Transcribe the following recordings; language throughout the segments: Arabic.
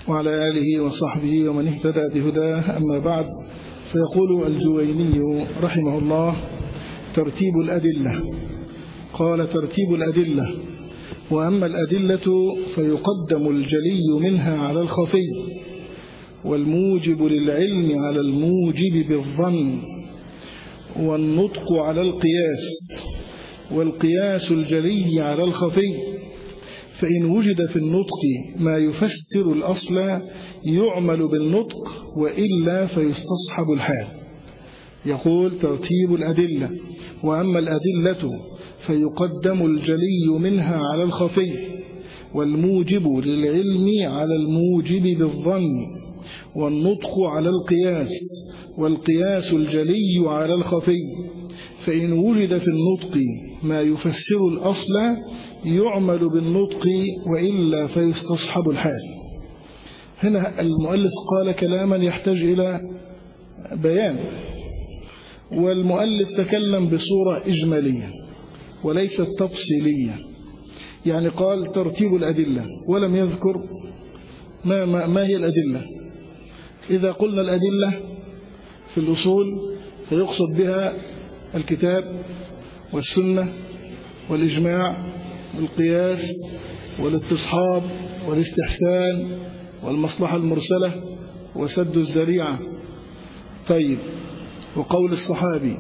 وعلى آله وصحبه ومن اهتدى بهداه. أما بعد، فيقول الجويني رحمه الله: ترتيب الأدلة. قال: ترتيب الأدلة. وأما الأدلة فيقدم الجلي منها على الخفي، والموجب للعلم على الموجب بالظن، والنطق على القياس، والقياس الجلي على الخفي. فإن وجد في النطق ما يفسر الأصل يعمل بالنطق، وإلا فيستصحب الحال. يقول: ترتيب الأدلة. وأما الأدلة فيقدم الجلي منها على الخفي، والموجب للعلم على الموجب بالظن، والنطق على القياس، والقياس الجلي على الخفي. فإن وجد في النطق ما يفسر الأصل يعمل بالنطق، وإلا فيستصحب الحال. هنا المؤلف قال كلاما يحتاج إلى بيان، والمؤلف تكلم بصورة إجمالية وليست تفصيلية. يعني قال ترتيب الأدلة ولم يذكر ما هي الأدلة. إذا قلنا الأدلة في الأصول فيقصد بها الكتاب والسنة والإجماع والقياس والاستصحاب والاستحسان والمصلحة المرسلة وسد الذريعة. طيب، وقول الصحابي.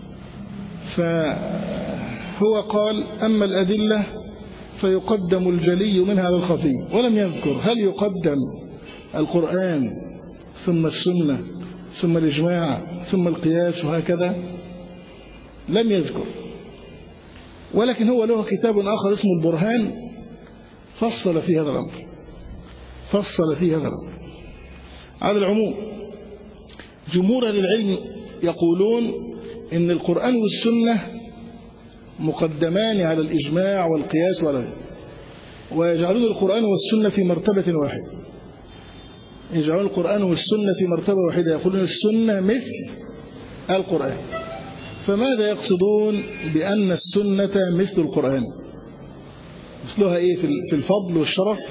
فهو قال: أما الأدلة فيقدم الجلي منها على الخفي، ولم يذكر هل يقدم القرآن ثم السنة ثم الإجماع ثم القياس وهكذا، لم يذكر. ولكن هو له كتاب آخر اسمه البرهان فصل في هذا الأمر، على العموم جمهور أهل العلم يقولون إن القرآن والسنة مقدمان على الإجماع والقياس ويجعلون القرآن والسنة في مرتبة واحدة. يجعلون القرآن والسنة في مرتبة واحدة، يقولون السنة مثل القرآن. فماذا يقصدون بأن السنة مثل القرآن؟ مثلها إيه؟ في الفضل والشرف،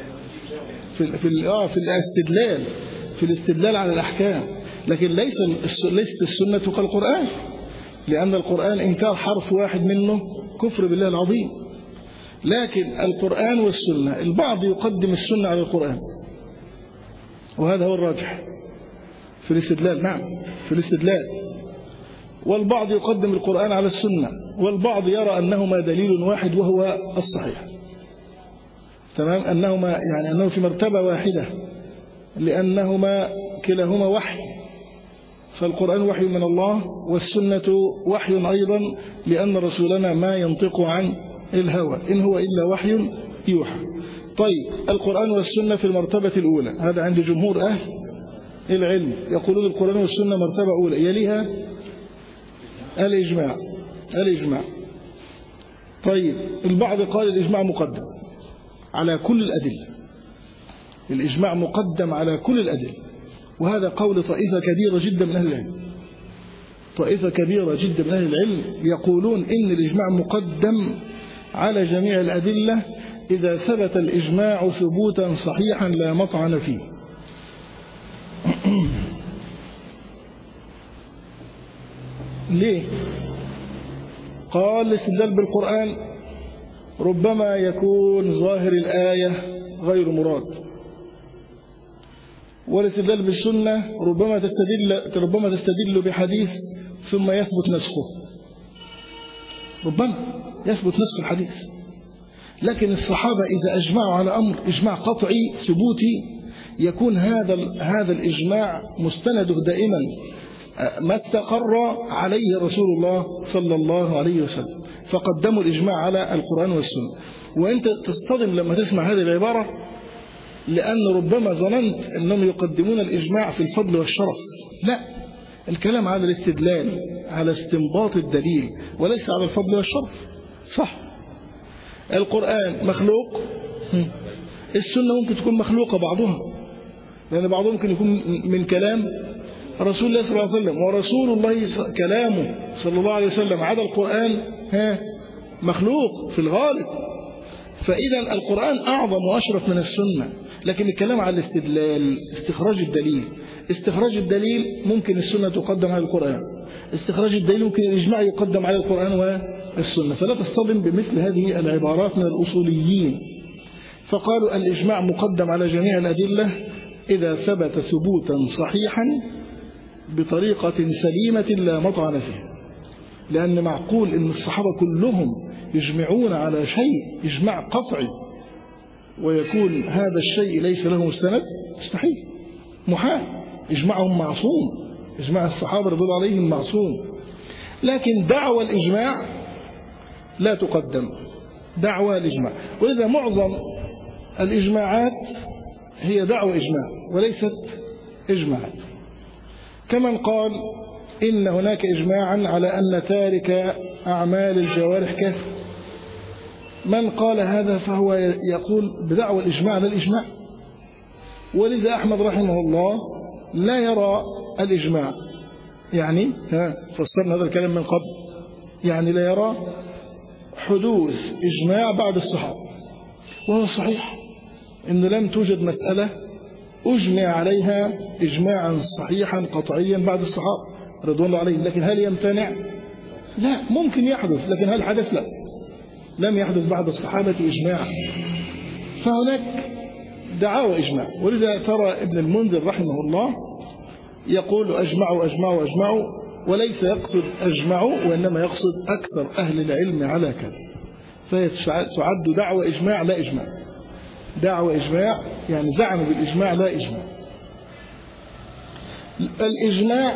في الاستدلال على الأحكام. لكن ليست السنة كالقرآن، لأن القرآن إنكار حرف واحد منه كفر بالله العظيم. لكن القرآن والسنة البعض يقدم السنة على القرآن، وهذا هو الراجح في الاستدلال. نعم، في الاستدلال. والبعض يقدم القرآن على السنة، والبعض يرى أنهما دليل واحد وهو الصحيح. تمام، أنه في مرتبة واحدة، لأنهما كلاهما وحي. فالقرآن وحي من الله، والسنة وحي أيضا، لأن رسولنا ما ينطق عن الهوى، إن هو إلا وحي يوحى. طيب، القرآن والسنة في المرتبة الأولى، هذا عند جمهور أهل العلم، يقولون القرآن والسنة مرتبة أولى، يليها الإجماع. طيب، البعض قال الإجماع مقدم على كل الأدلة، الإجماع مقدم على كل الأدلة، وهذا قول طائفة كبيرة جدا من أهل العلم، يقولون إن الإجماع مقدم على جميع الأدلة إذا ثبت الإجماع ثبوتا صحيحا لا مطعن فيه. ليه؟ قال: الاستدلال بالقرآن ربما يكون ظاهر الآية غير مراد، والاستدلال بالسنة ربما تستدل بحديث ثم يثبت نسخه، ربما يثبت نسخ الحديث. لكن الصحابة إذا أجمعوا على أمر إجماع قطعي ثبوتي، يكون هذا الإجماع مستنده دائما ما استقر عليه رسول الله صلى الله عليه وسلم، فقدموا الإجماع على القرآن والسنة. وأنت تصطدم لما تسمع هذه العبارة، لأن ربما ظننت أنهم يقدمون الإجماع في الفضل والشرف. لا، الكلام على الاستدلال، على استنباط الدليل، وليس على الفضل والشرف. صح، القرآن مخلوق، السنة ممكن تكون مخلوقة بعضها، لأن بعضهم ممكن يكون من كلام رسول الله صلى الله عليه وسلم، ورسول الله كلامه صلى الله عليه وسلم على القرآن مخلوق في الغالب. فإذا القرآن أعظم وأشرف من السنة. لكن الكلام على الاستدلال، استخراج الدليل. استخراج الدليل ممكن السنة تقدم على القرآن، استخراج الدليل ممكن الإجماع يقدم على القرآن والسنة. فلا تصطدم بمثل هذه العبارات من الأصوليين. فقالوا الإجماع مقدم على جميع الأدلة إذا ثبت ثبوتا صحيحا بطريقة سليمة لا مطعن فيها. لأن معقول أن الصحابة كلهم يجمعون على شيء إجماع قطعي ويكون هذا الشيء ليس له مستند؟ مستحيل، محال. إجماعهم معصوم، إجماع الصحابة رضي الله عليهم معصوم. لكن دعوى الإجماع لا تقدم، دعوى الإجماع. ولذا معظم الإجماعات هي دعوى إجماع وليست إجماعات. كمن قال إن هناك إجماعا على أن تارك أعمال الجوارح كافر. من قال هذا فهو يقول بدعوى الإجماع لا الإجماع. ولذا أحمد رحمه الله لا يرى الإجماع، يعني فسرنا هذا الكلام من قبل، يعني لا يرى حدوث إجماع بعد الصحابة. وهو صحيح إن لم توجد مسألة أجمع عليها إجماعا صحيحا قطعيا بعد الصحابة رضوان الله عليهم. لكن هل يمتنع؟ لا، ممكن يحدث، لكن هل حدث؟ لا، لم يحدث بعد الصحابة إجماع. فهناك دعاوى إجماع. ولذا ترى ابن المنذر رحمه الله يقول أجمعوا أجمعوا أجمعوا، وليس يقصد أجمعوا وإنما يقصد أكثر أهل العلم على كذا. فهي تعد دعوى إجماع لا إجماع. دعوى إجماع يعني زعم بالإجماع لا إجماع. الإجماع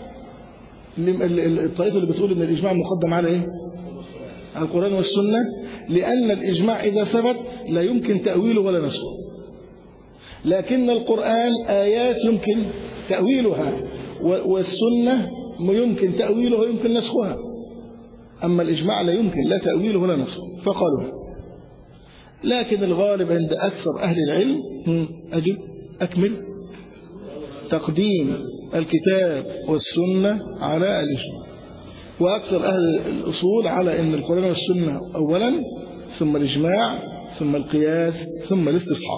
الطائفة اللي بتقول إن الإجماع مقدم على إيه؟ على القرآن والسنة، لأن الإجماع إذا ثبت لا يمكن تأويله ولا نسخه. لكن القرآن آيات يمكن تأويلها، والسنة يمكن تأويلها ويمكن نسخها. أما الإجماع لا يمكن لا تأويله ولا نسخه، فقالوا. لكن الغالب عند أكثر أهل العلم أكمل تقديم الكتاب والسنة على الإجماع. وأكثر أهل الأصول على أن القرآن والسنة أولا، ثم الإجماع، ثم القياس، ثم الاستصحاب.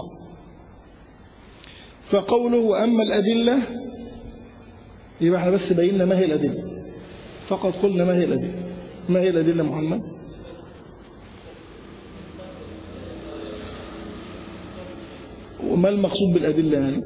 فقوله وأما الأدلة، يبقى احنا بس بينا ما هي الأدلة فقط. قلنا ما هي الأدلة. ما هي الأدلة محمد؟ وما المقصود بالأدلة يعني؟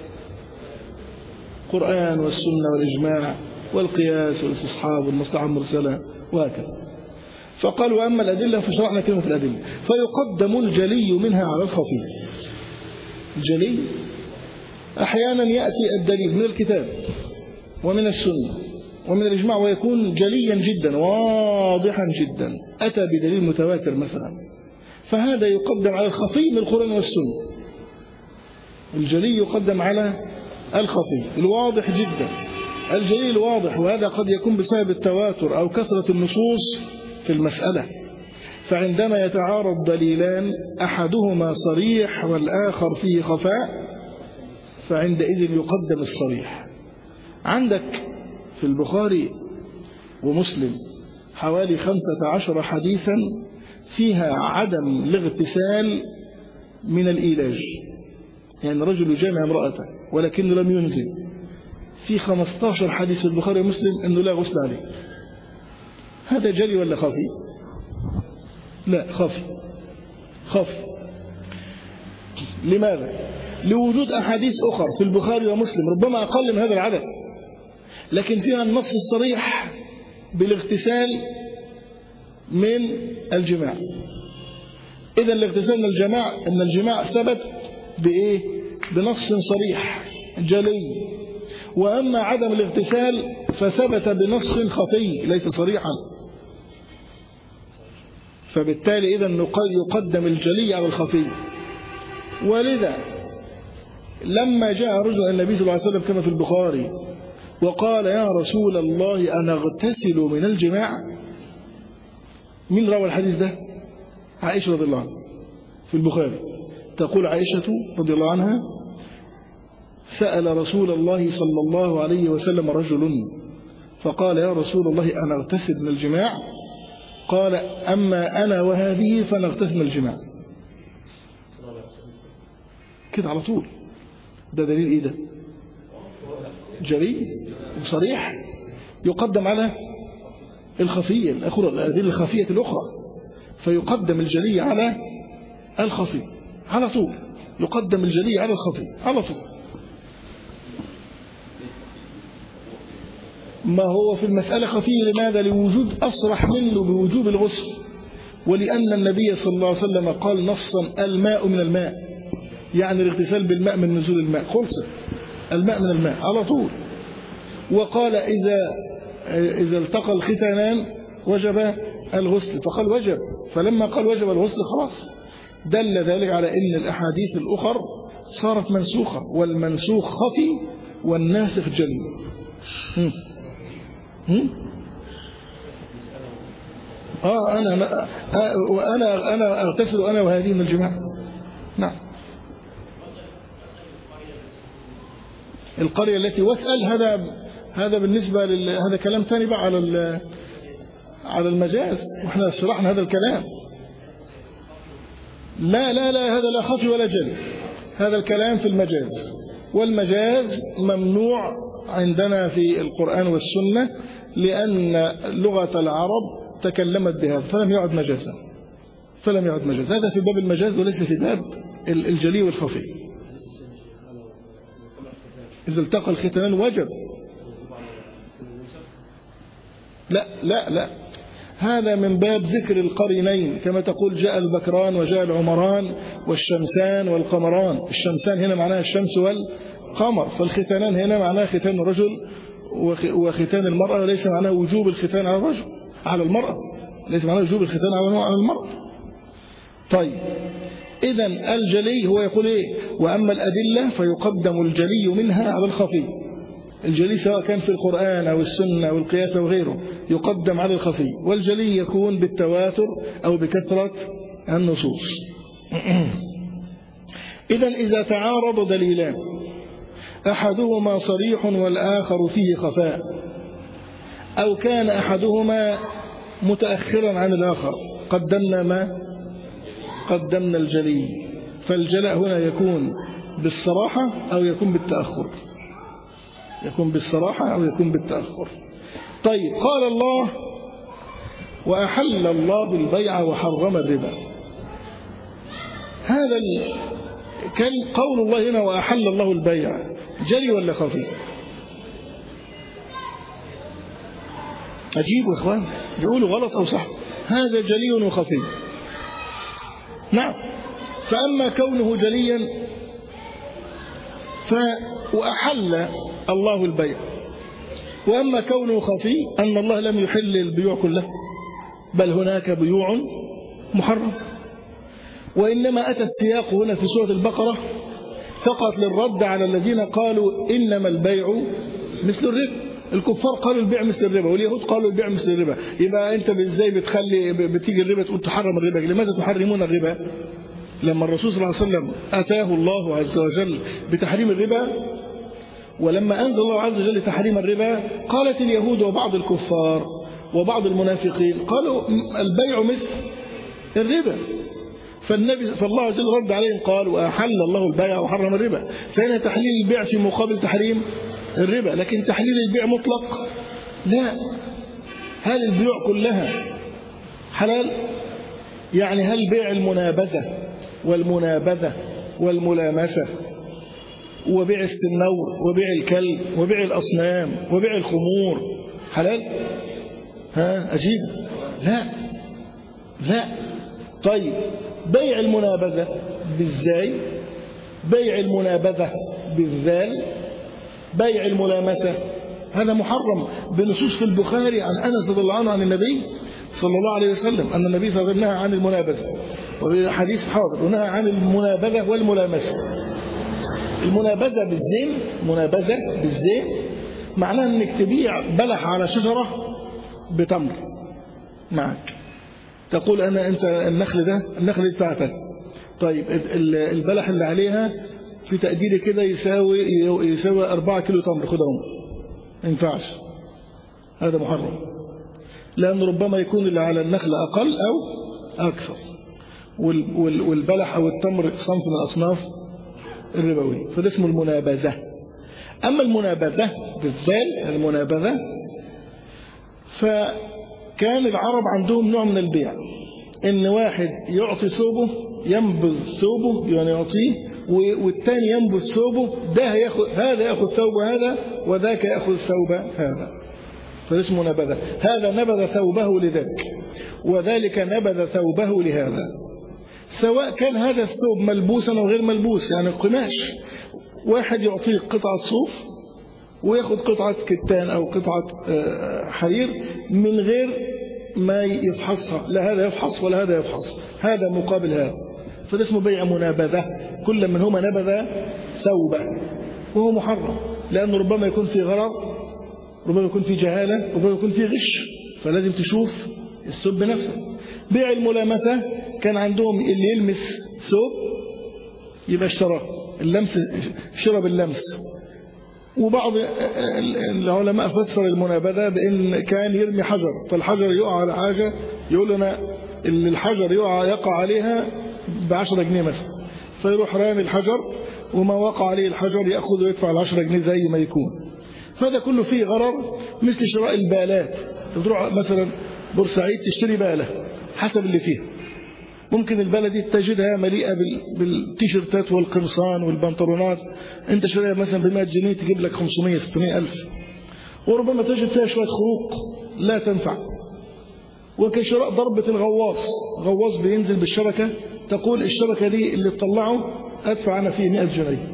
القرآن والسنة والإجماع والقياس والاستصحاب والمصلحة المرسلة وهكذا. فقال وأما الأدلة، فشرعنا كلمة الأدلة. فيقدم الجلي منها على الخفي. الجلي أحيانا يأتي الدليل من الكتاب ومن السنة ومن الإجماع ويكون جليا جدا واضحا جدا، أتى بدليل متواتر مثلا، فهذا يقدم على الخفي من القرآن والسنة. الجلي يقدم على الخفي الواضح جدا. الجلي الواضح، وهذا قد يكون بسبب التواتر أو كثرة النصوص في المسألة. فعندما يتعارض دليلان أحدهما صريح والآخر فيه خفاء، فعندئذ يقدم الصريح. عندك في البخاري ومسلم حوالي 15 حديثا فيها عدم الاغتسال من الإيلاج، يعني رجل جامع امرأته ولكنه لم ينزل. في 15 حديث في البخاري ومسلم أنه لا غسل عليه. هذا جلي ولا خفي؟ لا، خفي. خفي. لماذا؟ لوجود أحاديث أخرى في البخاري ومسلم ربما أقل من هذا العدد، لكن فيها النص الصريح بالاغتسال من الجماع. إذا الاغتسال من الجماع ثبت بإيه؟ بنص صريح جلي. وأما عدم الاغتسال فثبت بنص خفي ليس صريحا. فبالتالي إذا يقدم الجلي على الخفي. ولذا لما جاء رجل إلى النبي صلى الله عليه وسلم كما في البخاري وقال يا رسول الله أنا أغتسل من الجماع، من روى الحديث ده؟ عائشة رضي الله عنها في البخاري. تقول عائشة رضي الله عنها سأل رسول الله صلى الله عليه وسلم رجل فقال يا رسول الله أنا أغتسل من الجماع، قال أما أنا وهذه فنغتسل من الجماع. كده على طول. ده دليل إيه ده؟ جلي وصريح يقدم على الخفية الأخرى، الأدلة الخفية الأخرى، فيقدم الجلي على الخفي على طول، يقدم الجلي على الخفي على طول. ما هو في المسألة خفي لماذا؟ لوجود أصرح منه بوجوب الغسل، ولأن النبي صلى الله عليه وسلم قال نصا الماء من الماء، يعني الاغتسال بالماء من نزول الماء، خلص الماء من الماء على طول. وقال إذا التقى الختانان وجب الغسل، فقال وجب، فلما قال وجب الغسل خلاص دل ذلك على أن الأحاديث الأخر صارت منسوخة، والمنسوخ خفي والناسخ جلي. أنا أغتسل أنا وهذه من الجماعة. نعم. القرية التي واسأل هذا بالنسبة هذا كلام ثاني بقى على المجاز، واحنا شرحنا هذا الكلام. لا هذا لا خفي ولا جلي، هذا الكلام في المجاز، والمجاز ممنوع عندنا في القرآن والسنة لأن لغة العرب تكلمت بهذا فلم يعد مجازا، هذا في باب المجاز وليس في باب الجلي والخفي. إذا التقى الختانان وجب. لا هذا من باب ذكر القرينين، كما تقول جاء البكران وجاء العمران والشمسان والقمران. الشمسان هنا معناها الشمس والقمر، فالختانان هنا معناها ختان الرجل وختان المرأة، وليس معناه وجوب الختان على الرجل على المرأة، ليس معناه وجوب الختان على المرأة. طيب إذن الجلي هو يقول إيه؟ وأما الأدلة فيقدم الجلي منها على الخفي. الجلي سواء كان في القرآن أو السنة أو القياس أو غيره يقدم على الخفي، والجلي يكون بالتواتر أو بكثرة النصوص. إذن إذا تعارض دليلان أحدهما صريح والآخر فيه خفاء، أو كان أحدهما متأخرا عن الآخر، قدمنا الجلي، فالجلاء هنا يكون بالصراحة أو يكون بالتأخر، طيب قال الله وأحل الله البيع وحرم الربا. هذا كان قول الله هنا وأحل الله البيع جلي ولا خفي؟ أجيبوا يا إخوان، بيقولوا غلط أو صح. هذا جلي وخفي. نعم. فأما كونه جليا وأحل الله البيع، وأما كونه خفي أن الله لم يحل البيوع كلها، بل هناك بيوع محرم. وإنما أتى السياق هنا في سورة البقرة فقط للرد على الذين قالوا إنما البيع مثل الربا. الكفار قالوا البيع مثل الربا، واليهود قالوا البيع مثل الربا. يبقى أنت إزاي بتيجي الربا تقول تحرم الربا؟ لماذا تحرمون الربا؟ لما الرسول صلى الله عليه وسلم أتاه الله عز وجل بتحريم الربا، ولما أنزل الله عز وجل تحريم الربا، قالت اليهود وبعض الكفار وبعض المنافقين قالوا البيع مثل الربا. فالله عز وجل رد عليهم قال وأحل الله البيع وحرم الربا. فهنا تحليل البيع في مقابل تحريم الربا، لكن تحليل البيع مطلق لا. هل البيوع كلها حلال؟ يعني هل بيع المنابذة والمنابذة والملامسة وبيع السنور وبيع الكلب وبيع الأصنام وبيع الخمور حلال؟ أجيب لا. طيب بيع المنابذة بالزاي، بيع المنابذة بالذال، بيع الملامسة، هذا محرم بنصوص في البخاري عن أنس رضي الله عنه عن النبي صلى الله عليه وسلم أن النبي صلى الله عليه وسلم نهى عن المنابذة، وفي حديث حاضر ونهى عن المنابذة والملامسة. المنابذة بالزين معناها أنك تبيع بلح على شجرة بتمر معك، تقول أنت النخل بتاعتك، طيب البلح اللي عليها في تقدير كده يساوي 4 كيلو تمر، خدهم، ما ينفعش، هذا محرم، لأن ربما يكون اللي على النخل أقل أو أكثر، والبلح أو التمر صنف من أصناف الربوي، فده اسمه المنابذة. أما المنابذة بالذال، المنابذة، فكان العرب عندهم نوع من البيع، إن واحد يعطي ثوبه، ينبذ ثوبه يعني يعطيه، والثاني ينبذ ثوبه، ده ياخذ، هذا ياخذ ثوب هذا وذاك ياخذ ثوب هذا، فده اسمه نبذ. هذا نبذ ثوبه لذاك وذلك نبذ ثوبه لهذا، سواء كان هذا الثوب ملبوسا أو غير ملبوس، يعني قماش، واحد يعطيه قطعة صوف وياخذ قطعة كتان أو قطعة حرير من غير ما يفحصها، لا هذا يفحص ولا هذا يفحص، هذا مقابل هذا، فده اسمه بيع منابذة. كل منهما نبذ ثوبه، وهو محرم، لأنه ربما يكون في غرر، ربما يكون في جهالة، ربما يكون في غش، فلازم تشوف الثوب بنفسه. بيع الملامسة كان عندهم اللي يلمس ثوب يبقى اشتراه، اللمس شرب اللمس. وبعض العلماء فسر المنابذة بأن كان يرمي حجر، فالحجر يقع على حاجة، يقول لنا اللي الحجر يقع عليها ب10 جنيه مثلا، فيروح رامي الحجر وما وقع عليه الحجر يأخذ ويدفع 10 جنيه زي ما يكون. فهذا كله فيه غرر، مثل شراء البالات. تروح مثلا بورسعيد تشتري بالة حسب اللي فيها، ممكن البالة دي تجدها مليئة بالتيشيرتات والقمصان والبنطلونات، انت شريها مثلا ب100 جنيه تجيب لك 500-600 ألف، وربما تجد فيها شوية خروق لا تنفع. وكشراء ضربة الغواص، غواص بينزل بالشبكة، تقول الشبكة دي اللي تطلعه أدفع أنا فيه 100 جنيه،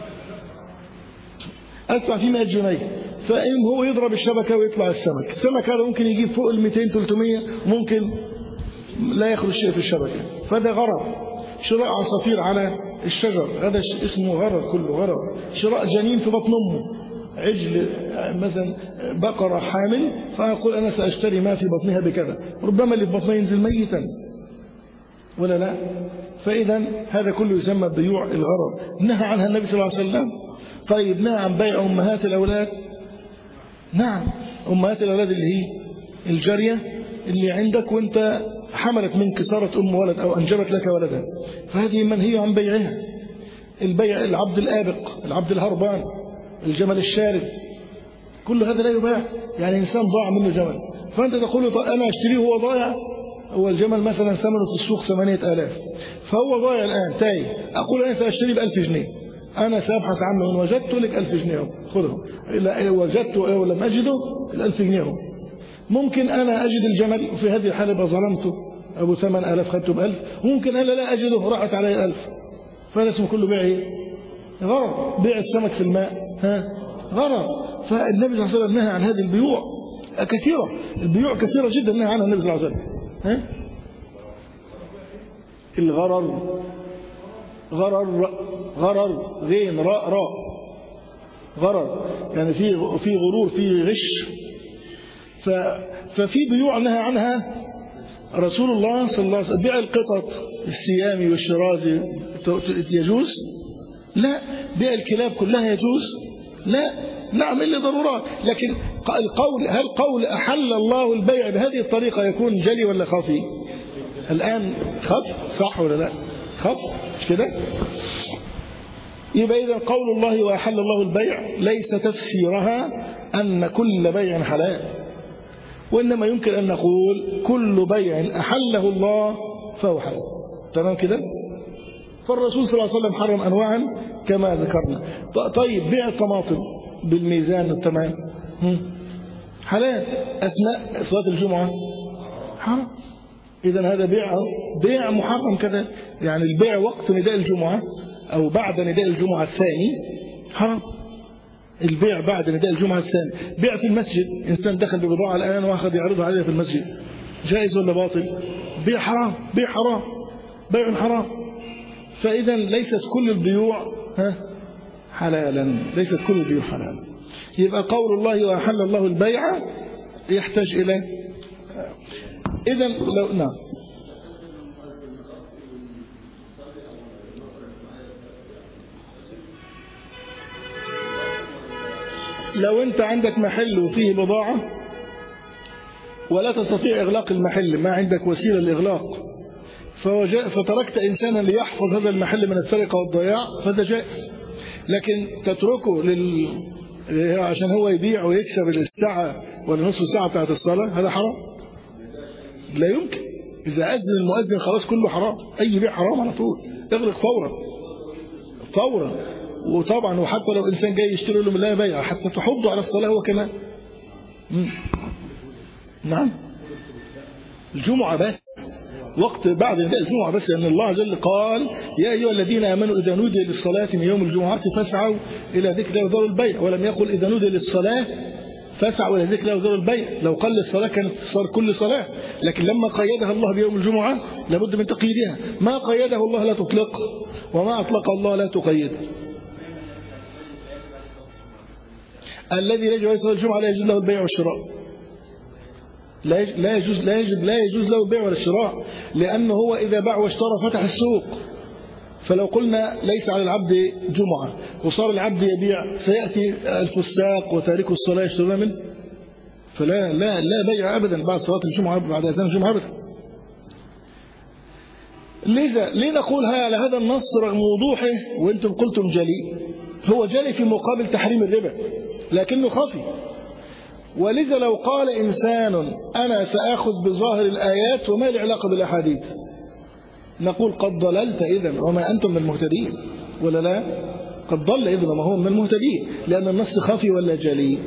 أدفع فيه 100 جنيه، فإن هو يضرب الشبكة ويطلع السمك، السمك هذا ممكن يجيب فوق 200-300، وممكن لا يخرج شيء في الشبكة، فده غرر. شراء عصافير على الشجر هذا اسمه غرر، كله غرر. شراء جنين في بطن أمه، عجل مثلا، بقرة حامل، فأقول أنا سأشتري ما في بطنها بكذا، ربما اللي في بطنها ينزل ميتا ولا لا. فإذا هذا كله يسمى بيوع الغرر، نهى عنها النبي صلى الله عليه وسلم. طيب نهى عن بيع أمهات الأولاد؟ نعم، أمهات الأولاد اللي هي الجارية اللي عندك وانت حملت منك صارت أم ولد أو أنجبت لك ولدا، فهذه منهي عن بيعها. البيع العبد الآبق، العبد الهربان، الجمل الشارد، كل هذا لا يباع. يعني إنسان ضاع منه جمل، فأنت تقول له أنا أشتريه وهو ضايع، هو الجمل مثلا ثمنه في السوق 8000، فهو ضايع الآن تايه، أقول أنا سأشتري ب1000 جنيه، أنا سأبحث عنه إن وجدته لك 1000 جنيه خذه، إلا وجدته أو لم أجده 1000 جنيه. ممكن أنا أجد الجمل وفي هذه الحالة بظلمته أبو 8000 خدته ب1000، ممكن أنا لا أجده راحت علي 1000، فهذا اسمه كله بيع إيه؟ غرر. بيع السمك في الماء غرر. فالنبي صلى الله عليه وسلم نهى عن هذه البيوع كثيرة، البيوع كثيرة جدا نهى عنها النبي صلى الله عليه وسلم. الغرر، غرر غين راء غرر، يعني في غرور، في غش. ففي بيوع نهى عنها رسول الله صلى الله عليه وسلم. بيع القطط السيامي والشرازي يجوز؟ لا. بيع الكلاب كلها يجوز؟ لا. نعم إلا ضرورات. لكن القول، هل قول أحل الله البيع بهذه الطريقة يكون جلي ولا خفي؟ الآن خف، صح ولا لا؟ خف، مش كده؟ يبقى إذا قول الله وأحل الله البيع ليس تفسيرها أن كل بيع حلال، وإنما يمكن أن نقول كل بيع أحله الله فهو حلال. تمام كده؟ فالرسول صلى الله عليه وسلم حرم أنواعا كما ذكرنا. طيب بيع الطماطم بالميزان التمام حلال، أثناء صلاة الجمعة حرام. إذا هذا بيع محرم كذا، يعني البيع وقت نداء الجمعة أو بعد نداء الجمعة الثاني حرام. البيع بعد نداء الجمعة الثاني. بيع في المسجد، إنسان دخل ببضاعة الآن وأخذ يعرضها عليها في المسجد، جائز ولا باطل؟ بيع حرام، بيع حرام، بيع حرام. فإذا ليست كل البيوع حلالا، ليست كل البيوع حلالا. يبقى قول الله وأحل الله البيع يحتاج إلى إذا لو نعم. لو أنت عندك محل وفيه بضاعة ولا تستطيع إغلاق المحل، ما عندك وسيلة لإغلاق، فتركت إنسانا ليحفظ هذا المحل من السرقة والضياع، فهذا جائز. لكن تتركه عشان هو يبيع ويكسب الساعة ولا نصف ساعة بتاعت الصلاة، هذا حرام لا يمكن. إذا أذن المؤذن خلاص كله حرام، أي بيع حرام على طول، اغلق فورا. وطبعا وحتى لو إنسان جاي يشتري له من لا بيع حتى تحضه على الصلاة هو كمان. نعم الجمعة بس، وقت بعد الجمعة بس، لأن الله جل قال يا أيها الذين آمنوا إذا نودي للصلاة من يوم الجمعة فاسعوا إلى ذكر الله وذروا البيع، ولم يقل إذا نودي للصلاة فاسعوا إلى ذكر الله وذروا البيع. لو قل للصلاة كانت صار كل صلاة، لكن لما قيدها الله بيوم الجمعة لابد من تقييدها. ما قيده الله لا تطلق، وما أطلق الله لا تقيد. الذي يجب عليه صلاة الجمعة لا يجوز له البيع والشراء، لا يجوز له البيع ولا الشراء، لأنه هو إذا باع واشترى فتح السوق. فلو قلنا ليس على العبد جمعة وصار العبد يبيع سيأتي الفساق وتاركوا الصلاة يشترون منه، فلا لا لا بيع أبدا بعد صلاة الجمعة، بعد أذان الجمعة أبدا. ليه نقول هذا النص رغم وضوحه وأنتم قلتم جلي؟ هو جلي في مقابل تحريم الربا لكنه خفي. ولذا لو قال إنسان أنا سأخذ بظاهر الآيات وما لي علاقة بالأحاديث، نقول قد ضللت إذن وما أنتم من المهتدين، ولا لا؟ قد ضل إذن وما هو من المهتدين، لأن النص خفي ولا جلي؟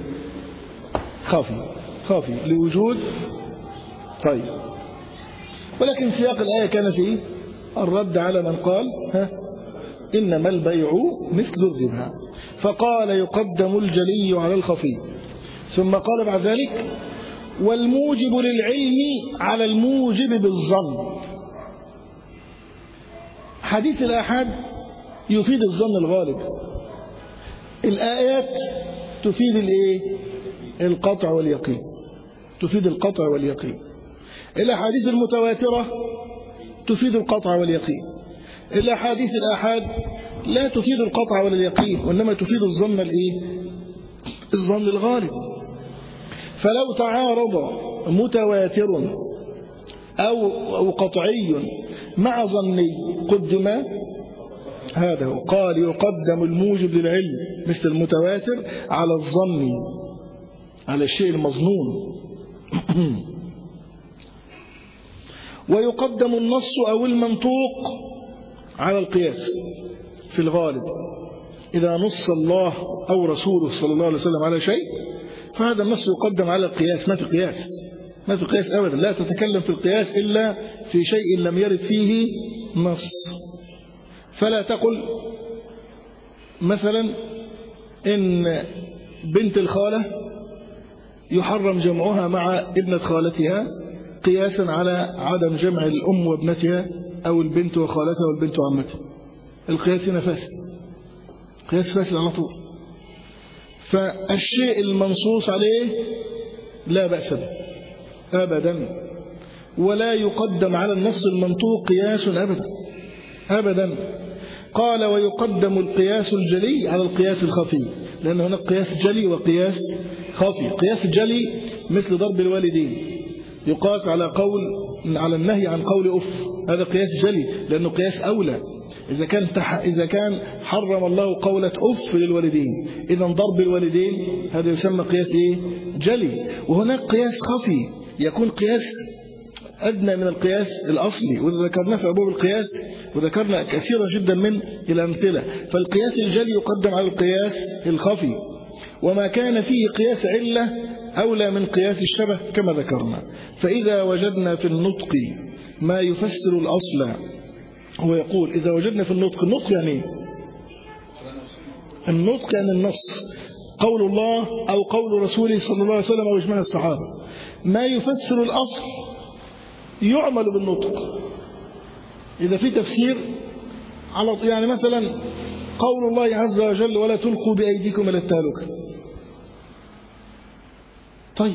خفي لوجود. طيب، ولكن سياق الآية كان فيه الرد على من قال إنما البيع مثل الربا، فقال يقدم الجلي على الخفي، ثم قال بعد ذلك والموجب للعلم على الموجب بالظن. حديث الآحاد يفيد الظن الغالب، الآيات تفيد القطع واليقين، تفيد القطع واليقين. الأحاديث المتواترة تفيد القطع واليقين. الأحاديث الآحاد لا تفيد القطع ولا اليقين، وإنما تفيد الظن الظن الغالب. فلو تعارض متواتر أو قطعي مع ظني قدم هذا. قال يقدم الموجب للعلم مثل المتواتر على الظن، على الشيء المظنون. ويقدم النص أو المنطوق على القياس في الغالب. إذا نص الله أو رسوله صلى الله عليه وسلم على شيء فهذا النص يقدم على القياس. ما في قياس أبدا، لا تتكلم في القياس إلا في شيء لم يرد فيه نص. فلا تقل مثلا إن بنت الخالة يحرم جمعها مع ابنة خالتها قياسا على عدم جمع الأم وابنتها أو البنت وخالتها والبنت وعمتها. القياس هنا فاسد، قياس فاسد على طول. فالشيء المنصوص عليه لا بأس به أبدا، ولا يقدم على النص المنطوق قياس أبدا. قال ويقدم القياس الجلي على القياس الخفي، لأن هناك قياس جلي وقياس خفي. قياس جلي مثل ضرب الوالدين يقاس على النهي عن قول أف، هذا قياس جلي لأنه قياس أولى. إذا كان حرم الله قولة أف للوالدين، إذا ضرب الوالدين هذا يسمى قياس جلي. وهناك قياس خفي يكون قياس أدنى من القياس الأصلي، وإذا ذكرنا في أبواب القياس وذكرنا كثيرا جدا من الأمثلة. فالقياس الجلي يقدم على القياس الخفي، وما كان فيه قياس علة أولى من قياس الشبه كما ذكرنا. فإذا وجدنا في النطق ما يفسر الأصل، هو يقول إذا وجدنا في النطق يعني النطق يعني النص، قول الله أو قول رسوله صلى الله عليه وسلم أو إجماع الصحابة، ما يفسر الأصل يعمل بالنطق. إذا في تفسير يعني مثلا قول الله عز وجل ولا تلقوا بأيديكم إلى التهلكة، طيب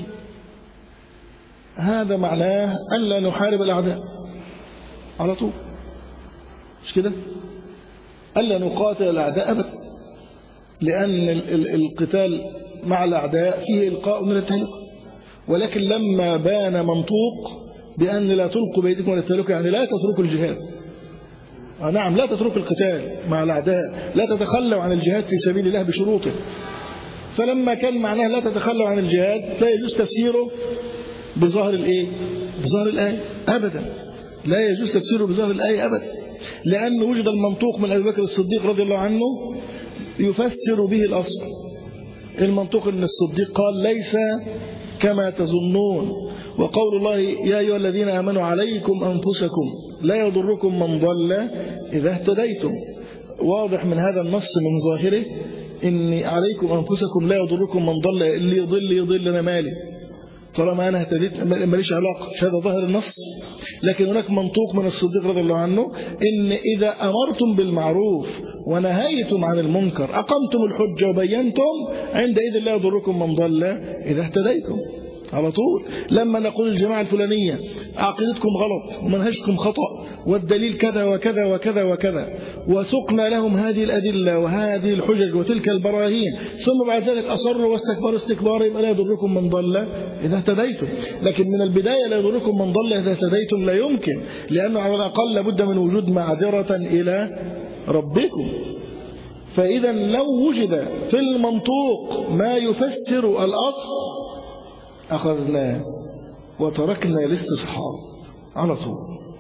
هذا معناه ألا نحارب الأعداء على طول، مش كده؟ ألا نقاتل الأعداء أبدا، لأن القتال مع الأعداء فيه إلقاء من التهلكة. ولكن لما بان منطوق بأن لا تلقوا بأيديكم إلى التهلكة يعني لا تتركوا الجهاد، نعم، لا تترك القتال مع الأعداء، لا تتخلوا عن الجهاد في سبيل الله بشروطه. فلما كان معناه لا تتخلوا عن الجهاد لا يجوز تفسيره بظاهر الإيه؟ بظاهر الآية أبدا، لا يجوز تفسيره بظاهر الآية أبدا، لأن وجد المنطوق من أبي بكر الصديق رضي الله عنه يفسر به الأصل. المنطوق أن الصديق قال ليس كما تظنون، وقول الله يا أيها الذين آمنوا عليكم أنفسكم لا يضركم من ضل إذا اهتديتم. واضح من هذا النص من ظاهره إن عليكم أنفسكم لا يضركم من ضل، اللي يضل أنا مالي، طالما أنا اهتديت ماليش علاقة، مش هذا ظاهر النص. لكن هناك منطوق من الصديق رضي الله عنه إن إذا أمرتم بالمعروف ونهيتم عن المنكر أقمتم الحجة وبينتم عندئذ لا يضركم من ضل إذا اهتديتم. على طول لما نقول الجماعة الفلانية عقيدتكم غلط ومنهجكم خطأ والدليل كذا وكذا وكذا وكذا، وسقنا لهم هذه الأدلة وهذه الحجج وتلك البراهين، ثم بعد ذلك أصروا واستكبروا استكبارا، يبقى لا يضركم من ضل إذا اهتديتم. لكن من البداية لا يضركم من ضل إذا اهتديتم لا يمكن، لأنه على الأقل لابد من وجود معذرة إلى ربكم. فإذا لو وجد في المنطوق ما يفسر الأصل أخذناه وتركنا الاستصحاب على طول.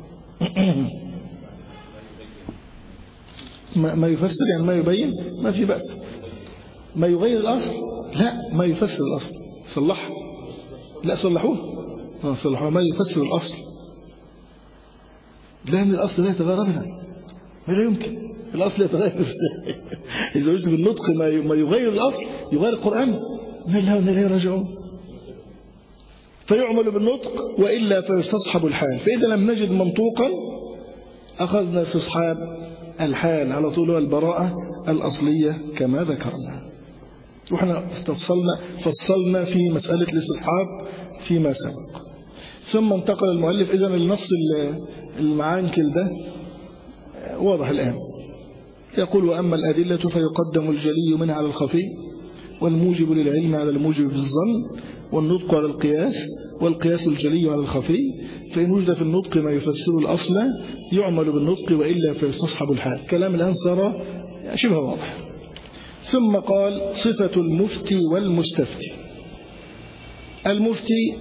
ما يفسر يعني ما يبين، ما في بأس. ما يغير الأصل لا، ما يفسر الأصل صلح، لا صلحوه صلحوه. ما يفسر الأصل لأن الأصل لا يتغير أبدا، لا يمكن الأصل يتغير. إذا وجد بالنطق ما يغير الأصل يغير القرآن، ما الله وإنا إليه راجعون. فيعمل بالنطق وإلا فيستصحب الحال. فإذا لم نجد منطوقا أخذنا استصحاب الحال على طول، البراءة الأصلية كما ذكرنا. وإحنا فصلنا في مسألة الاستصحاب فيما سبق. ثم انتقل المؤلف إذن النص المعانكل ده واضح الآن. يقول وأما الأدلة فيقدم الجلي منها على الخفي، والموجب للعلم على الموجب بالظن، والنطق على القياس، والقياس الجلي على الخفي. فإن وجد في النطق ما يفسر الأصل يعمل بالنطق وإلا فيستصحب الحال. كلام الآن صار شبه واضح. ثم قال صفة المفتي والمستفتي. المفتي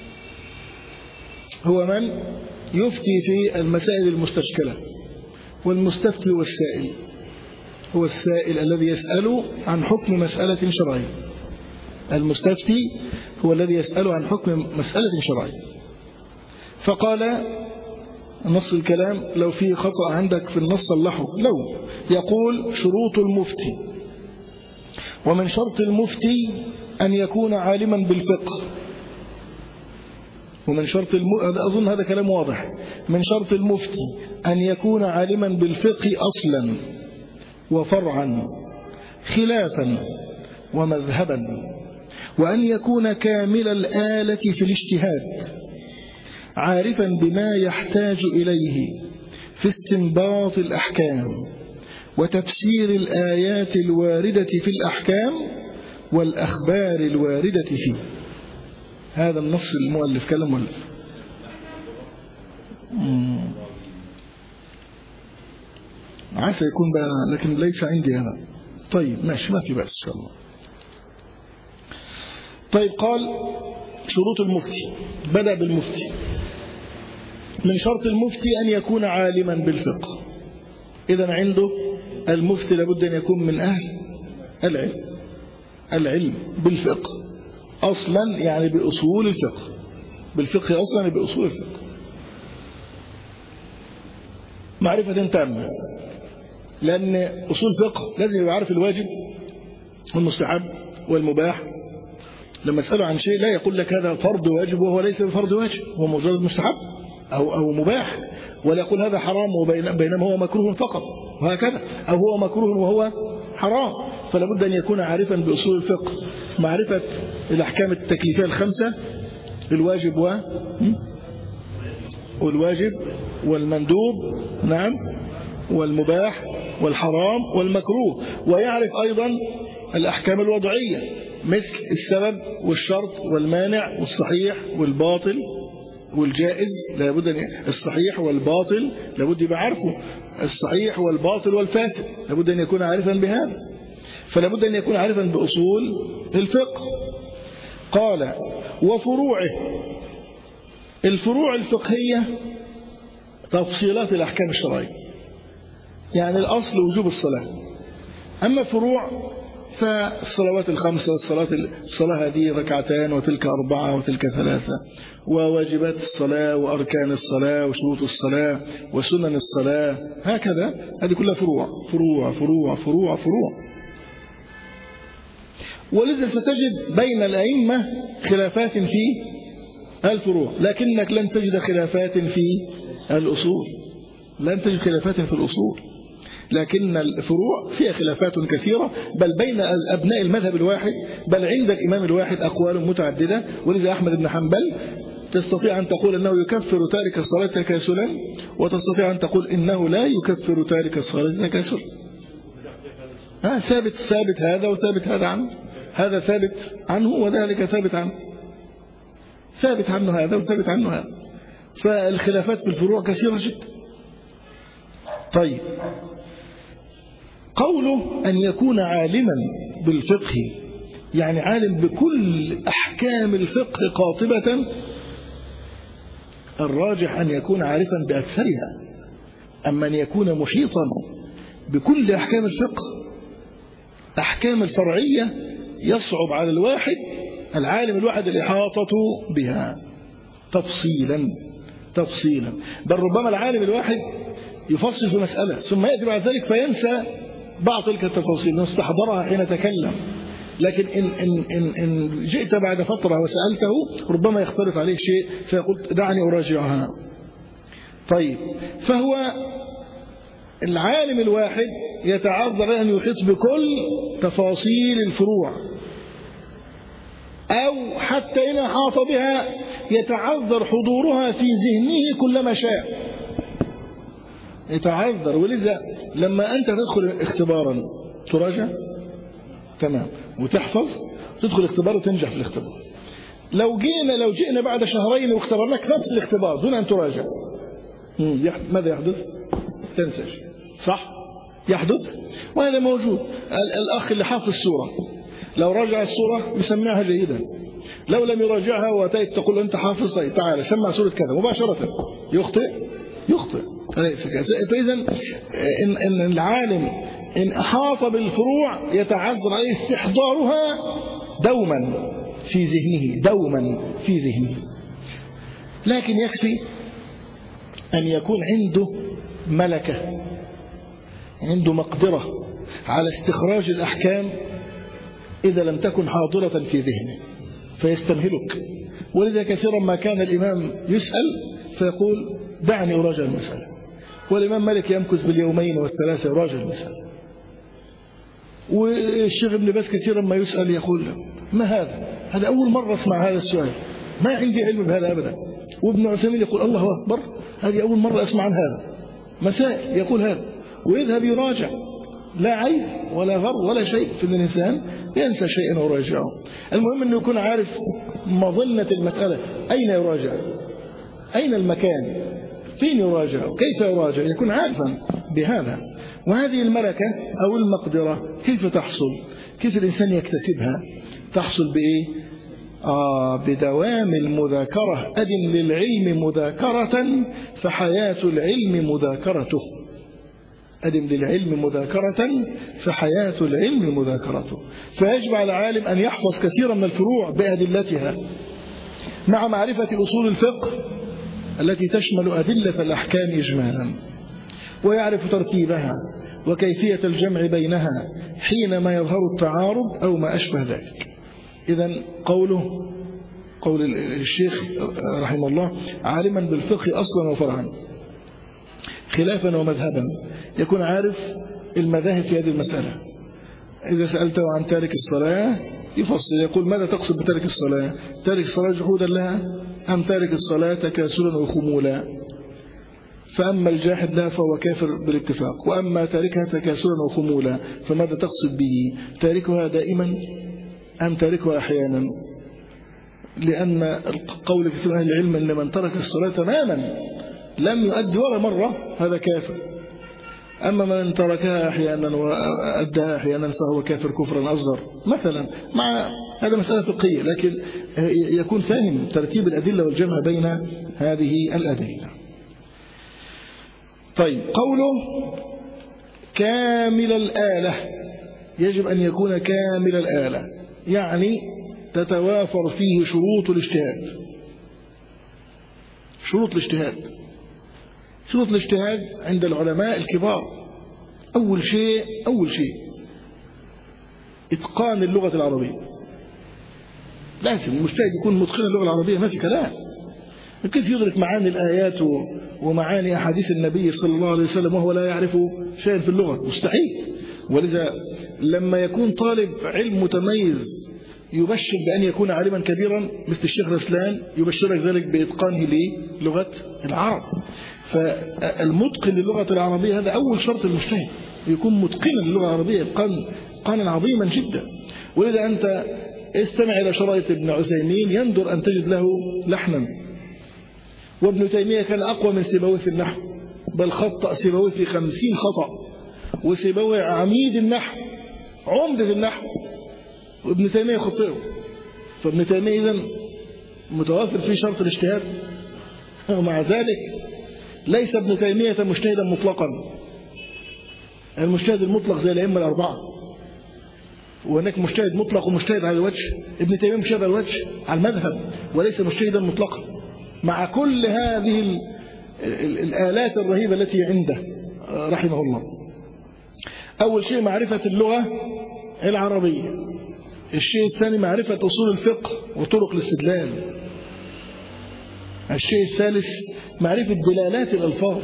هو من يفتي في المسائل المستشكلة، والمستفتي هو السائل، هو السائل الذي يسأل عن حكم مسألة شرعية. المستفتي هو الذي يسأل عن حكم مسألة شرعية. فقال نص الكلام لو في خطأ عندك في النص صلحه. لو يقول شروط المفتي، ومن شرط المفتي أن يكون عالما بالفقه. ومن شرط أظن هذا كلام واضح. من شرط المفتي أن يكون عالما بالفقه أصلا وفرعا خلافا ومذهبا، وأن يكون كامل الآلة في الاجتهاد عارفا بما يحتاج إليه في استنباط الأحكام وتفسير الآيات الواردة في الأحكام والأخبار الواردة فيه. هذا النص المؤلف كلام مؤلف. عسى يكون بقى، لكن ليس عندي هذا. طيب ماشي، ما في بأس إن شاء الله. طيب قال شروط المفتي، بدأ بالمفتي. من شرط المفتي أن يكون عالما بالفقه. إذن عنده المفتي لابد أن يكون من أهل العلم بالفقه أصلا، يعني بأصول الفقه، بالفقه أصلا بأصول الفقه، معرفة تامة. لأن أصول فقه لازم يبقى عارف الواجب والمستحب والمباح. لما تسأله عن شيء لا يقول لك هذا فرض واجب وهو ليس بفرض واجب، هو مجرد مستحب أو مباح، ولا يقول هذا حرام بينما هو مكروه فقط وهكذا، أو هو مكروه وهو حرام. فلا بد أن يكون عارفا بأصول الفقه، معرفة الأحكام التكليفية الخمسة، الواجب والواجب والمندوب، نعم، والمباح والحرام والمكروه. ويعرف أيضا الأحكام الوضعية مثل السبب والشرط والمانع والصحيح والباطل والجائز لابد الصحيح والباطل لابد يبقى عارفه، الصحيح والباطل والفاسد لابد أن يكون عارفا بهذا، فلابد أن يكون عارفا بأصول الفقه. قال وفروعه، الفروع الفقهية تفصيلات الأحكام الشرعية، يعني الأصل وجوب الصلاة، أما فروع فالصلوات الخمسة، الصلاة هذه ركعتان وتلك 4 وتلك 3، وواجبات الصلاة وأركان الصلاة وشروط الصلاة وسنن الصلاة، هكذا هذه كلها فروع فروع فروع فروع فروع. ولذا ستجد بين الأئمة خلافات في الفروع، لكنك لن تجد خلافات في الأصول، لن تجد خلافات في الأصول، لكن الفروع فيها خلافات كثيرة، بل بين أبناء المذهب الواحد، بل عند الإمام الواحد أقوال متعددة. ولذا أحمد بن حنبل تستطيع أن تقول أنه يكفر تارك الصلاة تكاسلا، وتستطيع أن تقول إنه لا يكفر تارك الصلاة تكاسلا. ثابت هذا وثابت هذا عنه، هذا ثابت عنه وذلك ثابت عنه، ثابت عنه هذا وثابت عنه هذا، فالخلافات في الفروع كثيرة جدا. طيب، قوله أن يكون عالما بالفقه، يعني عالم بكل أحكام الفقه قاطبة، الراجح أن يكون عارفا بأكثرها، أما أن يكون محيطا بكل أحكام الفقه، أحكام الفرعية يصعب على الواحد العالم الواحد الإحاطة بها تفصيلا، بل ربما العالم الواحد يفصل في مسألة ثم يأتي بعد ذلك فينسى بعض تلك التفاصيل استحضرها حين تكلم، لكن إن جئت بعد فترة وسألته ربما يختلف عليه شيء فيقول دعني أراجعها. طيب، فهو العالم الواحد يتعذر أن يحيط بكل تفاصيل الفروع، أو حتى إن أحاط بها يتعذر حضورها في ذهنه كلما شاء، يتعذر. ولذا لما أنت تدخل اختبارا تراجع تمام وتحفظ، تدخل اختبار وتنجح في الاختبار. لو جئنا بعد شهرين واختبرناك نفس الاختبار دون أن تراجع، ماذا يحدث؟ تنسى، صح؟ يحدث، وهذا موجود. الأخ اللي حافظ السورة لو راجع السورة بسمعها جيدا، لو لم يراجعها وأتيت تقول أنت حافظ، طيب تعال سمع سورة كذا، مباشرة يخطئ. فإذا إن العالم إن أحاط بالفروع يتعذر عليه استحضارها دوما في ذهنه، لكن يكفي أن يكون عنده ملكة، عنده مقدرة على استخراج الأحكام إذا لم تكن حاضرة في ذهنه فيستمهلك. ولذا كثيرا ما كان الإمام يسأل فيقول دعني أراجع المسألة، والإمام مالك يمكث باليومين والثلاثة يراجع المسألة. والشيخ ابن باز كثيرا ما يسأل يقول ما هذا أول مرة أسمع هذا السؤال، ما عندي علم بهذا أبدا. وابن عثيمين يقول الله أكبر، هذه أول مرة أسمع عن هذا، مسائل يقول هذا، ويذهب يراجع، لا عيب ولا غر ولا شيء في الإنسان ينسى شيئا وراجعه. المهم أنه يكون عارف مظنة المسألة، أين يراجع، أين المكان، فين يراجع، كيف يراجع، يكون عارفا بهذا. وهذه الملكة أو المقدرة كيف تحصل؟ كيف الإنسان يكتسبها؟ تحصل بإيه؟ بدوام المذاكرة. أدم للعلم مذاكرة فحياة العلم مذاكرته. أدم للعلم مذاكرة فحياة العلم مذاكرته. فيجب على العالم أن يحفظ كثيرا من الفروع بأدلتها مع معرفة أصول الفقه التي تشمل أدلة الأحكام إجمالا، ويعرف ترتيبها وكيفية الجمع بينها حينما يظهر التعارض أو ما أشبه ذلك. إذن قول الشيخ رحمه الله عالما بالفقه أصلا وفرعا خلافا ومذهبا، يكون عارف المذاهب في هذه المسألة. إذا سألته عن تارك الصلاة يفصل، يقول ماذا تقصد بتارك الصلاة؟ تارك الصلاة جحودا لها أم تارك الصلاة تكاسلا وخمولا؟ فأما الجاحد لها فهو كافر بالاتفاق، وأما تاركها تكاسلا وخمولا فماذا تقصد به؟ تاركها دائما أم تاركها أحيانا؟ لأن القول كثير من العلم أن من ترك الصلاة تماما لم يؤدي ولا مرة هذا كافر. أما من تركها أحيانا وأداها أحيانا فهو كافر كفرا أصغر مثلا. مع هذا مسألة فقهية، لكن يكون فاهم ترتيب الأدلة والجمع بين هذه الأدلة. طيب، قوله كامل الآلة، يجب أن يكون كامل الآلة، يعني تتوافر فيه شروط الاجتهاد. شروط الاجتهاد، شروط الاجتهاد عند العلماء الكبار أول شيء إتقان اللغة العربية. لازم المجتهد يكون متقن اللغة العربية، ما في كلام. كيف يدرك معاني الآيات ومعاني أحاديث النبي صلى الله عليه وسلم وهو لا يعرف شيئا في اللغة؟ مستحيل. ولذا لما يكون طالب علم متميز يبشر بأن يكون عالما كبيرا مثل الشيخ رسلان، يبشرك ذلك بإتقانه للغة العرب. فالمتقن للغة العربية هذا أول شرط المجتهد، يكون متقنا للغة العربية إتقانا عظيما جدا. ولذا أنت استمع إلى شرائط ابن عثيمين يندر أن تجد له لحنا. وابن تيمية كان أقوى من سيبويه في النحو، بل خطأ سيبويه في 50 خطأ، وسيبويه عميد النحو عمدة النحو، وابن تيمية خطئه. فابن تيمية إذن متوافر في شرط الاجتهاد، ومع ذلك ليس ابن تيمية مجتهدا مطلقا. المجتهد المطلق زي الأئمة الأربعة، وهناك مجتهد مطلق ومجتهد على الوجه. ابن تيمية مجتهد على الوجه على المذهب وليس مجتهدا مطلقا، مع كل هذه الآلات الرهيبة التي عنده رحمه الله. أول شيء معرفة اللغة العربية. الشيء الثاني معرفة أصول الفقه وطرق الاستدلال. الشيء الثالث معرفة دلالات الألفاظ،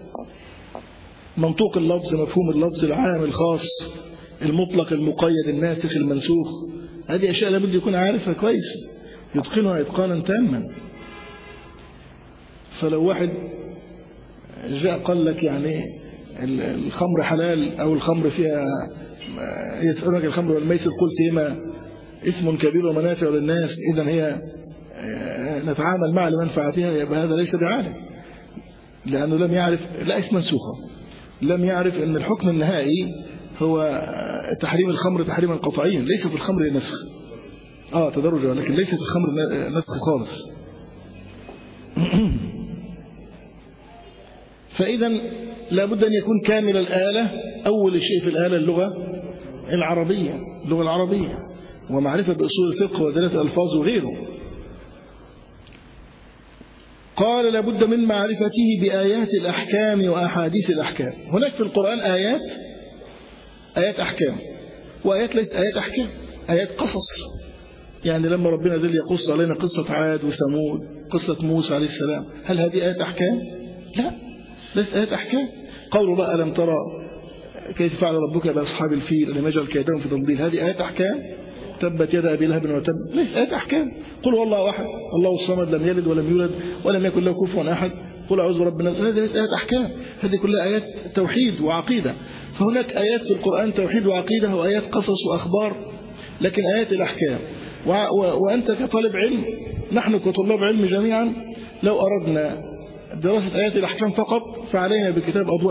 منطوق اللفظ، مفهوم اللفظ، العام الخاص، المطلق المقيد، الناسخ المنسوخ. هذه أشياء لابد يكون عارفها كويس، يتقنها إتقانا تاما. فلو واحد جاء قال لك يعني الخمر حلال أو الخمر فيها، يسألونك الخمر والميسر قلت هما اسم كبير ومنافع للناس، إذن هي نتعامل معها لمنفعتها، يبقى هذا ليس بعالم، لأنه لم يعرف، لا اسم منسوخة، لم يعرف أن الحكم النهائي هو تحريم الخمر تحريما قطعيا. ليس في الخمر نسخ، تدرج، لكن ليس في الخمر نسخ خالص. فإذا لابد أن يكون كامل الآلة. أول شيء في الآلة اللغة العربية، ومعرفة بأصول الفقه ودلالات الألفاظ وغيره. قال لابد من معرفته بآيات الأحكام وأحاديث الأحكام. هناك في القرآن آيات أحكام، وآيات ليست آيات أحكام، آيات قصص. يعني لما ربنا زل يقص علينا قصة عاد وثمود، قصة موسى عليه السلام، هل هذه آيات أحكام؟ لا، ليست آيات أحكام. قوله بقى ألم ترى كيف فعل ربك بأصحاب الفيل ألم يجعل كيدهم في تضليل، هذه آيات أحكام؟ تبت يد أبي لهب وتب، ليست آيات أحكام. قل هو الله أحد الله الصمد لم يلد ولم يولد ولم يكن له كفوا أحد، قل أعوذ برب الناس، هذه ليست آيات أحكام، هذه كلها آيات توحيد وعقيدة. فهناك آيات في القرآن توحيد وعقيدة، وآيات قصص وأخبار، لكن آيات الأحكام. وأنت كطالب علم، نحن كطلاب علم جميعا، لو أردنا دراسة آيات الأحكام فقط فعلينا بكتاب أضواء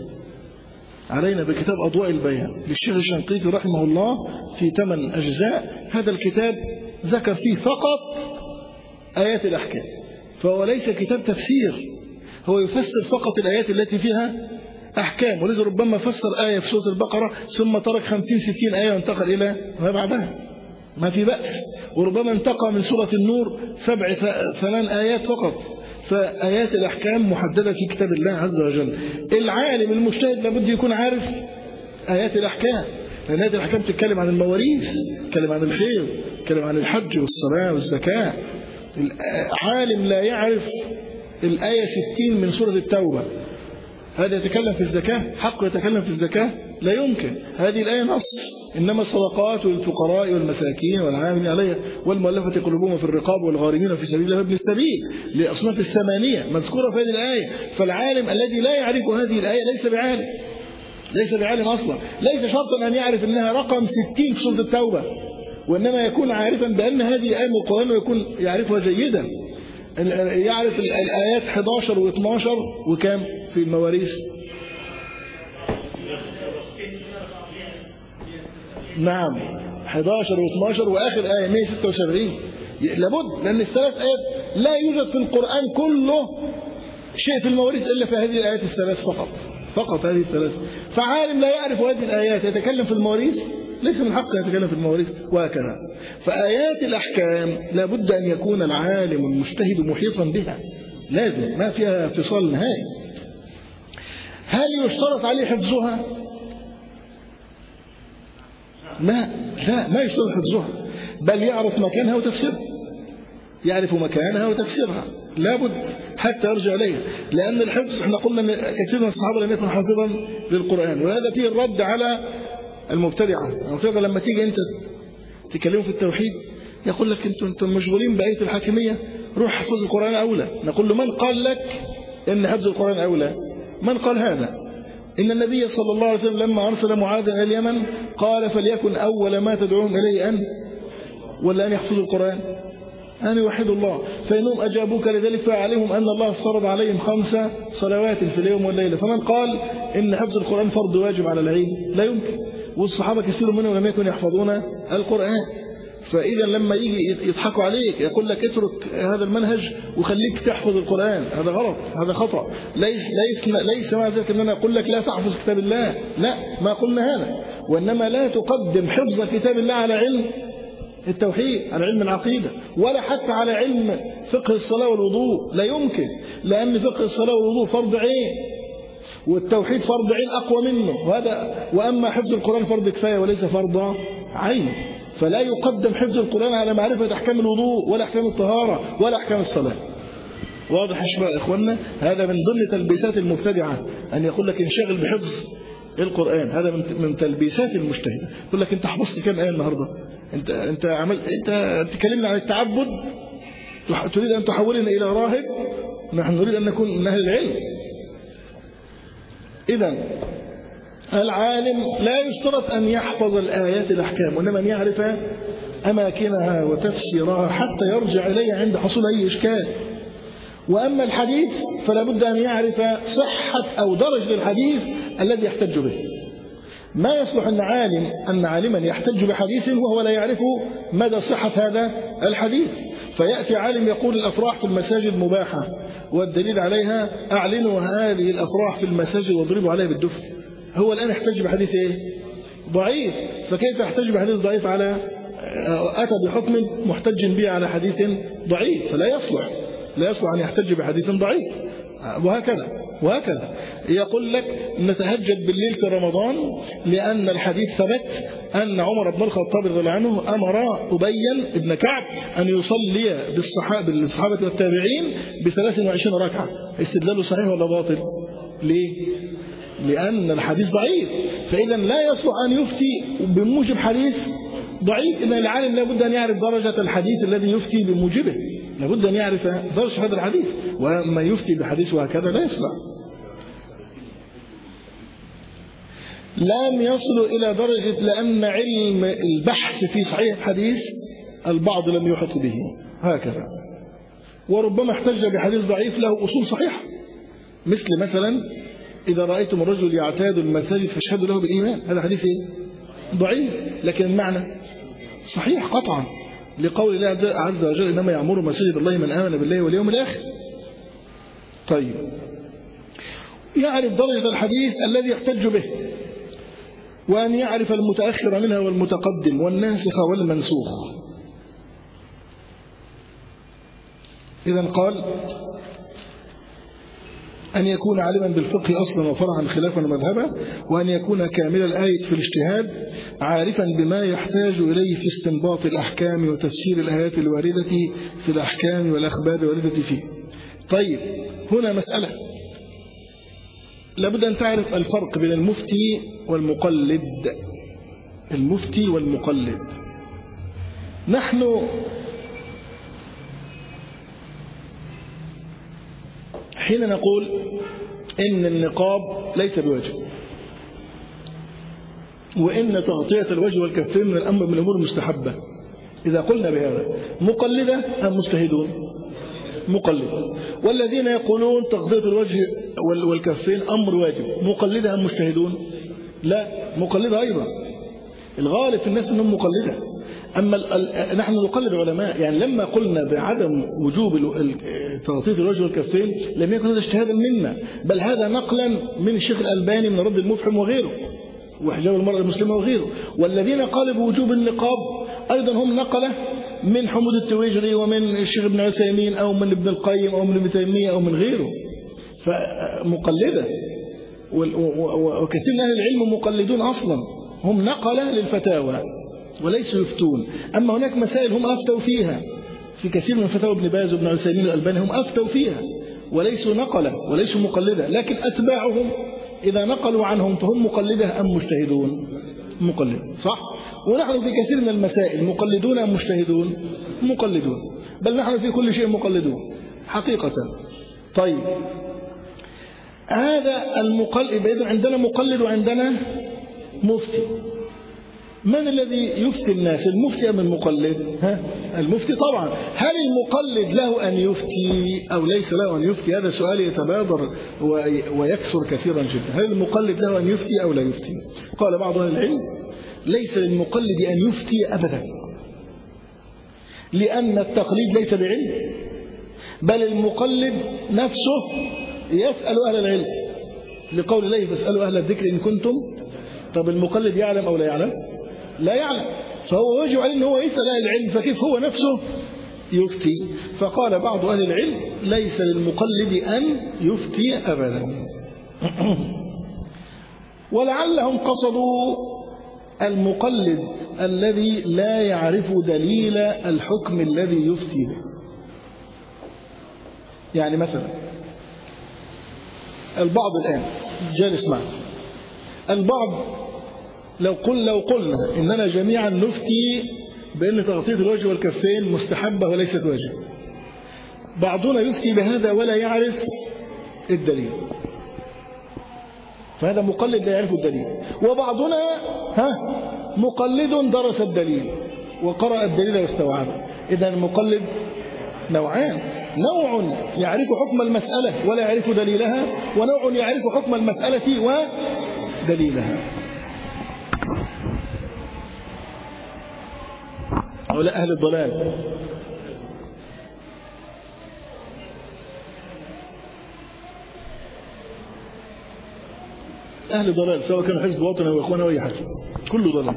البيان، للشيخ الشنقيطي رحمه الله في 8 أجزاء. هذا الكتاب ذكر فيه فقط آيات الأحكام، فهو ليس كتاب تفسير، هو يفسر فقط الآيات التي فيها أحكام. ولذا ربما فسر آية في سورة البقرة ثم ترك 50-60 آية وانتقل إلى ما بعدها، ما في بأس. وربما انتقى من سورة النور 7-8 آيات فقط. فآيات الأحكام محددة في كتاب الله عز وجل. العالم المجتهد لابد يكون عارف آيات الأحكام، لأن آيات الأحكام تتكلم عن المواريث، تتكلم عن الحيض، تتكلم عن الحج والصلاة والزكاة. العالم لا يعرف الآية 60 من سورة التوبة، هذا يتكلم في الزكاة، حق يتكلم في الزكاة؟ لا يمكن. هذه الآية نص، إنما الصدقات للفقراء والمساكين والعاملين عليها والمؤلفة قلوبهم في الرقاب والغارمين في سبيل الله وابن السبيل، للأصناف الثمانية مذكورة في هذه الآية. فالعالم الذي لا يعرف هذه الآية ليس بعالم أصلا. ليس شرطا أن يعرف أنها رقم 60 في سورة التوبة، وإنما يكون عارفا بأن هذه آية من القرآن ويكون يعرفها جيدا. يعرف الآيات 11 و12 وكام في المواريث. نعم 11 و12 وآخر آية 176. لابد، لأن الثلاث آيات لا يوجد في القرآن كله شيء في المواريث إلا في هذه الآيات الثلاث فقط هذه الثلاث. فعالم لا يعرف هذه الآيات يتكلم في المواريث، ليس من حقه يتكلم في المواريث وهكذا. فآيات الأحكام لابد أن يكون العالم المجتهد محيطا بها، لازم، ما فيها فصال نهائي. هل يشترط عليه حفظها؟ لا ما يشترط حفظها، بل يعرف مكانها وتفسيرها، يعرف مكانها وتفسيرها لابد حتى يرجع إليها. لأن الحفظ احنا قلنا ان كثير من الصحابة لم يكن حافظا للقرآن، وهذا فيه الرد على المبتدعة. المبتدعة لما تيجي أنت تكلموا في التوحيد يقول لك أنتم مشغولين بآية الحاكمية، روح حفظ القرآن أولى. نقول له من قال لك إن حفظ القرآن أولى؟ من قال هذا؟ إن النبي صلى الله عليه وسلم لما أرسل معاذا إلى اليمن قال فليكن أول ما تدعوهم إليه أن يحفظوا القرآن، أن يوحدوا الله، فإنهم أجابوك لذلك فعليهم أن الله فرض عليهم 5 صلوات في اليوم والليلة. فمن قال إن حفظ القرآن فرض واجب على العين؟ لا يمكن. والصحابة كثير منهم لم يكن يحفظون القرآن. فإذا لما يجي يضحكوا عليك يقول لك اترك هذا المنهج وخليك تحفظ القرآن، هذا غلط، هذا خطأ. ليس مع ذلك أن أنا أقول لك لا تحفظ كتاب الله، لا، ما قلنا هذا. وإنما لا تقدم حفظ كتاب الله على علم التوحيد، على علم العقيدة، ولا حتى على علم فقه الصلاة والوضوء، لا يمكن. لأن فقه الصلاة والوضوء فرض عين، والتوحيد فرض عين أقوى منه، وأما حفظ القرآن فرض كفاية وليس فرض عين. فلا يقدم حفظ القرآن على معرفة أحكام الوضوء ولا أحكام الطهارة ولا أحكام الصلاة. واضح يا إخواننا؟ هذا من ضمن تلبيسات المبتدعة، أن يقول لك انشغل بحفظ القرآن، هذا من تلبيسات المجتهد. يقول لك أنت حفظت كم آية النهاردة؟ أنت تكلمنا عن التعبد، تريد أن تحولنا إلى راهب؟ نحن نريد أن نكون من أهل العلم. إذن العالم لا يشترط أن يحفظ الآيات الأحكام، وإنما أن يعرف أماكنها وتفسيرها حتى يرجع إليها عند حصول أي إشكال. وأما الحديث فلا بد أن يعرف صحة أو درجة الحديث الذي يحتج به. ما يصلح أن عالما يحتج بحديث وهو لا يعرف مدى صحة هذا الحديث، فيأتي عالم يقول الأفراح في المساجد مباحة، والدليل عليها أعلنوا هذه الأفراح في المساجد واضربوا عليها بالدف. هو الآن يحتج بحديث ضعيف، فكيف يحتج بحديث ضعيف على أتى بحكم محتج به على حديث ضعيف؟ فلا يصلح أن يحتج بحديث ضعيف. وهكذا يقول لك نتهجد بالليل في رمضان لأن الحديث ثبت أن عمر بن الخطاب رضي الله عنه أمر أبي بن كعب أن يصلي بالصحابة والتابعين ب23 ركعة. استدلاله صحيح ولا باطل؟ ليه؟ لأن الحديث ضعيف. فإذا لا يصلح أن يفتي بموجب حديث ضعيف. إن العالم لابد أن يعرف درجة الحديث الذي يفتي بموجبه، لابد أن يعرف درجة هذا الحديث، وما يفتي بحديث وهكذا لا يصلح. لم يصل إلى درجة لأن علم البحث في صحيح الحديث البعض لم يحط به هكذا، وربما احتج بحديث ضعيف له أصول صحيحة، مثلا إذا رأيتم الرجل يعتاد المساجد فاشهدوا له بالإيمان، هذا حديث ضعيف لكن المعنى صحيح قطعا، لقول الله عز وجل إنما يعمر مساجد الله من آمن بالله واليوم الآخر. طيب، يعرف درجة الحديث الذي يحتج به، وأن يعرف المتأخر منها والمتقدم والناسخ والمنسوخ. إذن قال أن يكون عالما بالفقه أصلا وفرعا خلافا ومذهبا، وأن يكون كامل الآية في الاجتهاد عارفا بما يحتاج إليه في استنباط الأحكام وتفسير الآيات الواردة في الأحكام والأخبار الواردة فيه. طيب، هنا مسألة لابد أن تعرف الفرق بين المفتي والمقلد. المفتي والمقلد، نحن حين نقول إن النقاب ليس بواجب، وإن تغطية الوجه والكفين من الأمر من الأمور المستحبة، إذا قلنا بهذا مقلدة أم مجتهدون؟ مقلدة. والذين يقولون تغطية الوجه والكفين أمر واجب، مقلدة أم مجتهدون؟ لا، مقلدة أيضا. الغالب في الناس أنهم مقلدة. أما نحن نقلد علماء، يعني لما قلنا بعدم وجوب تغطية الوجه والكفين لم يكن هذا اجتهادا منا، بل هذا نقلا من الشيخ الألباني من رد المفحم وغيره، وحجاب المرأة المسلمة وغيره. والذين قالوا بوجوب النقاب أيضا هم نقله من حمود التويجري ومن الشيخ ابن عثيمين أو من ابن القيم أو من ابن تيمية أو من غيره. فمقلدة، وكثير من أهل العلم مقلدون أصلا، هم نقله للفتاوى وليسوا يفتون. أما هناك مسائل هم أفتوا فيها، في كثير من فتاوى ابن باز وابن عثيمين والألباني هم أفتوا فيها وليسوا نقله وليسوا مقلدة، لكن أتباعهم إذا نقلوا عنهم فهم مقلدة أم مجتهدون؟ مقلدون، صح؟ ونحن في كثير من المسائل مقلدون أم مجتهدون؟ مقلدون، بل نحن في كل شيء مقلدون حقيقة. طيب، هذا المقلد، إذن عندنا مقلد وعندنا مفتي. من الذي يفتي الناس، المفتي أم المقلد؟ المفتي طبعا. هل المقلد له أن يفتي أو ليس له أن يفتي؟ هذا سؤال يتبادر ويكثر كثيرا جدا. هل المقلد له أن يفتي أو لا يفتي؟ قال بعض أهل العلم: ليس للمقلد أن يفتي أبدا، لأن التقليد ليس بعلم، بل المقلد نفسه يسأل أهل العلم، لقول الله: فاسألوا أهل الذكر إن كنتم. طب المقلد يعلم أو لا يعلم؟ لا يعلم، فهو يجب عليه أن هو يسأل أهل العلم، فكيف هو نفسه يفتي؟ فقال بعض أهل العلم: ليس للمقلد أن يفتي أبدا. ولعلهم قصدوا المقلد الذي لا يعرف دليل الحكم الذي يفتي به. يعني مثلا البعض الآن جالس معنا، البعض لو قلنا إننا جميعا نفتي بأن تغطية الوجه والكفين مستحبة وليست واجب، بعضنا يفتي بهذا ولا يعرف الدليل، فهذا مقلد لا يعرف الدليل. وبعضنا مقلد درس الدليل وقرأ الدليل واستوعبه. إذا المقلد نوعان: نوع يعرف حكم المسألة ولا يعرف دليلها، ونوع يعرف حكم المسألة ودليلها. هؤلاء أهل الضلال. أهل ضلال، سواء كانوا حزب وطني أو إخوان أو أي حاجة، كله ضلال.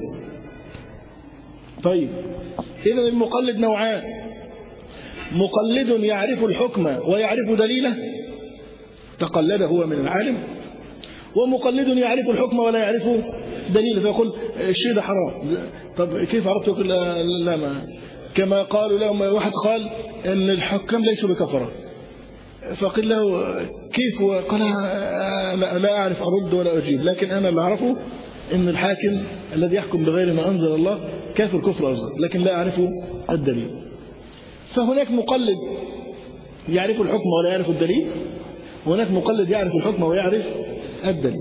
طيب، إذن المقلد نوعان: مقلد يعرف الحكم ويعرف دليله، تقلد هو من العالم، ومقلد يعرف الحكم ولا يعرف دليله، فيقول الشيء ده حرام. طب كيف عرفت؟ يقول لا، ما كما قالوا لهم، واحد قال ان الحكام ليسوا بكفرة، فقال له كيف؟ قال لا أعرف أرد ولا أجيب، لكن أنا اللي أعرفه ان الحاكم الذي يحكم بغير ما أنزل الله كافر كفر أصغر، لكن لا أعرف الدليل. فهناك مقلد يعرف الحكم ولا يعرف الدليل، وهناك مقلد يعرف الحكم ويعرف الدليل.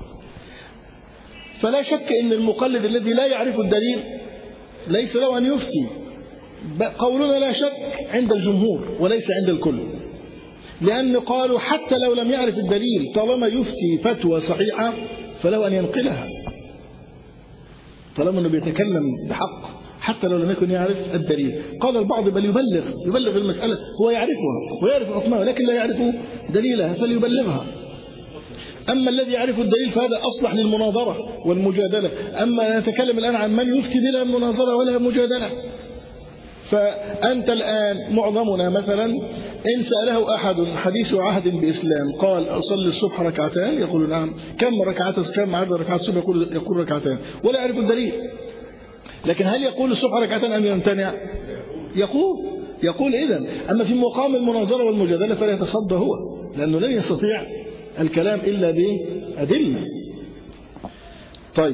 فلا شك أن المقلد الذي لا يعرف الدليل ليس له أن يفتي. قولنا لا شك عند الجمهور وليس عند الكل، لأن قالوا حتى لو لم يعرف الدليل طالما يفتي فتوى صحيحة فله أن ينقلها، طالما أنه بيتكلم بحق حتى لو لم يكن يعرف الدليل. قال البعض بل يبلغ المسألة، هو يعرفها ويعرف حكمها ولكن لا يعرف دليلها فليبلغها. أما الذي يعرف الدليل فهذا أصلح للمناظرة والمجادلة. أما نتكلم الآن عن من يفتي بلا مناظرة ولا مجادلة. فأنت الآن معظمنا مثلا إن سأله أحد حديث عهد بإسلام قال أصلي الصبح ركعتان، يقول نعم. كم عدد ركعات الصبح؟ يقول ركعتان ولا يعرف الدليل. لكن هل يقول الصبح ركعتان أم يمتنع؟ يقول إذن. أما في مقام المناظرة والمجادلة فلا يتصدى هو، لأنه لن يستطيع الكلام إلا بأدلة. طيب،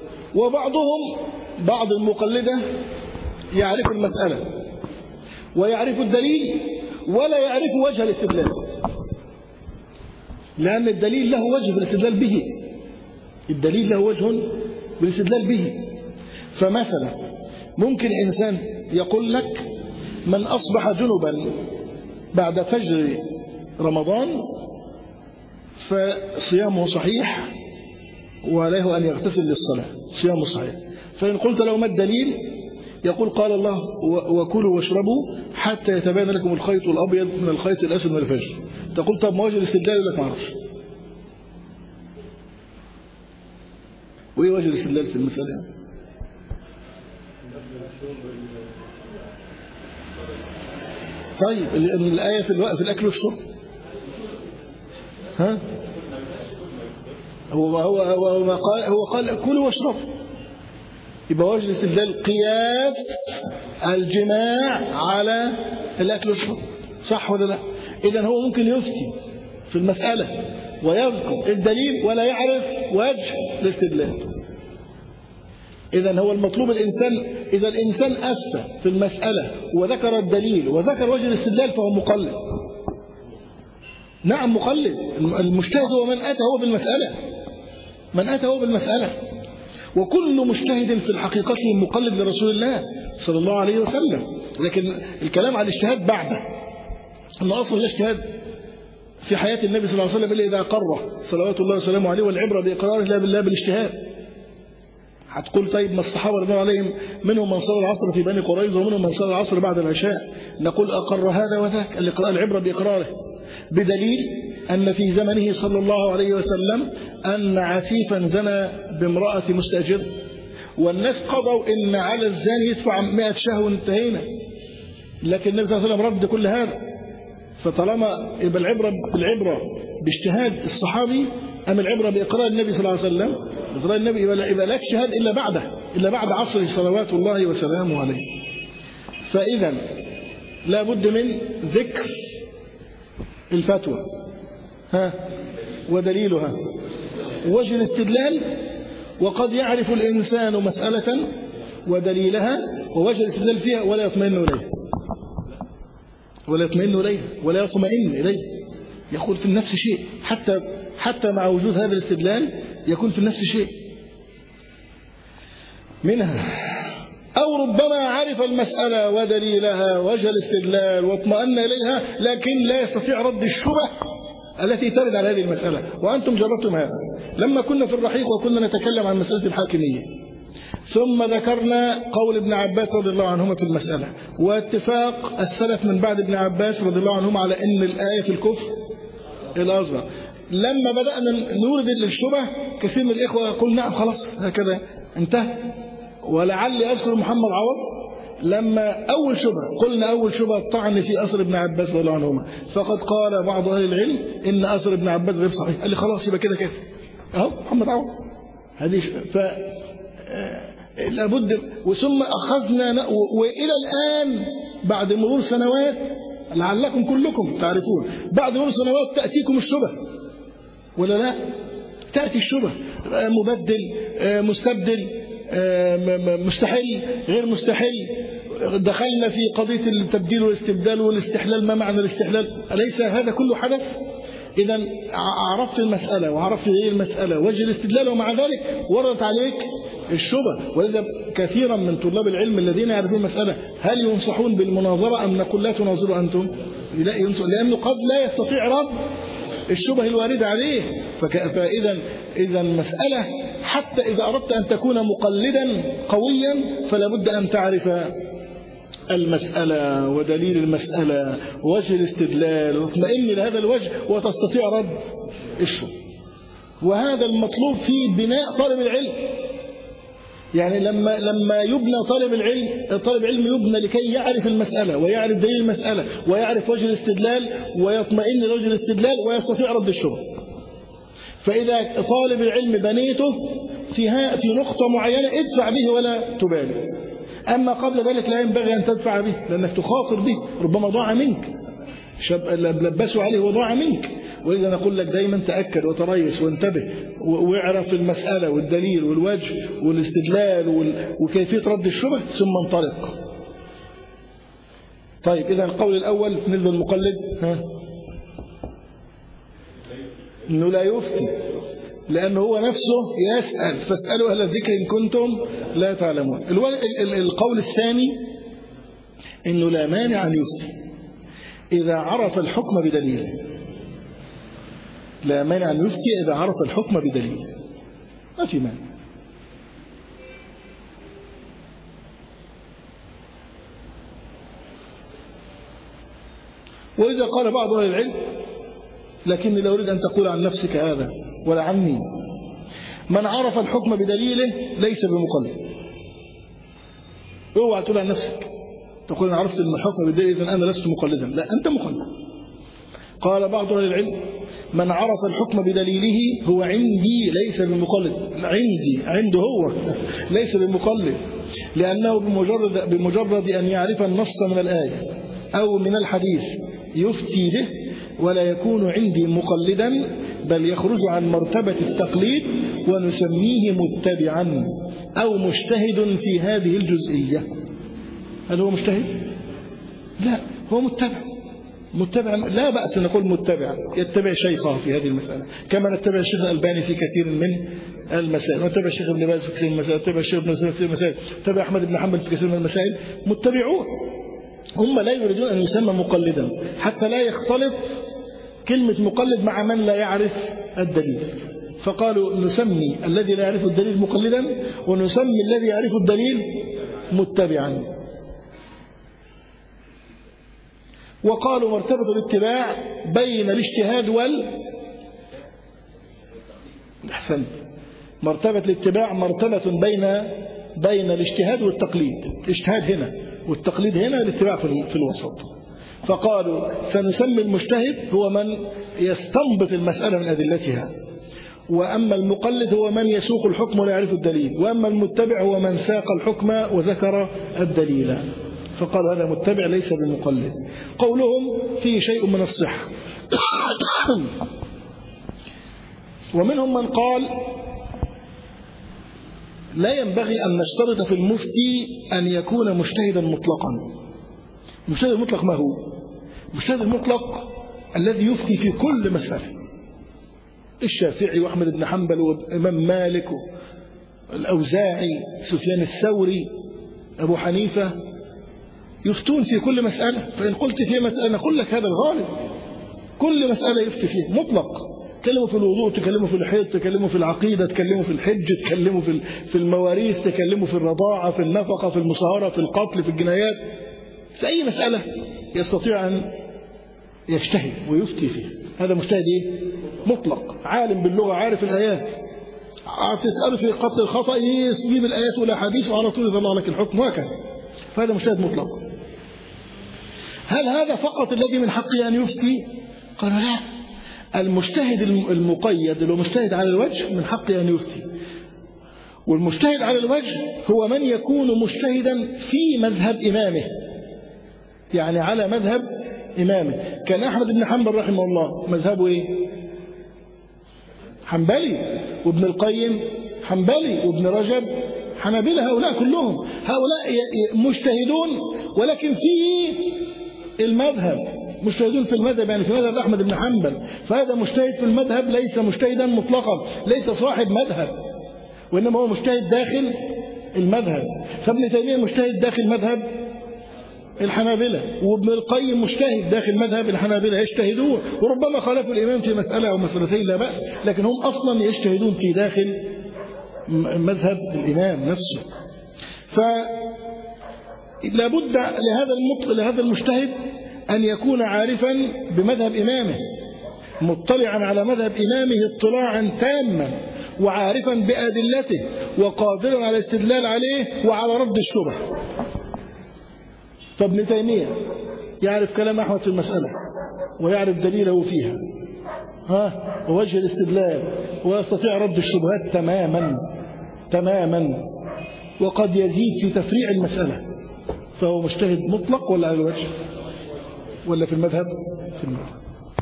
بعض المقلدة يعرف المسألة ويعرف الدليل ولا يعرف وجه الاستدلال، لأن الدليل له وجه بالاستدلال به، الدليل له وجه بالاستدلال به. فمثلا ممكن إنسان يقول لك من أصبح جنبا بعد فجر رمضان فصيامه صحيح وله أن يغتسل للصلاة، صيامه صحيح. فإن قلت له ما الدليل؟ يقول قال الله وكلوا واشربوا حتى يتبين لكم الخيط الأبيض من الخيط الأسود من الفجر. تقول طب ما وجه الاستدلال؟ يقول لك ما اعرفش. وإيه وجه الاستدلال في المسألة؟ طيب الآية في الأكل والشرب، ها هو قال كلوا واشربوا، يبقى وجه الاستدلال قياس الجماع على الأكل والشرب، صح ولا لا؟ إذا هو ممكن يفتي في المسألة ويذكر الدليل ولا يعرف وجه الاستدلال. إذا هو المطلوب إذا الإنسان أفتى في المسألة وذكر الدليل وذكر وجه الاستدلال فهو مقلد. نعم مقلد. المجتهد هو من أتى هو بالمسألة، من أتى هو بالمسألة. وكل مجتهد في الحقيقة مقلد لرسول الله صلى الله عليه وسلم. لكن الكلام على الاجتهاد بعده، أن أصل الاجتهاد في حياة النبي صلى الله عليه وسلم إلا إذا قرر صلوات الله وسلامه عليه، والعبرة بإقراره لا بالله بالاجتهاد. هتقول طيب ما الصحابة رضي الله عليهم منهم من صلى العصر في بني قريظة ومنهم من صلى العصر بعد العشاء، نقول أقر هذا وذاك، العبرة بإقراره، بدليل أن في زمنه صلى الله عليه وسلم أن عسيفا زنى بامرأة مستأجر والناس قضوا إن على الزاني يدفع 100 شهوة وانتهينا، لكن النبي صلى الله عليه وسلم رد كل هذا. فطالما يبقى العبرة باجتهاد الصحابي أم العبرة بإقرار النبي صلى الله عليه وسلم؟ بإقرار النبي يبقى لا اجتهاد إلا بعد عصره صلوات الله وسلامه عليه. فإذا لا بد من ذكر الفتوى ودليلها وجه الاستدلال. وقد يعرف الإنسان مسألة ودليلها ووجه الاستدلال فيها ولا يطمئن إليه ولا يطمئن إليه، يقول في النفس شيء، حتى مع وجود هذا الاستدلال يكون في النفس شيء منها. أو ربما عرف المسألة ودليلها وجه الاستدلال واطمأن إليها لكن لا يستطيع رد الشبه التي ترد على هذه المسألة. وأنتم جربتم هذا لما كنا في الرحيق وكنا نتكلم عن مسألة الحاكمية، ثم ذكرنا قول ابن عباس رضي الله عنهما في المسألة واتفاق السلف من بعد ابن عباس رضي الله عنهما على أن الآية في الكفر الأصغر. لما بدأنا نورد للشبه كثير من الإخوة يقول نعم خلاص هكذا انتهى. ولعلي أذكر محمد عوض لما قلنا أول شبه الطعن في أثر ابن عباس رضي الله عنهما، فقد قال بعض أهل العلم إن أثر ابن عباس غير صحيح، قال لي خلاص يبقى كده كافر أهو محمد عوض هذه. لابد. وثم أخذنا وإلى الآن بعد مرور سنوات لعلكم كلكم تعرفون بعد مرور سنوات تأتيكم الشبه ولا لا؟ تأتي الشبه، مبدل مستبدل مستحيل غير مستحيل. دخلنا في قضية التبديل والاستبدال والاستحلال. ما معنى الاستحلال؟ أليس هذا كله حدث؟ إذا عرفت المسألة وعرفت ايه المسألة وجه الاستدلال ومع ذلك وردت عليك الشبه. ولذا كثيرا من طلاب العلم الذين يعرفون المسألة هل ينصحون بالمناظرة أم نقول لا تناظروا أنتم؟ لا ينصح، لأنه قد لا يستطيع رد الشبه الواردة عليه. فإذا مسألة حتى إذا أردت أن تكون مقلدا قويا فلا بد أن تعرف المسألة ودليل المسألة ووجه الاستدلال واطمئن لهذا الوجه وتستطيع رد الشبه. وهذا المطلوب في بناء طالب العلم. يعني لما يبنى طالب العلم يبنى لكي يعرف المسألة ويعرف دليل المسألة ويعرف وجه الاستدلال ويطمئن لوجه الاستدلال ويستطيع رد الشبه. فإذا طالب العلم بنيته في نقطة معينة ادفع به ولا تبالي، أما قبل ذلك لا ينبغي أن تدفع به لأنك تخاطر به، ربما ضاع منك، لبسوا عليه وضاع منك. ولذا نقول لك دايما تأكد وتريث وانتبه واعرف المسألة والدليل والوجه والاستدلال وكيفية رد الشبه ثم انطلق. طيب إذا القول الأول بالنسبة للمقلد إنه لا يفتي لأنه هو نفسه يسأل فاسألوا أهل الذكر إن كنتم لا تعلمون. القول الثاني إنه لا مانع أن يفتي إذا عرف الحكم بدليل. لا مانع أن يفتي إذا عرف الحكم بدليل، ما في مانع. وإذا قال بعض أهل العلم لكني لا أريد أن تقول عن نفسك هذا ولا عني، من عرف الحكم بدليله ليس بمقلد. اوعى تقول عن نفسك تقول أنا عرفت أن الحكم بدليل إذن أنا لست مقلدا، لا أنت مقلد. قال بعض أهل العلم من عرف الحكم بدليله هو عندي ليس بمقلد. عنده هو ليس بمقلد، لأنه بمجرد أن يعرف النص من الآية أو من الحديث يفتي به ولا يكون عندي مقلدا، بل يخرج عن مرتبة التقليد ونسميه متبعا أو مجتهد في هذه الجزئية. هل هو مجتهد؟ لا، هو متبع. لا بأس أن نقول متبع، يتبع شيخه في هذه المسألة كما نتبع الشيخ الألباني في كثير من المسائل، ونتبع الشيخ ابن باز في كثير من المسائل، نتبع الشيخ ابن مسعود في كثير من المسائل، نتبع أحمد بن حنبل في كثير من المسائل. متبعون هم لا يريدون أن يسمى مقلدا حتى لا يختلط كلمة مقلد مع من لا يعرف الدليل، فقالوا نسمي الذي لا يعرف الدليل مقلدا ونسمي الذي يعرف الدليل متبعا. وقالوا مرتبة الاتباع بين الاجتهاد أحسن، مرتبة الاتباع مرتبة بين الاجتهاد والتقليد. الاجتهاد هنا والتقليد هنا، الاتباع في الوسط. فقالوا سنسمي المجتهد هو من يستنبط المسألة من أدلتها، وأما المقلد هو من يسوق الحكم ولا يعرف الدليل، وأما المتبع هو من ساق الحكم وذكر الدليل. فقالوا هذا متبع ليس بمقلد. قولهم فيه شيء من الصحة. ومنهم من قال لا ينبغي أن نشترط في المفتي أن يكون مجتهدا مطلقا. المجتهد المطلق ما هو؟ المجتهد المطلق الذي يفتي في كل مسألة. الشافعي وأحمد بن حنبل والإمام مالك والأوزاعي سفيان الثوري أبو حنيفة يفتون في كل مسألة. فإن قلت في مسألة نقول لك هذا الغالب، كل مسألة يفتي فيه مطلق. تكلموا في الوضوء، تكلموا في الحيض، تكلموا في العقيدة، تكلموا في الحج، تكلموا في المواريث، تكلموا في الرضاعة، في النفقة، في المصاهرة، في القتل، في الجنايات، في أي مسألة يستطيع أن يجتهد ويفتي فيه. هذا مجتهد مطلق، عالم باللغة، عارف الآيات. تسأله في قتل الخطأ يجيب الآيات والأحاديث وعلى طول يطلع لك الحكم وهكذا. فهذا مجتهد مطلق. هل هذا فقط الذي من حقه أن يفتي؟ قالوا لا، المجتهد المقيد اللي هو مجتهد على الوجه من حقه أن يفتي. والمجتهد على الوجه هو من يكون مجتهدا في مذهب إمامه، يعني على مذهب إمامه. كان أحمد بن حنبل رحمه الله مذهبه إيه؟ حنبلي، وابن القيم حنبلي، وابن رجب حنابلة. هؤلاء كلهم مجتهدون، ولكن في المذهب مجتهدون في المذهب، يعني في مذهب أحمد بن حنبل. فهذا مجتهد في المذهب ليس مجتهدا مطلقا، ليس صاحب مذهب، وإنما هو مجتهد داخل المذهب. فابن تيمية مجتهد داخل مذهب الحنابلة، وابن القيم مجتهد داخل مذهب الحنابلة، يجتهدون وربما خالفوا الإمام في مسألة أو مسألتين لا بأس، لكن هم أصلا يجتهدون في داخل مذهب الإمام نفسه. فلا بد لهذا المجتهد أن يكون عارفا بمذهب إمامه، مطلعا على مذهب إمامه اطلاعا تاما، وعارفا بأدلته، وقادرا على الاستدلال عليه وعلى رد الشبه. فابن تيمية يعرف كلام أحمد في المسألة ويعرف دليله فيها ووجه الاستدلال، ويستطيع رد الشبهات تماما، وقد يزيد في تفريع المسألة. فهو مجتهد مطلق ولا على الوجه ولا في المذهب؟ في المذهب.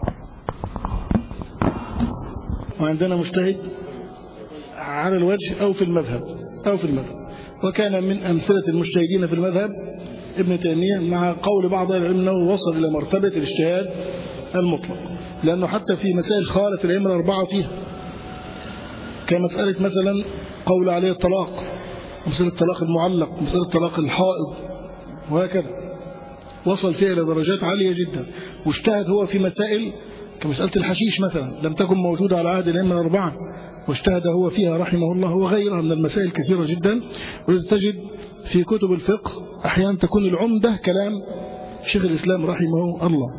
وعندنا مجتهد على الوجه أو في المذهب. وكان من أمثلة المجتهدين في المذهب ابن تيمية، مع قول بعض العلماء أنه وصل إلى مرتبة الاجتهاد المطلق، لأنه حتى في مسائل خالف الأئمة الأربعة فيها. كمسألة مثلا قول عليه الطلاق، مسألة الطلاق المعلق، مسألة الطلاق الحائض، وهكذا. وصل فيها إلى درجات عالية جدا. واجتهد هو في مسائل كمسألة الحشيش مثلا لم تكن موجودة على عهد الأئمة الأربعة، واجتهد هو فيها رحمه الله، وغيرها من المسائل كثيرة جدا. وتجد في كتب الفقه أحيانا تكون العمدة كلام شيخ الإسلام رحمه الله.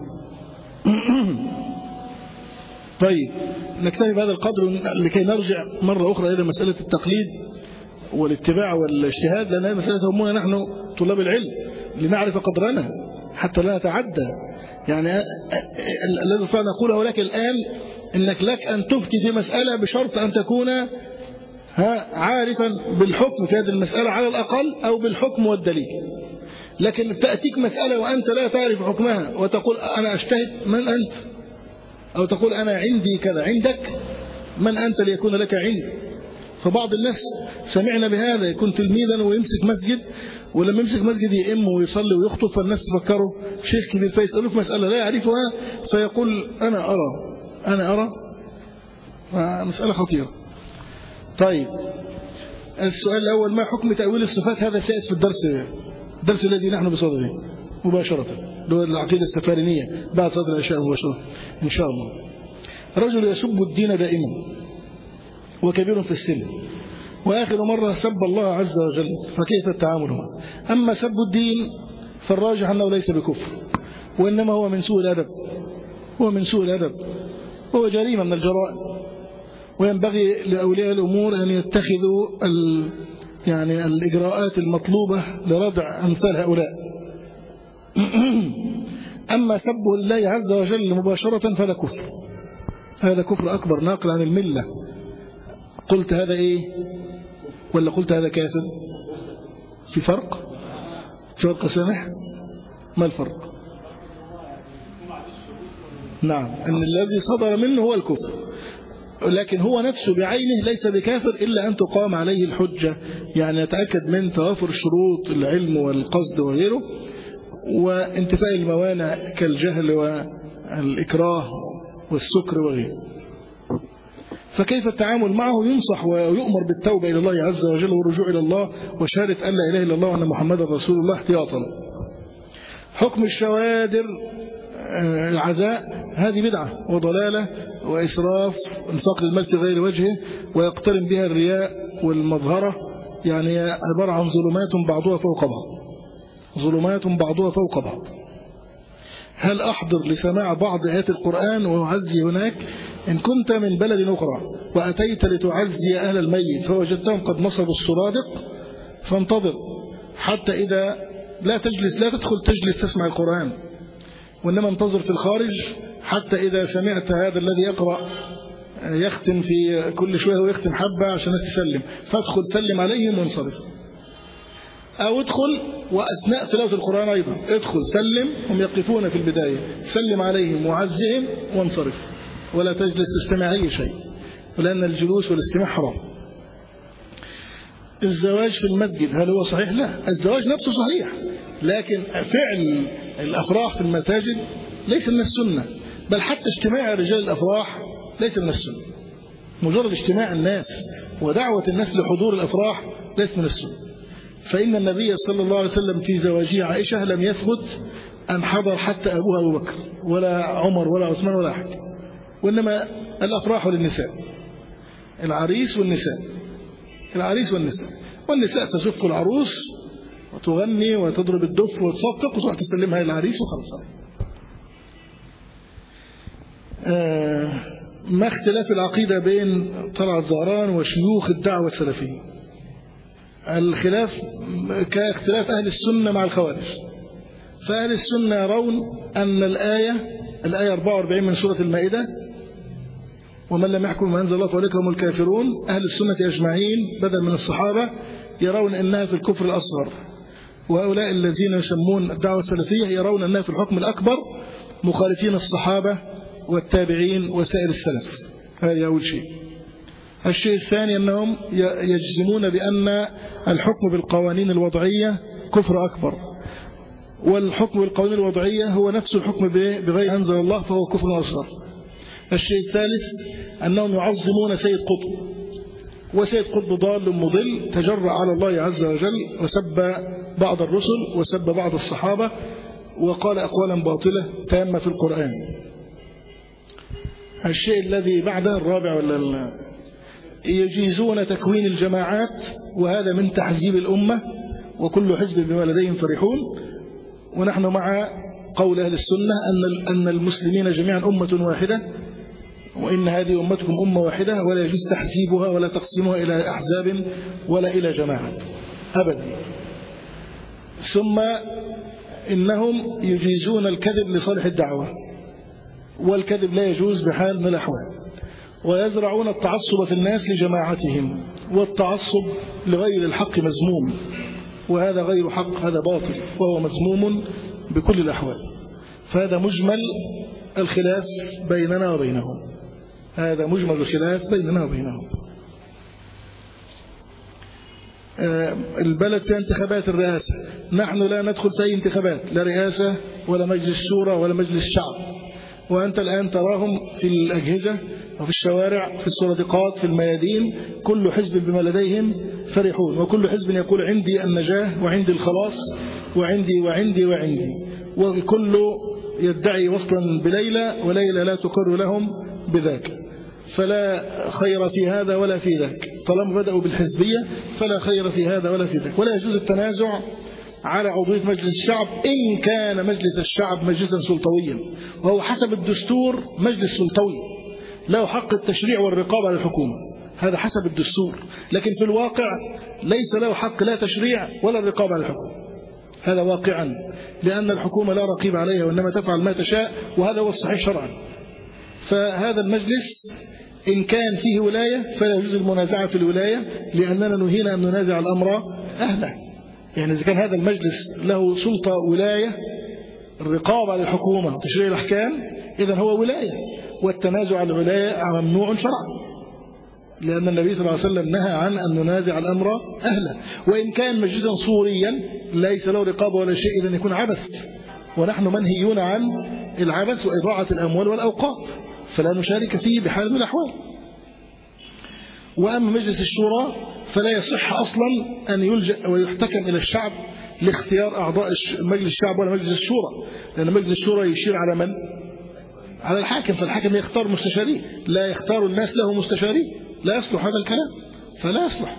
طيب نكتفي بهذا القدر لكي نرجع مرة أخرى إلى مسألة التقليد والاتباع والاجتهاد، لأن هذه مسألة تهمنا نحن طلاب العلم لنعرف قدرنا حتى لا نتعدى. يعني الذي صار نقوله لك الآن إنك لك أن تفتي في مسألة بشرط أن تكون عارفا بالحكم في هذه المسألة على الأقل، أو بالحكم والدليل. لكن تأتيك مسألة وأنت لا تعرف حكمها وتقول أنا أجتهد، من أنت؟ أو تقول أنا عندي كذا، عندك من أنت ليكون لك علم؟ فبعض الناس سمعنا بهذا يكون تلميذا ويمسك مسجد، ولما يمسك مسجد يئم ويصلي ويخطب، فالناس تفكره شيخ كبير، فيسألوه في مسألة لا يعرفها فيقول أنا أرى. مسألة خطيرة. طيب السؤال الأول: ما حكم تأويل الصفات؟ هذا سائد في الدرس الذي نحن بصدده مباشرة، العقيدة السفارينية بعد صدر العشاء مباشرة إن شاء الله. رجل يسب الدين دائما وكبير في السن، وآخر مرة سب الله عز وجل، فكيف التعامل معه؟ أما سب الدين فالراجح أنه ليس بكفر، وإنما هو من سوء الأدب، هو جريمة من الجرائم. وينبغي لأولياء الأمور أن يتخذوا يعني الإجراءات المطلوبة لردع أمثال هؤلاء. أما سبه لله عز وجل مباشرة فلا كفر، هذا كفر أكبر ناقل عن الملة. قلت هذا إيه ولا قلت هذا كافر؟ في فرق سامح؟ ما الفرق؟ نعم، أن الذي صدر منه هو الكفر، لكن هو نفسه بعينه ليس بكافر إلا أن تقام عليه الحجة، يعني يتأكد من توافر شروط العلم والقصد وغيره، وانتفاء الموانع كالجهل والإكراه والسكر وغيره. فكيف التعامل معه؟ ينصح ويؤمر بالتوبة إلى الله عز وجل والرجوع إلى الله وشهادة أن لا إله إلا الله وأن محمدا رسول الله احتياطا. حكم الشوادر العزاء: هذه بدعة وضلالة وإسراف، انفاق المال في غير وجهه، ويقترن بها الرياء والمظهرة، يعني عبارة عن ظلمات بعضها فوق بعض. هل أحضر لسماع بعض آيات القرآن وأعزي هناك؟ إن كنت من بلد أخرى وأتيت لتعزي أهل الميت فوجدتهم قد نصبوا السرادق فانتظر حتى إذا لا تدخل تجلس تسمع القرآن، وإنما انتظر في الخارج حتى إذا سمعت هذا الذي يقرأ يختم في كل شوية ويختم حبة عشان تسلم، فادخل سلم عليهم وانصرف. أو ادخل وأثناء تلاوة القرآن أيضا ادخل سلم، هم يقفون في البداية، سلم عليهم وعزهم وانصرف، ولا تجلس تستمع أي شيء، ولأن الجلوس والاستماع حرام. الزواج في المسجد هل هو صحيح؟ لا، الزواج نفسه صحيح، لكن فعل الأفراح في المساجد ليس من السنة، بل حتى اجتماع رجال الأفراح ليس من السنة. مجرد اجتماع الناس ودعوة الناس لحضور الأفراح ليس من السنة. فإن النبي صلى الله عليه وسلم في زواجه عائشة لم يثبت أن حضر حتى أبوها أبو بكر ولا عمر ولا عثمان ولا أحد، وإنما الأفراح للنساء، العريس والنساء، والنساء تزف العروس وتغني وتضرب الدف وتصفق وتروح تسلمها للعريس وخلص. ما اختلاف العقيدة بين طلعت زهران وشيوخ الدعوة السلفية؟ الخلاف كاختلاف أهل السنة مع الخوارج. فأهل السنة يرون أن الآية 44 من سورة المائدة: ومن لم يحكم ما أنزل الله فأولئك هم الكافرون. أهل السنة أجمعين بدل من الصحابة يرون أنها في الكفر الأصغر، وهؤلاء الذين يسمون الدعوة السلفية يرون أنها في الحكم الأكبر، مخالفين الصحابة والتابعين وسائر السلف. هذا أول شيء. الشيء الثاني أنهم يجزمون بأن الحكم بالقوانين الوضعية كفر أكبر، والحكم بالقوانين الوضعية هو نفس الحكم بغير أنزل الله فهو كفر أصغر. الشيء الثالث أنهم يعظمون سيد قطب وسيد قطب ضال مضل تجرأ على الله عز وجل وسب بعض الرسل وسب بعض الصحابة وقال أقوالا باطلة تامة في القرآن. الشيء الذي بعده الرابع يجيزون تكوين الجماعات، وهذا من تحزيب الأمة، وكل حزب بما لديهم فرحون. ونحن مع قول أهل السنة أن المسلمين جميعا أمة واحدة، وإن هذه أمتكم أمة واحدة، ولا يجوز تحزيبها ولا تقسيمها إلى أحزاب ولا إلى جماعات أبدا. ثم إنهم يجيزون الكذب لصالح الدعوة، والكذب لا يجوز بحال من الأحوال. ويزرعون التعصب في الناس لجماعتهم، والتعصب لغير الحق مذموم، وهذا غير حق، هذا باطل وهو مذموم بكل الأحوال. فهذا مجمل الخلاف بيننا وبينهم، هذا مجمل الخلاف بيننا وبينهم. البلد في انتخابات الرئاسة، نحن لا ندخل في أي انتخابات، لا رئاسة ولا مجلس شورى ولا مجلس شعب. وأنت الآن تراهم في الأجهزة وفي الشوارع في السرادقات في الميادين، كل حزب بما لديهم فرحون، وكل حزب يقول عندي النجاة وعندي الخلاص وعندي وعندي وعندي، وكل يدعي وصلا بليلى وليلى لا تقر لهم بذاك. فلا خير في هذا ولا في ذاك، طالما بدأوا بالحزبية فلا خير في هذا ولا في ذاك. ولا يجوز التنازع على عضوية مجلس الشعب إن كان مجلس الشعب مجلسا سلطويا، وهو حسب الدستور مجلس سلطوي له حق التشريع والرقابة على الحكومة، هذا حسب الدستور، لكن في الواقع ليس له حق لا تشريع ولا الرقابة على الحكومة، هذا واقعا، لأن الحكومة لا رقيب عليها وإنما تفعل ما تشاء، وهذا هو الصحيح شرعا. فهذا المجلس إن كان فيه ولاية فلا يجوز المنازعة في الولاية، لأننا نهينا أن ننازع الأمر أهله. يعني إذا كان هذا المجلس له سلطة ولاية، الرقابة على الحكومة وتشريع الأحكام، إذن هو ولاية، والتنازع على الولاية ممنوع شرعا، لأن النبي صلى الله عليه وسلم نهى عن أن ننازع الأمر أهله. وإن كان مجلسا صوريا ليس له رقابة ولا شيء، إذن يكون عبث، ونحن منهيون عن العبث وإضاعة الأموال والأوقات، فلا نشارك فيه بحال من الأحوال. وأما مجلس الشورى فلا يصح أصلا أن يلجأ ويحتكم إلى الشعب لاختيار أعضاء مجلس الشعب ولا مجلس الشورى، لأن مجلس الشورى يشير على من؟ على الحاكم، فالحاكم يختار مستشاريه، لا يختار الناس له مستشاريه، لا يصلح هذا الكلام، فلا يصلح.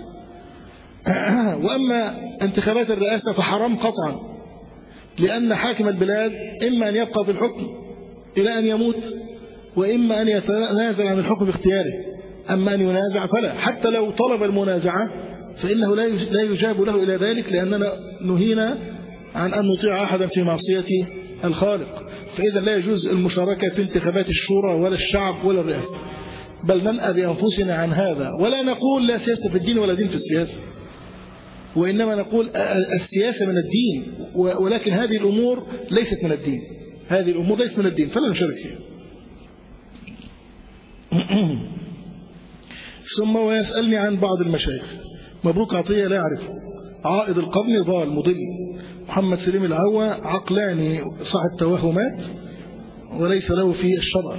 وأما انتخابات الرئاسة فحرام قطعا، لأن حاكم البلاد إما أن يبقى في الحكم إلى أن يموت، وإما أن يتنازل عن الحكم باختياره. أما أن ينازع فلا، حتى لو طلب المنازعة فإنه لا يجاب له إلى ذلك، لأننا نهينا عن أن نطيع أحدا في معصية الخالق. فإذا لا يجوز المشاركة في انتخابات الشورى ولا الشعب ولا الرئاسة، بل ننأى بأنفسنا عن هذا، ولا نقول لا سياسة في الدين ولا دين في السياسة، وإنما نقول السياسة من الدين، ولكن هذه الأمور ليست من الدين، هذه الأمور ليست من الدين، فلا نشارك فيها. ثم ويسألني عن بعض المشايخ. مبروك عطية لا يعرفه، عائد القرن ضال مضل، محمد سليم العوا عقلاني صاحب توهمات وليس له في الشرع،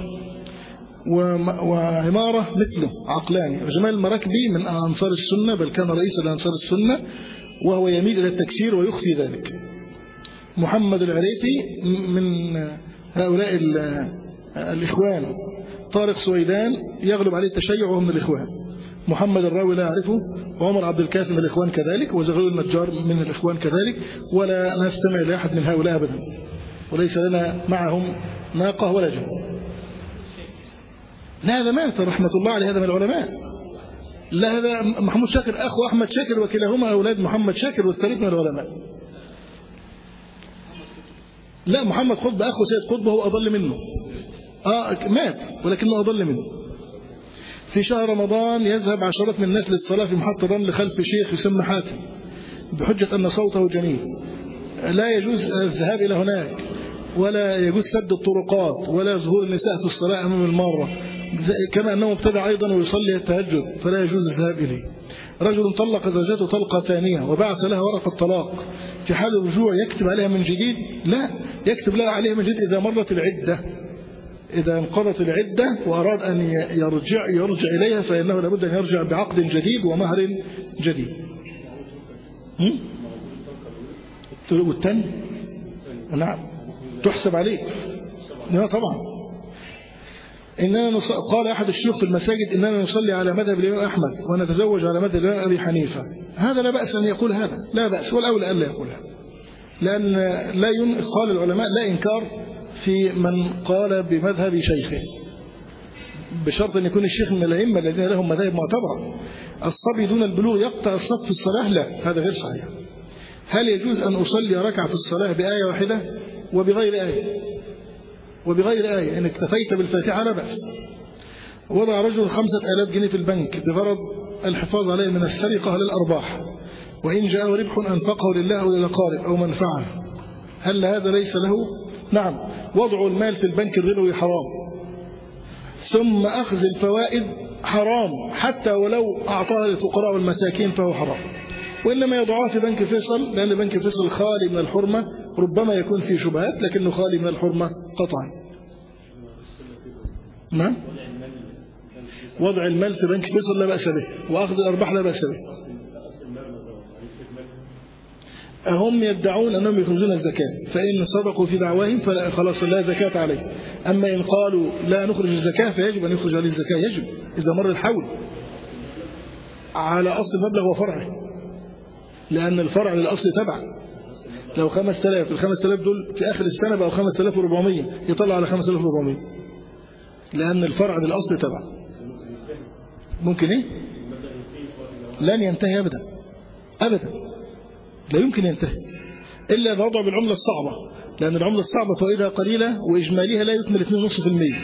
وعمارة مثله عقلاني، وجمال المراكبي من أنصار السنة، بل كان رئيسا لأنصار السنة وهو يميل إلى التكفير ويخفي ذلك. محمد العريفي من هؤلاء الإخوان. طارق سويدان يغلب عليه التشيع وهو من الإخوان. محمد الراوي لا أعرفه، وعمر عبد الكافي من الإخوان كذلك، وزغلول النجار من الإخوان كذلك، ولا نستمع لأحد من هؤلاء أبدا، وليس لنا معهم ناقة ولا جمل. لا هذا مات رحمة الله عليه، هذا من العلماء. لا هذا محمود شاكر أخو أحمد شاكر، وكلاهما أولاد محمد شاكر، والثالث من العلماء. لا محمد قطب أخو سيد قطب، هو أضل منه، مات ولكنه أضل منه. في شهر رمضان يذهب عشرات من الناس للصلاة في محطة الرمل خلف شيخ يسمى حاتم بحجة أن صوته جميل. لا يجوز الذهاب إلى هناك، ولا يجوز سد الطرقات، ولا ظهور النساء في الصلاة أمام المارة، كما أنه ابتدع أيضا ويصلي التهجد، فلا يجوز الذهاب إليه. رجل طلق زوجته طلقة ثانية وبعث لها ورقة طلاق، في حال الرجوع يكتب عليها من جديد؟ لا، يكتب لها عليها من جديد إذا مرت العدة، إذا انقضت العدة وأراد أن يرجع إليها فإنه لابد أن يرجع بعقد جديد ومهر جديد. والتاني نعم تحسب عليه. لا طبعا. قال أحد الشيوخ في المساجد إننا نصلي على مذهب الإمام أحمد ونتزوج على مذهب الإمام أبي حنيفة. هذا لا بأس أن يقول هذا، لا بأس، والأولى أن لا يقول هذا، لأن قال العلماء لا إنكار في من قال بمذهب شيخه، بشرط أن يكون الشيخ من الأئمة الذين لهم مذاهب معتبرة. الصبي دون البلوغ يقطع الصف في الصلاة؟ لا، هذا غير صحيح. هل يجوز أن أصلي ركعة في الصلاة بآية واحدة وبغير آية؟ وبغير آية، إن اكتفيت بالفاتحة لا بأس. وضع رجل 5000 جنيه في البنك بغرض الحفاظ عليه من السرقة للأرباح، وإن جاء ربح أنفقه لله أو للأقارب أو منفعة، هل هذا ليس له؟ نعم، وضع المال في البنك الربوي حرام، ثم أخذ الفوائد حرام، حتى ولو أعطاها للفقراء والمساكين فهو حرام. وإنما يضعها في بنك فيصل، لأن بنك فيصل خالي من الحرمة، ربما يكون فيه شبهات لكنه خالي من الحرمة قطعا. نعم، وضع المال في بنك فيصل لا بأس به، وأخذ الأرباح لا بأس به. هم يدعون أنهم يخرجون الزكاة، فإن صدقوا في دعواهم فخلاص لا زكاة عليه. أما إن قالوا لا نخرج الزكاة فيجب أن يخرج عليه الزكاة، يجب إذا مر الحول على أصل المبلغ وفرعه، لأن الفرع للأصل تبع. لو 5000، ال 5000 دول في آخر السنة بقوا 5400، يطلع على 5400، لأن الفرع للأصل تبع. ممكن إيه؟ لن ينتهي أبدا أبدا، لا يمكن ينتهي إلا إذا وضع بالعملة الصعبة، لأن العملة الصعبة فائدها قليلة وإجماليها لا يكمل 2.5%.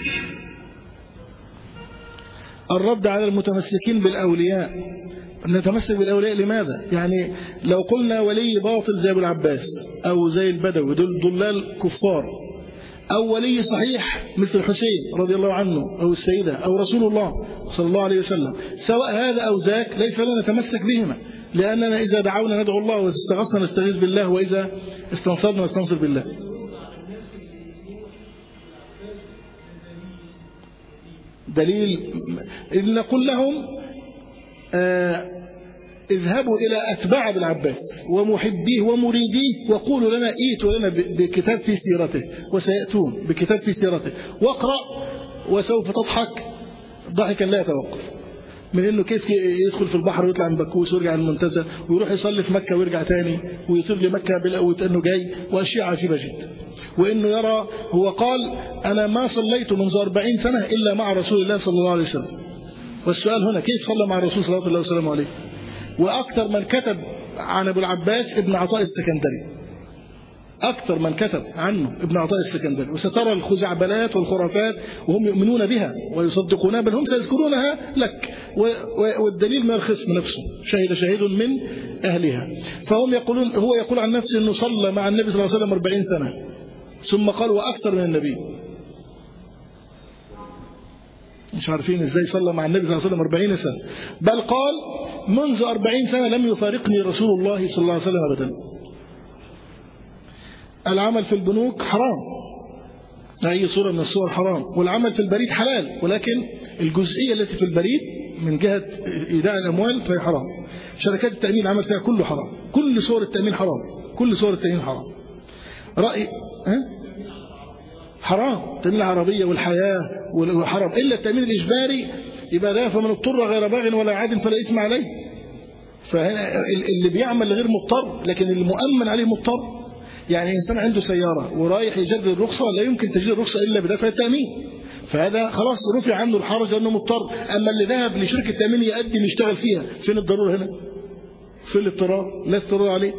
الرد على المتمسكين بالأولياء، نتمسك بالأولياء لماذا؟ يعني لو قلنا ولي باطل زي أبو العباس أو زي البدوي، دول ضلال كفار، أو ولي صحيح مثل الحسين رضي الله عنه أو السيدة أو رسول الله صلى الله عليه وسلم، سواء هذا أو ذاك ليس لنا نتمسك بهما، لأننا إذا دعونا ندعو الله، وإذا استغثنا نستغيث بالله، وإذا استنصرنا نستنصر بالله. دليل إن نقول لهم اذهبوا إلى أتباع ابن عباس ومحبيه ومريديه وقولوا لنا ائتوا لنا بكتاب في سيرته، وسيأتون بكتاب في سيرته، واقرأ وسوف تضحك ضحكا لا يتوقف، من انه كيف يدخل في البحر ويطلع من بكوس ويرجع المنتزه ويروح يصلي في مكة ويرجع تاني ويطير لمكة بالقوة انه جاي، واشياء عجيبة جدا. وانه يرى، هو قال انا ما صليت منذ 40 سنة الا مع رسول الله صلى الله عليه وسلم. والسؤال هنا كيف صلى مع الرسول صلى الله عليه وسلم؟ واكثر من كتب عن ابو العباس ابن عطاء السكندري، أكثر من كتب عنه ابن عطاء السكندري. وسترى الخزعبلات والخرافات وهم يؤمنون بها ويصدقونها، بل هم سيذكرونها لك، والدليل من الخصم نفسه، شهد شهيد من أهلها. فهم يقولون، هو يقول عن نفسه أنه صلى مع النبي صلى الله عليه وسلم 40 سنة، ثم قال وأكثر من النبي. مش عارفين إزاي صلى مع النبي صلى الله عليه وسلم 40 سنة، بل قال منذ 40 سنة لم يفارقني رسول الله صلى الله عليه وسلم أبدا. العمل في البنوك حرام، أي صورة من الصور حرام، والعمل في البريد حلال، ولكن الجزئية التي في البريد من جهة إيداع الأموال فهي حرام. شركات التأمين العمل فيها كله حرام، كل صور التأمين حرام، كل صور التأمين حرام. رأي حرام، التأمين العربية والحياة وحرام، إلا التأمين الإجباري يبقى ده فمن اضطر غير باغ ولا عاد فلا إثم عليه. فاللي بيعمل غير مضطر، لكن المؤمن عليه مضطر. يعني إنسان عنده سيارة ورايح يجدد الرخصة، لا يمكن تجديد الرخصة إلا بدفع التأمين، فهذا خلاص رفع عنه الحرج لأنه مضطر. أما اللي ذهب لشركة التأمين يقدم يشتغل فيها، فين الضرورة هنا؟ في الاضطرار، لا اضطرار عليه.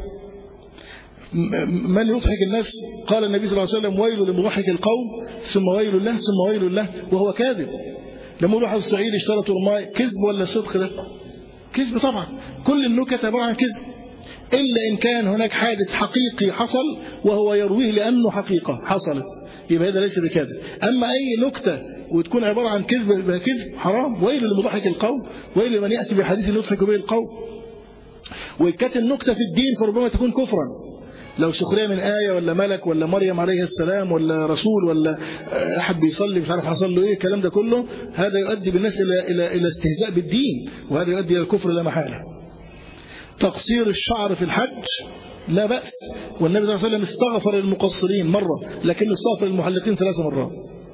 من يضحك الناس؟ قال النبي صلى الله عليه وسلم ويل لمضحك القوم ثم ويل له ثم ويل له، وهو كاذب. لما واحد الصعيد اشترى ترماي، كذب ولا صدق؟ ده كذب طبعا، كل النكت عبارة عن كذب، إلا إن كان هناك حادث حقيقي حصل وهو يرويه لأنه حقيقة حصلت، يبقى هذا ليس بكذب. أما أي نكتة وتكون عبارة عن كذب يبقى كذب حرام. ويل لمضحك القوم ويل لمن يأتي بحديث يضحك به القوم. وإن كانت النكتة في الدين فربما تكون كفرا، لو سخرية من آية ولا ملك ولا مريم عليه السلام ولا رسول ولا أحد بيصلي مش عارف حصل له إيه، الكلام ده كله هذا يؤدي بالناس إلى استهزاء بالدين، وهذا يؤدي إلى الكفر لا محالة. تقصير الشعر في الحج لا بأس، والنبي صلى الله عليه وسلم استغفر للمقصرين مرة لكنه استغفر للمحلقين 3 مرات.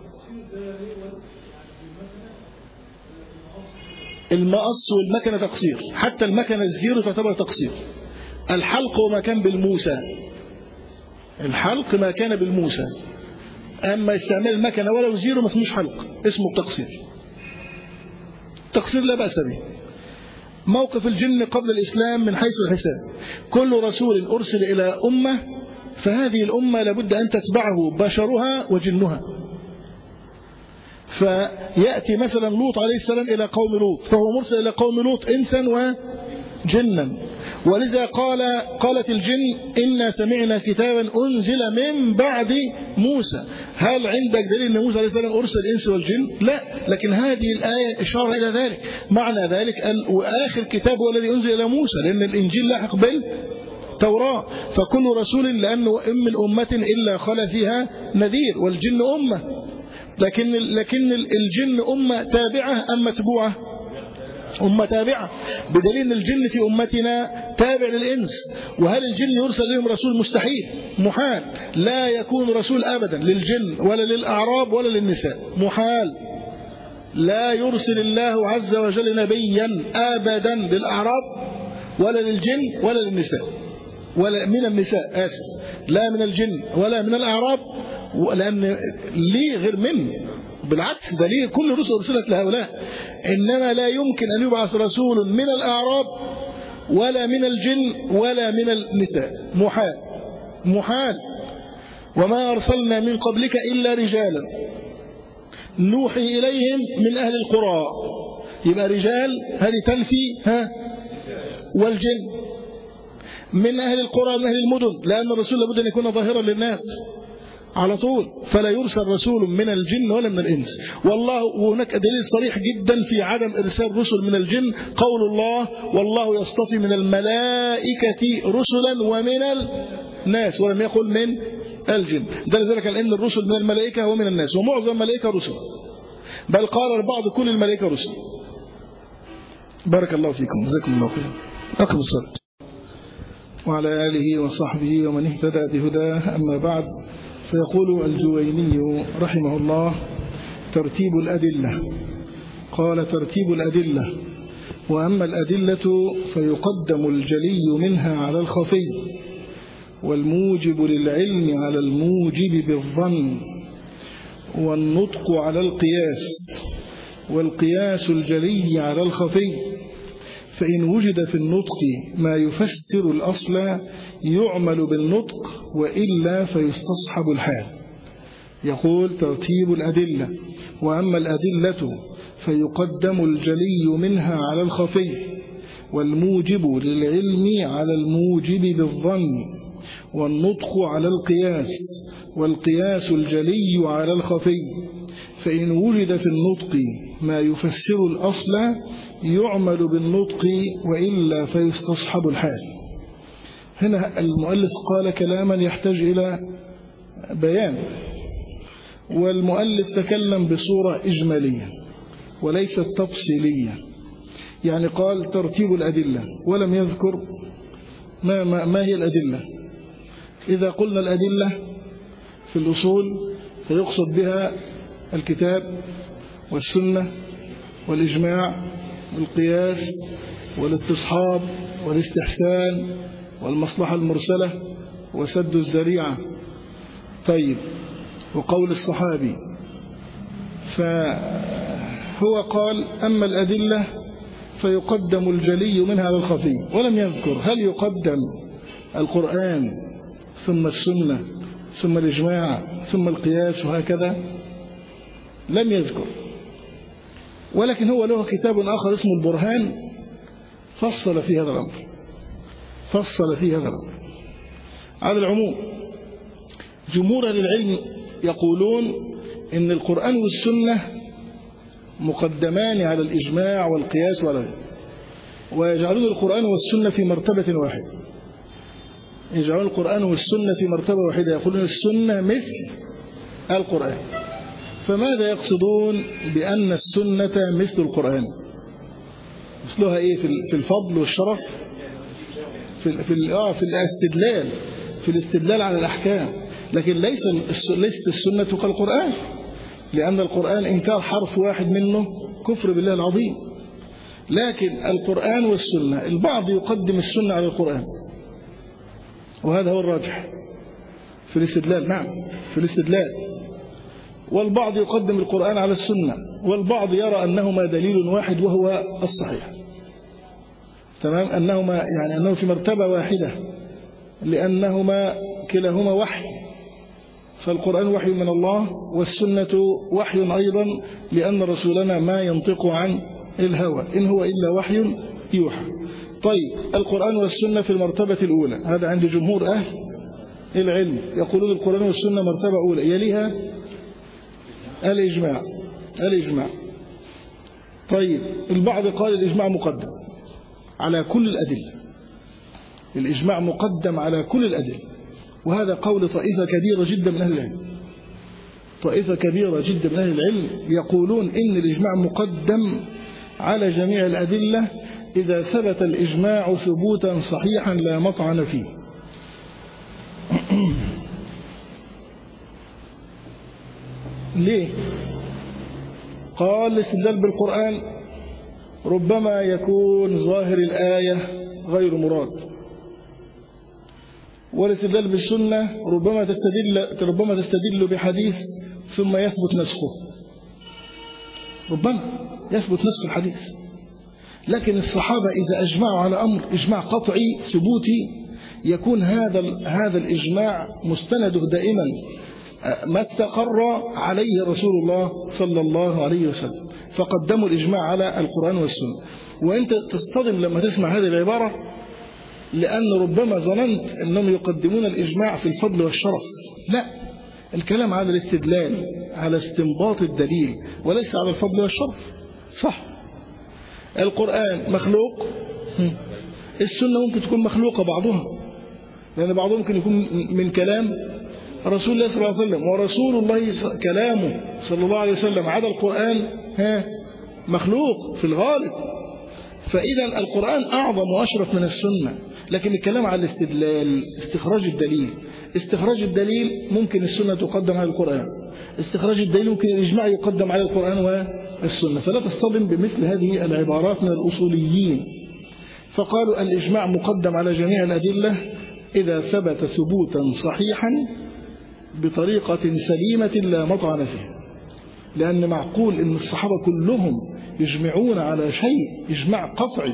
المقص والمكنة تقصير، حتى المكنة الزيرو تعتبر تقصير. الحلق وما كان بالموسى، الحلق ما كان بالموسى، أما استعمال المكنة ولو زيرو ما اسموش حلق، اسمه تقصير. تقصير لا بأس به. موقف الجن قبل الإسلام من حيث الحساب، كل رسول أرسل إلى أمة فهذه الأمة لابد أن تتبعه بشرها وجنها. فيأتي مثلا لوط عليه السلام إلى قوم لوط، فهو مرسل إلى قوم لوط إنسا وجنا، ولذا قالت الجن إنا سمعنا كتابا أنزل من بعد موسى. هل عندك دليل أن موسى عليه السلام أرسل الإنس والجن؟ لا، لكن هذه الآية إشارة إلى ذلك. معنى ذلك وآخر كتاب هو الذي أنزل إلى موسى، لأن الإنجيل لاحق بالتوراة. فكل رسول لأنه من أمة إلا خلا فيها نذير، والجن أمة، لكن الجن أمة تابعة أم متبوعة؟ أمة تابعة، بدليل أن الجن في أمتنا تابع للإنس. وهل الجن يرسل لهم رسول؟ مستحيل، محال، لا يكون رسول أبدا للجن ولا للأعراب ولا للنساء، محال. لا يرسل الله عز وجل نبيا أبدا للأعراب ولا للجن ولا للنساء، ولا من النساء، آسف، لا من الجن ولا من الأعراب، لأن ليه غير منه، بالعكس ده ليه كل الرسل أرسلت لهؤلاء. إنما لا يمكن أن يبعث رسول من الأعراب ولا من الجن ولا من النساء، محال محال. وما أرسلنا من قبلك إلا رجالا نوحي إليهم من أهل القرى. يبقى رجال هذه تنفي والجن من أهل القرى من أهل المدن، لأن الرسول لابد أن يكون ظاهرا للناس على طول، فلا يرسل رسول من الجن ولا من الإنس. والله، وهناك دليل صريح جدا في عدم إرسال رسل من الجن، قول الله والله يصطفي من الملائكة رسلا ومن الناس، ولم يقل من الجن. دل ذلك على أن الرسل من الملائكة ومن الناس، ومعظم الملائكة رسل، بل قال البعض كل الملائكة رسل. بارك الله فيكم، جزاكم الله خيرا. أقم الصلاة. وعلى آله وصحبه ومن اهتدى بهداه، أما بعد. فيقول الجويني رحمه الله: ترتيب الأدلة. قال: ترتيب الأدلة. وأما الأدلة فيقدم الجلي منها على الخفي، والموجب للعلم على الموجب بالظن، والنطق على القياس، والقياس الجلي على الخفي. فإن وجد في النطق ما يفسر الأصل يعمل بالنطق، وإلا فيستصحب الحال. يقول: ترتيب الأدلة. وأما الأدلة فيقدم الجلي منها على الخفي، والموجب للعلم على الموجب بالظن، والنطق على القياس، والقياس الجلي على الخفي. فإن وجد في النطق ما يفسر الأصل يعمل بالنطق، وإلا فيستصحب الحال. هنا المؤلف قال كلاما يحتاج إلى بيان، والمؤلف تكلم بصورة إجمالية وليست تفصيلية. يعني قال ترتيب الأدلة ولم يذكر ما هي الأدلة. إذا قلنا الأدلة في الأصول فيقصد بها الكتاب والسنة والإجماع والقياس والاستصحاب والاستحسان والمصلحة المرسلة وسد الذريعة. طيب، وقول الصحابي. فهو قال: أما الأدلة فيقدم الجلي منها على الخفي، ولم يذكر هل يقدم القرآن ثم السنة ثم الإجماع ثم القياس وهكذا، لم يذكر. ولكن هو له كتاب آخر اسمه البرهان فصل في هذا الأمر، على العموم جمهور أهل العلم يقولون إن القرآن والسنة مقدمان على الإجماع والقياس ويجعلون القرآن والسنة في مرتبة واحدة. يجعلون القرآن والسنة في مرتبة واحدة، يقولون السنة مثل القرآن. فماذا يقصدون بأن السنة مثل القرآن؟ مثلها إيه؟ في الفضل والشرف، في الاستدلال، في الاستدلال على الأحكام. لكن ليست السنة كالقرآن، لأن القرآن إنكار حرف واحد منه كفر بالله العظيم. لكن القرآن والسنة، البعض يقدم السنة على القرآن، وهذا هو الراجح في الاستدلال. نعم، في الاستدلال. والبعض يقدم القرآن على السنة، والبعض يرى أنهما دليل واحد وهو الصحيح. تمام، أنه في مرتبة واحدة، لأنهما كلاهما وحي، فالقرآن وحي من الله، والسنة وحي أيضا، لأن رسولنا ما ينطق عن الهوى، إن هو إلا وحي يوحى. طيب، القرآن والسنة في المرتبة الأولى، هذا عند جمهور أهل العلم، يقولون القرآن والسنة مرتبة أولى، يليها الإجماع. طيب، البعض قال الإجماع مقدم على كل الأدلة، الإجماع مقدم على كل الأدلة، وهذا قول طائفة كبيرة جدا من أهل العلم. طائفة كبيرة جدا من أهل العلم يقولون إن الإجماع مقدم على جميع الأدلة إذا ثبت الإجماع ثبوتا صحيحا لا مطعن فيه. ليه؟ قال الاستدلال بالقرآن ربما يكون ظاهر الآية غير مراد، والاستدلال بالسنة ربما تستدل بحديث ثم يثبت نسخه، ربما يثبت نسخ الحديث. لكن الصحابة إذا أجمعوا على أمر إجماع قطعي ثبوتي، يكون هذا الإجماع مستنده دائما ما استقر عليه رسول الله صلى الله عليه وسلم، فقدموا الإجماع على القرآن والسنة. وأنت تصطدم لما تسمع هذه العبارة، لأن ربما ظننت أنهم يقدمون الإجماع في الفضل والشرف. لا، الكلام على الاستدلال، على استنباط الدليل، وليس على الفضل والشرف. صح، القرآن مخلوق، السنة ممكن تكون مخلوقة بعضها، لأن بعضهم ممكن يكون من كلام رسول الله صلى الله عليه وسلم، ورسول الله كلامه صلى الله عليه وسلم على القرآن مخلوق في الغالب. فإذا القرآن أعظم وأشرف من السنة. لكن الكلام على الاستدلال، استخراج الدليل ممكن السنة تقدم على القرآن، استخراج الدليل ممكن الإجماع يقدم على القرآن والسنة. فلا تصطدم بمثل هذه العبارات من الأصوليين. فقالوا الإجماع مقدم على جميع الأدلة إذا ثبت ثبوتا صحيحا بطريقة سليمة لا مطعن فيها. لأن معقول أن الصحابة كلهم يجمعون على شيء إجماع قطعي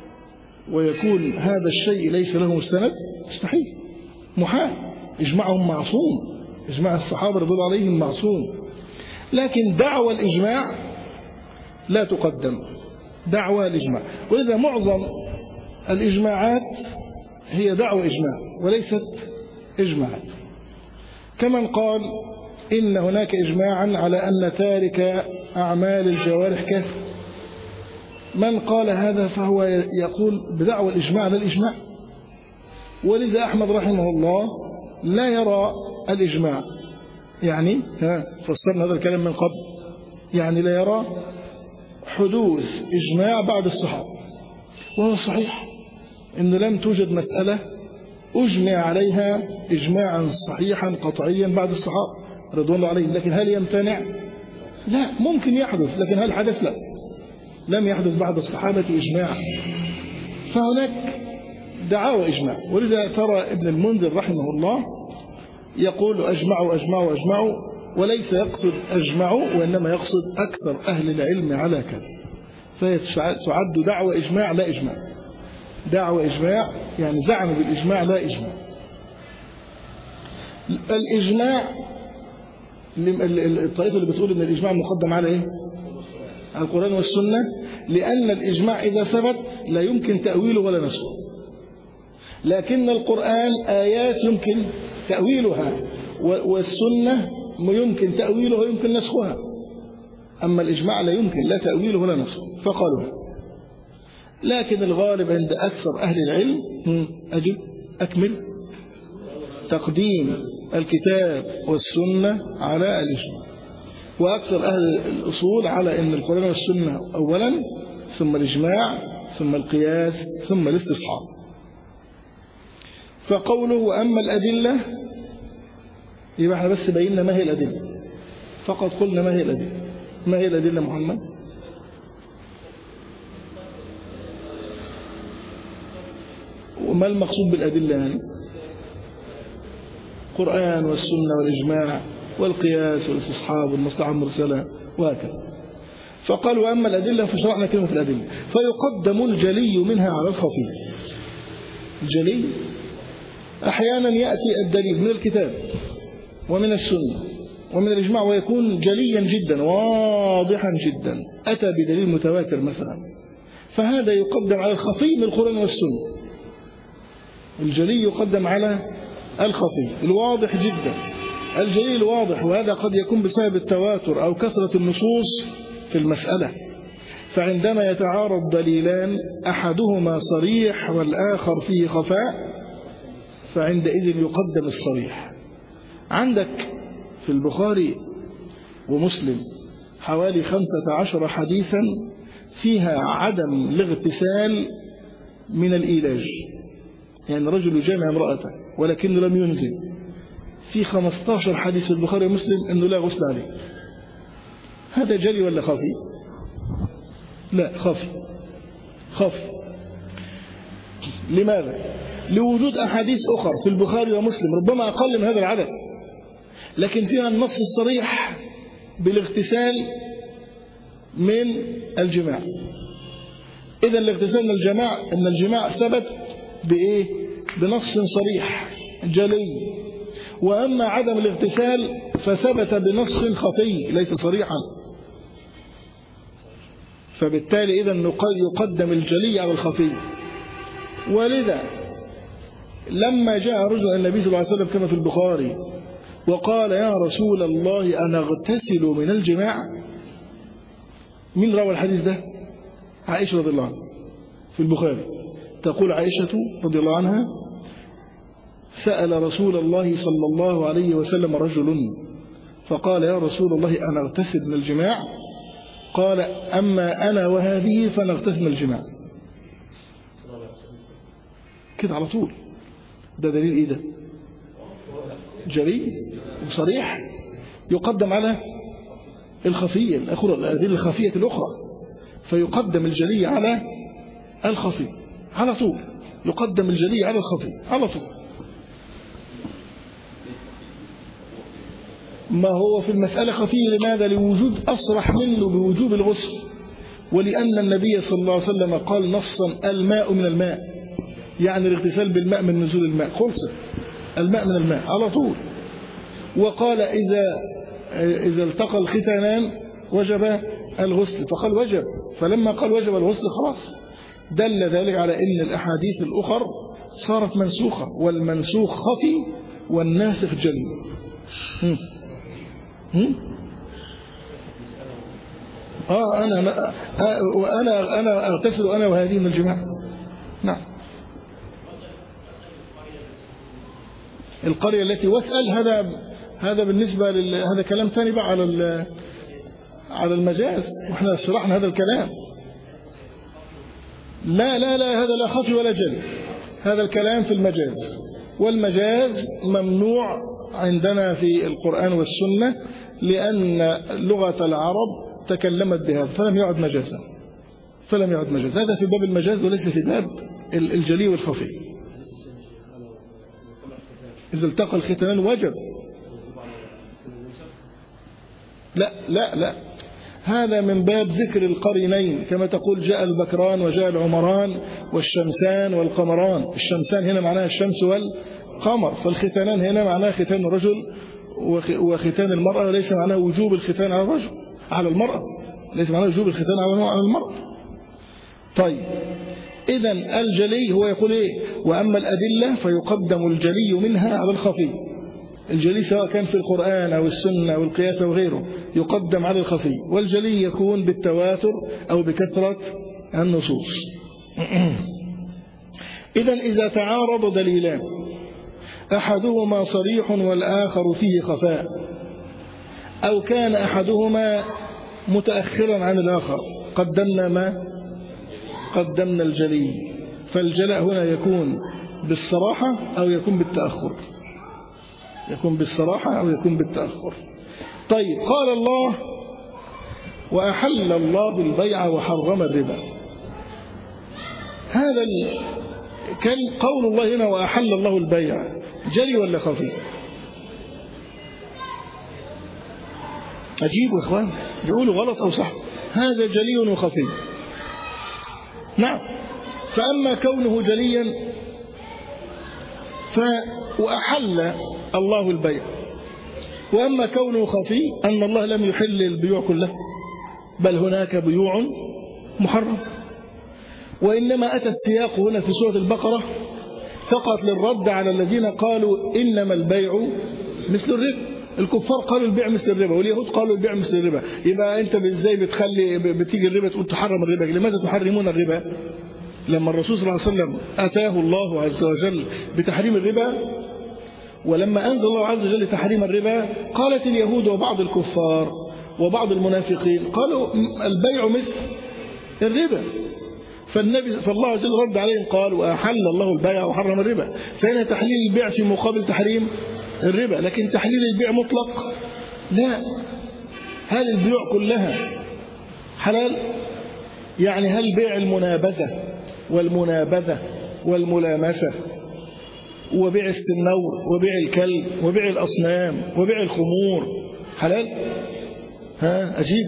ويكون هذا الشيء ليس له مستند؟ مستحيل، محال. إجماعهم معصوم، إجماع الصحابة رضي الله عليهم معصوم. لكن دعوى الإجماع لا تقدم، دعوى الإجماع. ولذا معظم الإجماعات هي دعوى إجماع وليست إجماعات. كمن قال إن هناك إجماعا على أن تارك أعمال الجوارح كافر، من قال هذا فهو يقول بدعوى الإجماع لا الإجماع. ولذا أحمد رحمه الله لا يرى الإجماع، يعني فسرنا هذا الكلام من قبل، يعني لا يرى حدوث إجماع بعد الصحابة. وهو صحيح إن لم توجد مسألة أجمع عليها إجماعا صحيحا قطعيا بعد الصحابة رضوان الله عليهم. لكن هل يمتنع؟ لا، ممكن يحدث، لكن هل حدث؟ لا، لم يحدث بعد الصحابة إجماع. فهناك دعاوى إجماع. ولذا ترى ابن المنذر رحمه الله يقول أجمعوا، وليس يقصد أجمعوا، وإنما يقصد أكثر أهل العلم على كذا. فهي تعد دعوى إجماع لا إجماع، دعوى إجماع يعني زعم بالإجماع لا إجماع. الإجماع، الطائفة اللي بتقول إن الإجماع مقدم على إيه؟ على القرآن والسنة، لأن الإجماع إذا ثبت لا يمكن تأويله ولا نسخه. لكن القرآن آيات يمكن تأويلها، والسنة يمكن تأويلها ويمكن نسخها. أما الإجماع لا يمكن لا تأويله ولا نسخه، فقالوا. لكن الغالب عند أكثر أهل العلم، أكمل. تقديم الكتاب والسنة على الإجماع. وأكثر أهل الأصول على أن القرآن والسنة أولا، ثم الإجماع، ثم القياس، ثم الاستصحاب. فقوله وأما الأدلة، يبقى احنا بس بينا ما هي الأدلة فقط. قلنا ما هي الأدلة. ما هي الأدلة محمد؟ وما المقصود بالأدلة يعني؟ القرآن والسنة والإجماع والقياس والاستصحاب والمصلحة المرسلة وهكذا. فقال وأما الأدلة، فشرعنا كلمة الأدلة. فيقدم الجلي منها على الخفي. الجلي أحيانا يأتي الدليل من الكتاب ومن السنة ومن الإجماع ويكون جليا جدا واضحا جدا، أتى بدليل متواتر مثلا، فهذا يقدم على الخفي من القرآن والسنة. الجلي يقدم على الخفي الواضح جدا. الجلي الواضح، وهذا قد يكون بسبب التواتر أو كثرة النصوص في المسألة. فعندما يتعارض دليلان أحدهما صريح والآخر فيه خفاء، فعندئذ يقدم الصريح. عندك في البخاري ومسلم حوالي 15 حديثا فيها عدم الاغتسال من الإيلاج، يعني رجل جامع امرأته ولكنه لم ينزل. في 15 حديث في البخاري ومسلم أنه لا غسل عليه. هذا جلي ولا خفي؟ لا، خفي. خفي. لماذا؟ لوجود أحاديث أخرى في البخاري ومسلم ربما أقل من هذا العدد، لكن فيها النص الصريح بالاغتسال من الجماع. إذا الاغتسال من الجماع ثبت بإيه؟ بنص صريح جلي. وأما عدم الاغتسال فثبت بنص خفي ليس صريحا. فبالتالي إذا يقدم الجلي على الخفي. ولذا لما جاء رجل النبي صلى الله عليه وسلم كما في البخاري وقال يا رسول الله أنا أغتسل من الجماع، من روى الحديث ده؟ عائشة رضي الله عنها في البخاري. تقول عائشة رضي الله عنها سأل رسول الله صلى الله عليه وسلم رجل فقال يا رسول الله أنا أغتسل من الجماع، قال أما أنا وهذه فنغتسل من الجماع. كده على طول. ده دليل إيه ده؟ جلي وصريح يقدم على الخفية الأخرى، الأدلة الخفية الأخرى. فيقدم الجلي على الخفي على طول. يقدم الجلي على الخفي على طول. ما هو في المسألة خفي لماذا؟ لوجود أصرح منه بوجوب الغسل، ولأن النبي صلى الله عليه وسلم قال نصا الماء من الماء، يعني الاغتسال بالماء من نزول الماء، خلص الماء من الماء على طول. وقال إذا التقى الختانان وجب الغسل، فقال وجب. فلما قال وجب الغسل خلاص دل ذلك على أن الأحاديث الأخر صارت منسوخة، والمنسوخ خفي والناسخ جلي. أنا أغتسل أنا وهذه من الجماع. نعم. القرية التي واسأل هذا بالنسبة هذا كلام ثاني بقى على المجاز، واحنا شرحنا هذا الكلام. لا هذا لا خفي ولا جلي، هذا الكلام في المجاز، والمجاز ممنوع عندنا في القرآن والسنة لأن لغة العرب تكلمت بهذا فلم يعد مجازا. هذا في باب المجاز وليس في باب الجلي والخفي. إذا التقى الختانان وجب. لا هذا من باب ذكر القرينين، كما تقول جاء البكران وجاء العمران والشمسان والقمران. الشمسان هنا معناها الشمس والقمر، فالختانان هنا معناها ختان الرجل وختان المرأة، وليس معناه وجوب الختان على الرجل على المرأة، ليس معناه وجوب الختان على المرأة. طيب إذا الجلي هو يقول إيه؟ وأما الأدلة فيقدم الجلي منها على الخفي. الجلي سواء كان في القرآن أو السنة أو القياس أو غيره يقدم على الخفي، والجلي يكون بالتواتر أو بكثرة النصوص. إذا تعارض دليلان أحدهما صريح والآخر فيه خفاء، أو كان أحدهما متأخرا عن الآخر، قدمنا الجلي، فالجلاء هنا يكون بالصراحة أو يكون بالتأخر، يكون بالصراحة أو يكون بالتأخر. طيب، قال الله وأحل الله البيع وحرم الربا. هذا كان قول الله هنا وأحل الله البيع جلي ولا خفي؟ أجيبوا يا إخوان، يقولوا غلط أو صح. هذا جلي وخفي. نعم. فأما كونه جليا وأحل الله البيع، وأما كونه خفي أن الله لم يحل البيوع كلها، بل هناك بيوع محرم. وإنما أتى السياق هنا في سورة البقرة فقط للرد على الذين قالوا إنما البيع مثل الربا. الكفار قالوا البيع مثل الربا، واليهود قالوا البيع مثل الربا. يبقى أنت إزاي بتيجي الربا تقول تحرم الربا؟ لماذا تحرمون الربا؟ لما الرسول صلى الله عليه وسلم أتاه الله عز وجل بتحريم الربا، ولما أنزل الله عز وجل تحريم الربا، قالت اليهود وبعض الكفار وبعض المنافقين قالوا البيع مثل الربا. فالله عز وجل رد عليهم قال وأحل الله البيع وحرم الربا. فهنا تحليل البيع في مقابل تحريم الربا. لكن تحليل البيع مطلق لا. هل البيوع كلها حلال؟ يعني هل بيع المنابذة والمنابذة والملامسة وبيع السنور وبيع الكلب وبيع الأصنام وبيع الخمور حلال؟ أجيب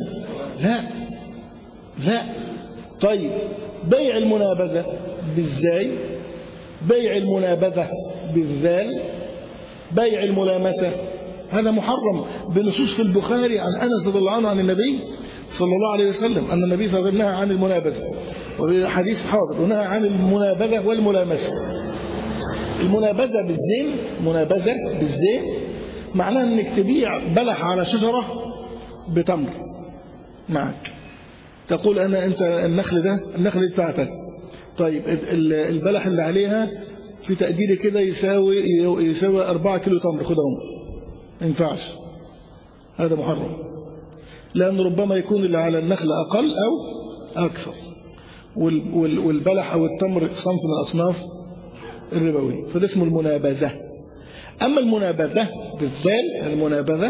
لا. طيب، بيع المنابذة بالزاي، بيع المنابذة بالذال، بيع الملامسة، هذا محرم بنصوص في البخاري عن أنس رضي الله عنه عن النبي صلى الله عليه وسلم أن النبي صلى الله عليه وسلم نهى عن المنابذة، وحديث حاضر ونهى عن المنابذة والملامسة. المنابذة بالزين، منابذة بالزين معناها أنك تبيع بلح على شجرة بتمر معك، تقول أنت النخل بتاعتك، طيب البلح اللي عليها في تقديري كده يساوي 4 كيلو تمر، خدهم. ما ينفعش، هذا محرم، لأن ربما يكون اللي على النخل أقل أو أكثر، والبلح أو التمر صنف من أصناف الربوي، فده اسمه المنابذة. أما المنابذة بالذال، المنابذة،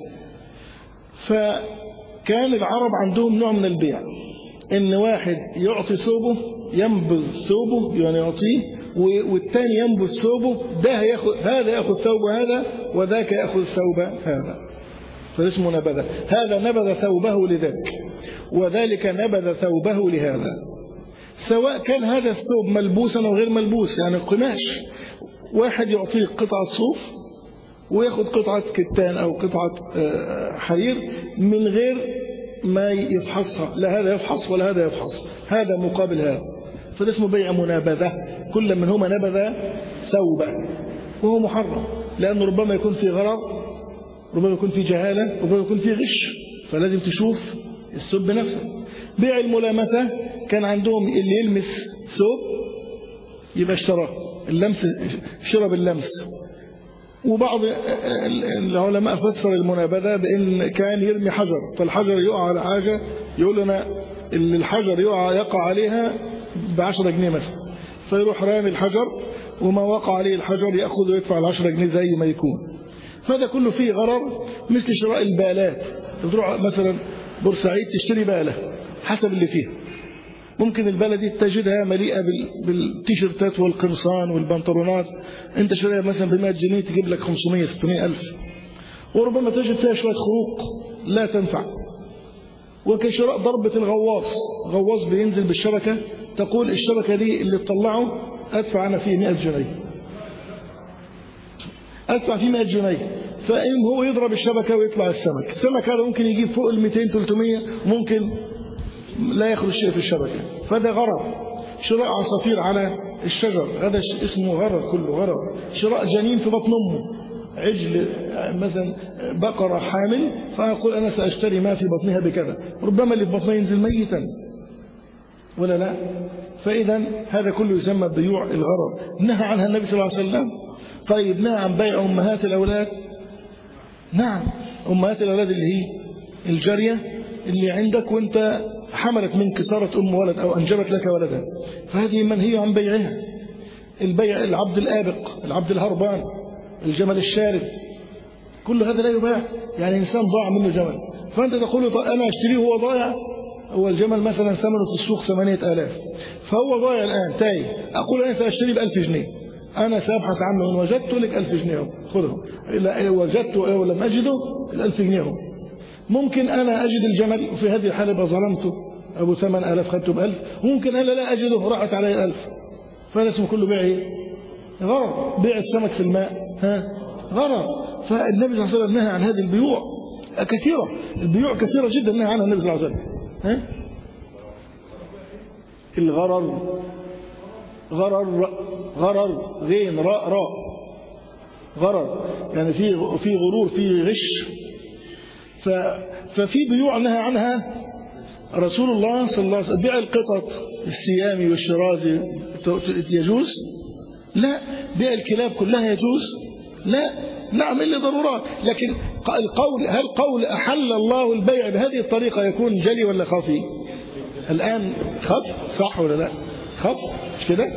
فكان العرب عندهم نوع من البيع، إن واحد يعطي ثوبه، ينبذ ثوبه يعني يعطيه، والثاني ينبذ ثوبه، هذا يأخذ ثوب هذا وذاك يأخذ ثوب هذا، فده اسمه نبذة. هذا نبذ ثوبه لذاك وذلك نبذ ثوبه لهذا، سواء كان هذا الثوب ملبوسا أو غير ملبوس، يعني قماش، واحد يعطيه قطعة صوف ويأخذ قطعة كتان أو قطعة حرير من غير ما يفحصها، لا هذا يفحص ولا هذا يفحص، هذا مقابل هذا، فده اسمه بيع منابذة. كل منهما نبذ ثوبا، وهو محرم، لأنه ربما يكون في غرض، ربما يكون في جهالة، ربما يكون في غش، فلازم تشوف الثوب بنفسه. بيع الملامسة كان عندهم اللي يلمس ثوب يبقى اشتراه، اللمس شرب اللمس. وبعض العلماء فسر المنابذة بأن كان يرمي حجر، فالحجر يقع على حاجة، يقول لنا اللي الحجر يقع عليها ب10 جنيه مثلا، فيروح رامي الحجر وما وقع عليه الحجر يأخذ ويدفع 10 جنيه زي ما يكون. فهذا كله فيه غرر، مثل شراء البالات. تروح مثلا بورسعيد تشتري بالة حسب اللي فيها، ممكن البالة دي تجدها مليئة بالتيشيرتات والقمصان والبنطلونات، انت شريها مثلا ب100 جنيه تجيب لك 500-600 ألف، وربما تجد فيها شوية خروق لا تنفع. وكشراء ضربة الغواص، غواص بينزل بالشبكة، تقول الشبكة دي اللي تطلعه أدفع أنا فيه 100 جنيه، أدفع فيه 100 جنيه، فإن هو يضرب الشبكة ويطلع السمك هذا ممكن يجيب فوق 200-300، وممكن لا يخرج شيء في الشبكة، فده غرر. شراء عصافير على الشجر هذا اسمه غرر، كله غرر. شراء جنين في بطن أمه، عجل مثلا، بقرة حامل، فأقول أنا سأشتري ما في بطنها بكذا، ربما اللي في بطنها ينزل ميتا ولا لا. فإذا هذا كله يسمى بيوع الغرر، نهى عنها النبي صلى الله عليه وسلم طيب نهى عن بيع أمهات الأولاد. نعم، أمهات الأولاد اللي هي الجارية اللي عندك وانت حملت منك صارت أم ولد أو أنجبت لك ولدا، فهذه منهي عن بيعها. البيع العبد الآبق، العبد الهربان، الجمل الشارد، كل هذا لا يباع. يعني إنسان ضاع منه جمل فأنت تقول له أنا أشتريه وهو ضايع. هو الجمل مثلا ثمنه في السوق 8000 فهو ضايع الآن تايه، أقول أنا سأشتري ب1000 جنيه، أنا سأبحث عنه إن وجدته لك 1000 جنيه خذه، إلا وجدته ولم أجده 1000 جنيه. ممكن أنا أجد الجمل وفي هذه الحالة بظلمته أبو 8000 خدته ب1000، ممكن أنا لا أجده راحت علي 1000. فهذا اسمه كله بيع إيه؟ غرر. بيع السمك في الماء غرر. فالنبي صلى الله عليه وسلم نهى عن هذه البيوع كثيرة، البيوع كثيرة جدا نهى عنها النبي صلى الله عليه وسلم. الغرر، غرر غين راء غرر، يعني في غرور، في غش. ففي بيوع نهى عنها رسول الله صلى الله عليه وسلم. بيع القطط السيامي والشرازي يجوز؟ لا. بيع الكلاب كلها يجوز؟ لا. نعم إلا ضرورات. لكن هل قول أحل الله البيع بهذه الطريقة يكون جلي ولا خفي؟ الآن خف، صح ولا لا؟ خف، مش كده؟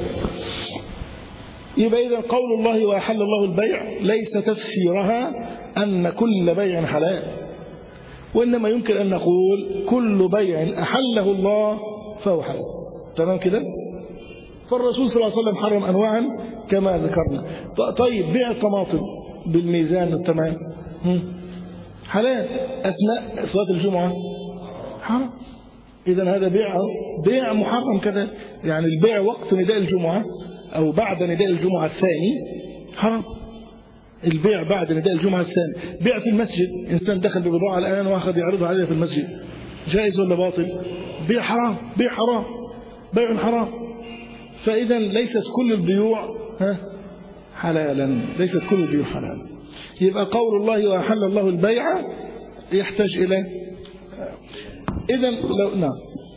يبقى إذا قول الله وأحل الله البيع ليس تفسيرها أن كل بيع حلال، وإنما يمكن أن نقول كل بيع أحله الله فهو حلال. تمام كده؟ فالرسول صلى الله عليه وسلم حرم أنواعا كما ذكرنا. طيب بيع الطماطم بالميزان التمام حلال، أثناء صلاة الجمعة حرام. إذا هذا بيع محرم كذا. يعني البيع وقت نداء الجمعة أو بعد نداء الجمعة الثاني حرام. البيع بعد نداء الجمعة الثاني. بيع في المسجد، إنسان دخل ببضاعة الآن وأخذ يعرضها عليها في المسجد، جائز ولا باطل؟ بيع حرام، بيع حرام، بيع حرام. فإذا ليست كل البيوع حلالا، ليست كل البيوع حلالا. يبقى قول الله وأحل الله البيع يحتاج إلى إذا لو نعم.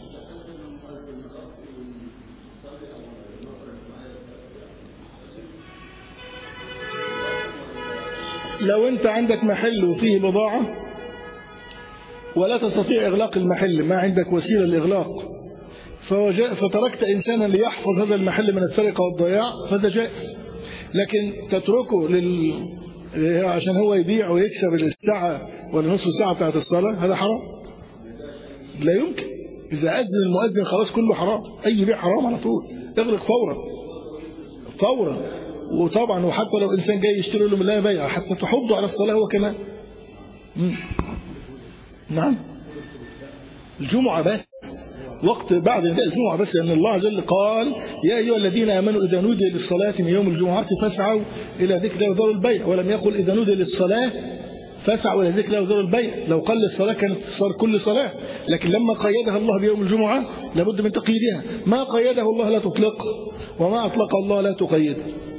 لو أنت عندك محل وفيه بضاعة ولا تستطيع إغلاق المحل، ما عندك وسيلة لإغلاق، فتركت إنسانا ليحفظ هذا المحل من السرقة والضياع، فهذا جائز. لكن تتركه عشان هو يبيع ويكسب الساعة ولا نصف ساعة بتاعت الصلاة، هذا حرام. لا يمكن. إذا أذن المؤذن خلاص كله حرام، أي بيع حرام على طول، اغلق فورا. وطبعا وحتى لو إنسان جاي يشتري له لا بيع، حتى تحضه على الصلاة هو كمان. نعم، الجمعة بس، وقت بعد نداء الجمعة بس، لأن الله جل قال يا أيها الذين آمنوا إذا نودي للصلاة من يوم الجمعة فاسعوا إلى ذكر الله وذروا البيع، ولم يقل إذا نودي للصلاة فاسعوا إلى ذكر الله وذروا البيع. لو قال للصلاة كانت صار كل صلاة، لكن لما قيدها الله بيوم الجمعة لابد من تقييدها. ما قيده الله لا تطلق، وما أطلق الله لا تقيد.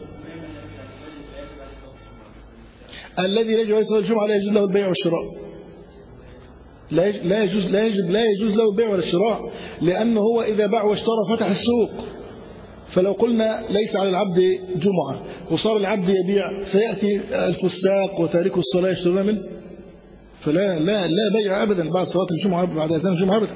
الذي يجب عليه صلاة الجمعة لا يجوز له البيع والشراء، لا يجوز له البيع ولا الشراء، لأنه هو إذا باع واشترى فتح السوق. فلو قلنا ليس على العبد جمعة وصار العبد يبيع، سيأتي الفساق وتاركوا الصلاة يشترون منه، فلا لا لا بيع أبدا بعد صلاة الجمعة، بعد أذان الجمعة أبدا.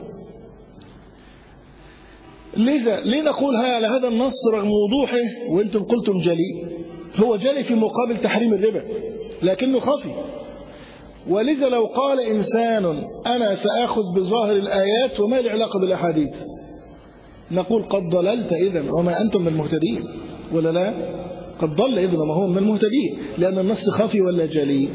ليه نقول على هذا النص رغم وضوحه وأنتم قلتم جلي؟ هو جلي في مقابل تحريم الربا لكنه خفي. ولذا لو قال إنسان أنا سأخذ بظاهر الآيات وما لي علاقة بالأحاديث، نقول قد ضللت إذن وما أنتم من المهتدين، ولا لا؟ قد ضل إذن وما هو من المهتدين، لأن النص خفي ولا جلي؟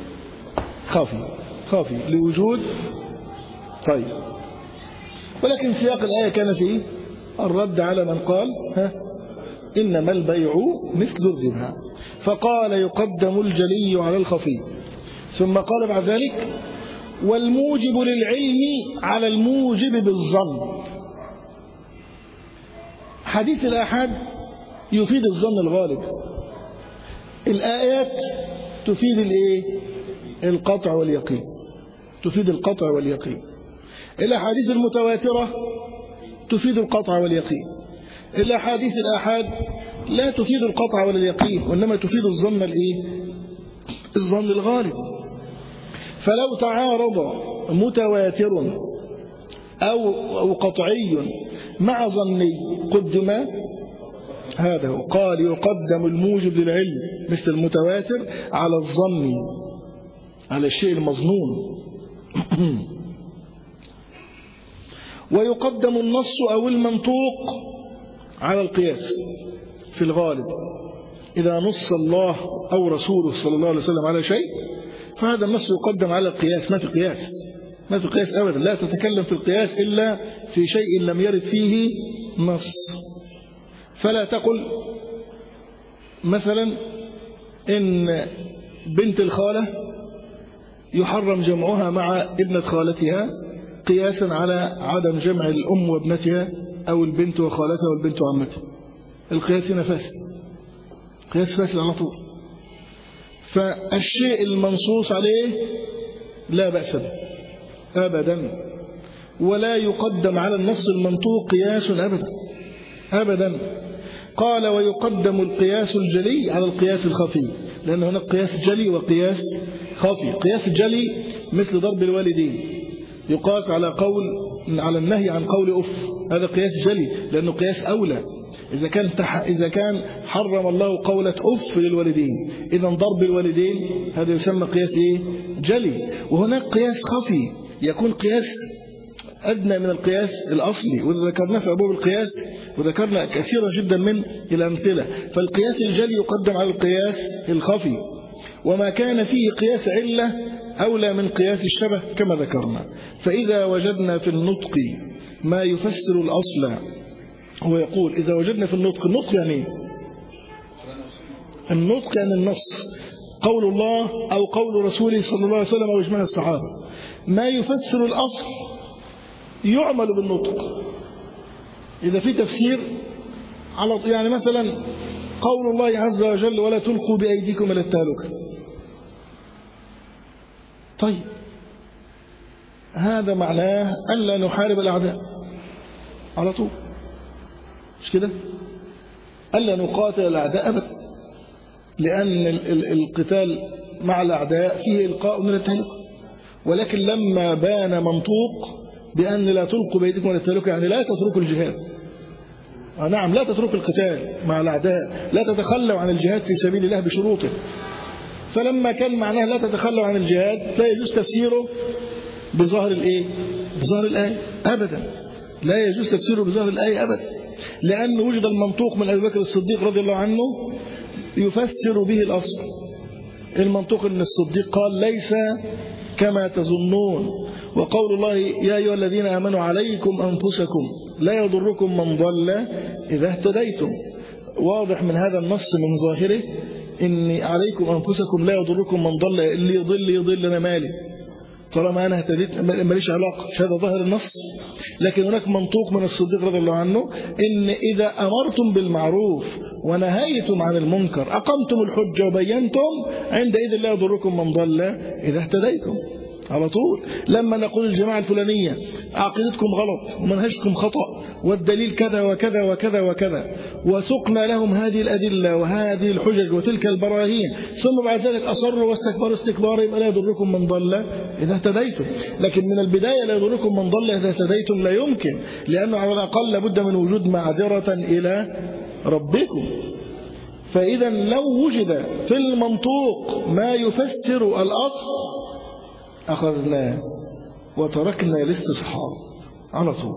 خفي لوجود. طيب، ولكن سياق الآية كان فيه الرد على من قال إنما البيع مثل الربا، فقال يقدم الجلي على الخفي، ثم قال بعد ذلك والموجب للعلم على الموجب بالظن. حديث الآحاد يفيد الظن الغالب، الآيات تفيد القطع واليقين، تفيد القطع واليقين. الأحاديث المتواترة تفيد القطع واليقين. الأحاديث الآحاد لا تفيد القطع ولا اليقين، وإنما تفيد الظن الظن الغالب. فلو تعارض متواتر أو قطعي مع ظني قدم هذا. قال يقدم الموجب للعلم مثل المتواتر على الظن، على الشيء المظنون. ويقدم النص أو المنطوق على القياس في الغالب. إذا نص الله أو رسوله صلى الله عليه وسلم على شيء فهذا النص يقدم على القياس. ما في قياس أبدا. لا تتكلم في القياس إلا في شيء لم يرد فيه نص. فلا تقل مثلا إن بنت الخالة يحرم جمعها مع ابنة خالتها قياسا على عدم جمع الأم وابنتها أو البنت وخالتها والبنت وعمتها. القياس هنا فاسد، قياس فاسد على طول. فالشيء المنصوص عليه لا بأس به أبدا، ولا يقدم على النص المنطوق قياس أبدا. قال ويقدم القياس الجلي على القياس الخفي، لأن هناك قياس جلي وقياس خفي. قياس جلي مثل ضرب الوالدين يقاس على النهي عن قول أف، هذا قياس جلي لأنه قياس أولى. إذا كان حرم الله قولة أف للوالدين، إذا ضرب الوالدين هذا يسمى قياس جلي. وهناك قياس خفي يكون قياس أدنى من القياس الأصلي، وإذا ذكرنا في أبواب القياس وذكرنا كثيرا جدا من الأمثلة. فالقياس الجلي يقدم على القياس الخفي، وما كان فيه قياس علة أولى من قياس الشبه كما ذكرنا. فإذا وجدنا في النطق ما يفسر الأصل، هو يقول إذا وجدنا في النطق يعني إيه؟ النطق يعني النص، قول الله أو قول رسوله صلى الله عليه وسلم أو إجماع الصحابة، ما يفسر الأصل يعمل بالنطق. إذا في تفسير يعني مثلا قول الله عز وجل ولا تلقوا بأيديكم إلى التهلكة، طيب هذا معناه ألا نحارب الأعداء على طول، مش كده؟ ألا نقاتل الأعداء أبدا، لأن القتال مع الأعداء فيه إلقاء من التهلكة. ولكن لما بان منطوق بأن لا تلقوا بأيديكم إلى التهلكة يعني لا تتركوا الجهاد، نعم لا تتركوا القتال مع الأعداء، لا تتخلوا عن الجهاد في سبيل الله بشروطه. فلما كان معناه لا تتخلوا عن الجهاد لا يجوز تفسيره بظاهر بظاهر الآية أبدا، لا يجوز تفسيره بظاهر الآية أبدا، لأن وجد المنطوق من أبي بكر الصديق رضي الله عنه يفسر به الأصل. المنطوق أن الصديق قال ليس كما تظنون، وقول الله يا أيها الذين آمنوا عليكم أنفسكم لا يضركم من ضل إذا اهتديتم. واضح من هذا النص من ظاهره إن عليكم أنفسكم لا يضركم من ضل، اللي يضل أنا مالي، طالما أنا اهتديت ماليش علاقة، مش هذا ظاهر النص. لكن هناك منطوق من الصديق رضي الله عنه إن إذا أمرتم بالمعروف ونهيتم عن المنكر أقمتم الحجة وبينتم عندئذ لا يضركم من ضل إذا اهتديتم. على طول لما نقول الجماعة الفلانية عقيدتكم غلط ومنهجكم خطأ والدليل كذا وكذا وكذا وكذا، وسقنا لهم هذه الأدلة وهذه الحجج وتلك البراهين، ثم بعد ذلك أصروا واستكبروا استكبارا، يبقى لا يضركم من ضل إذا اهتديتم. لكن من البداية لا يضركم من ضل إذا اهتديتم لا يمكن، لأنه على الأقل لابد من وجود معذرة إلى ربكم. فإذا لو وجد في المنطوق ما يفسر الأصل أخذناه وتركنا الاستصحاب على طول.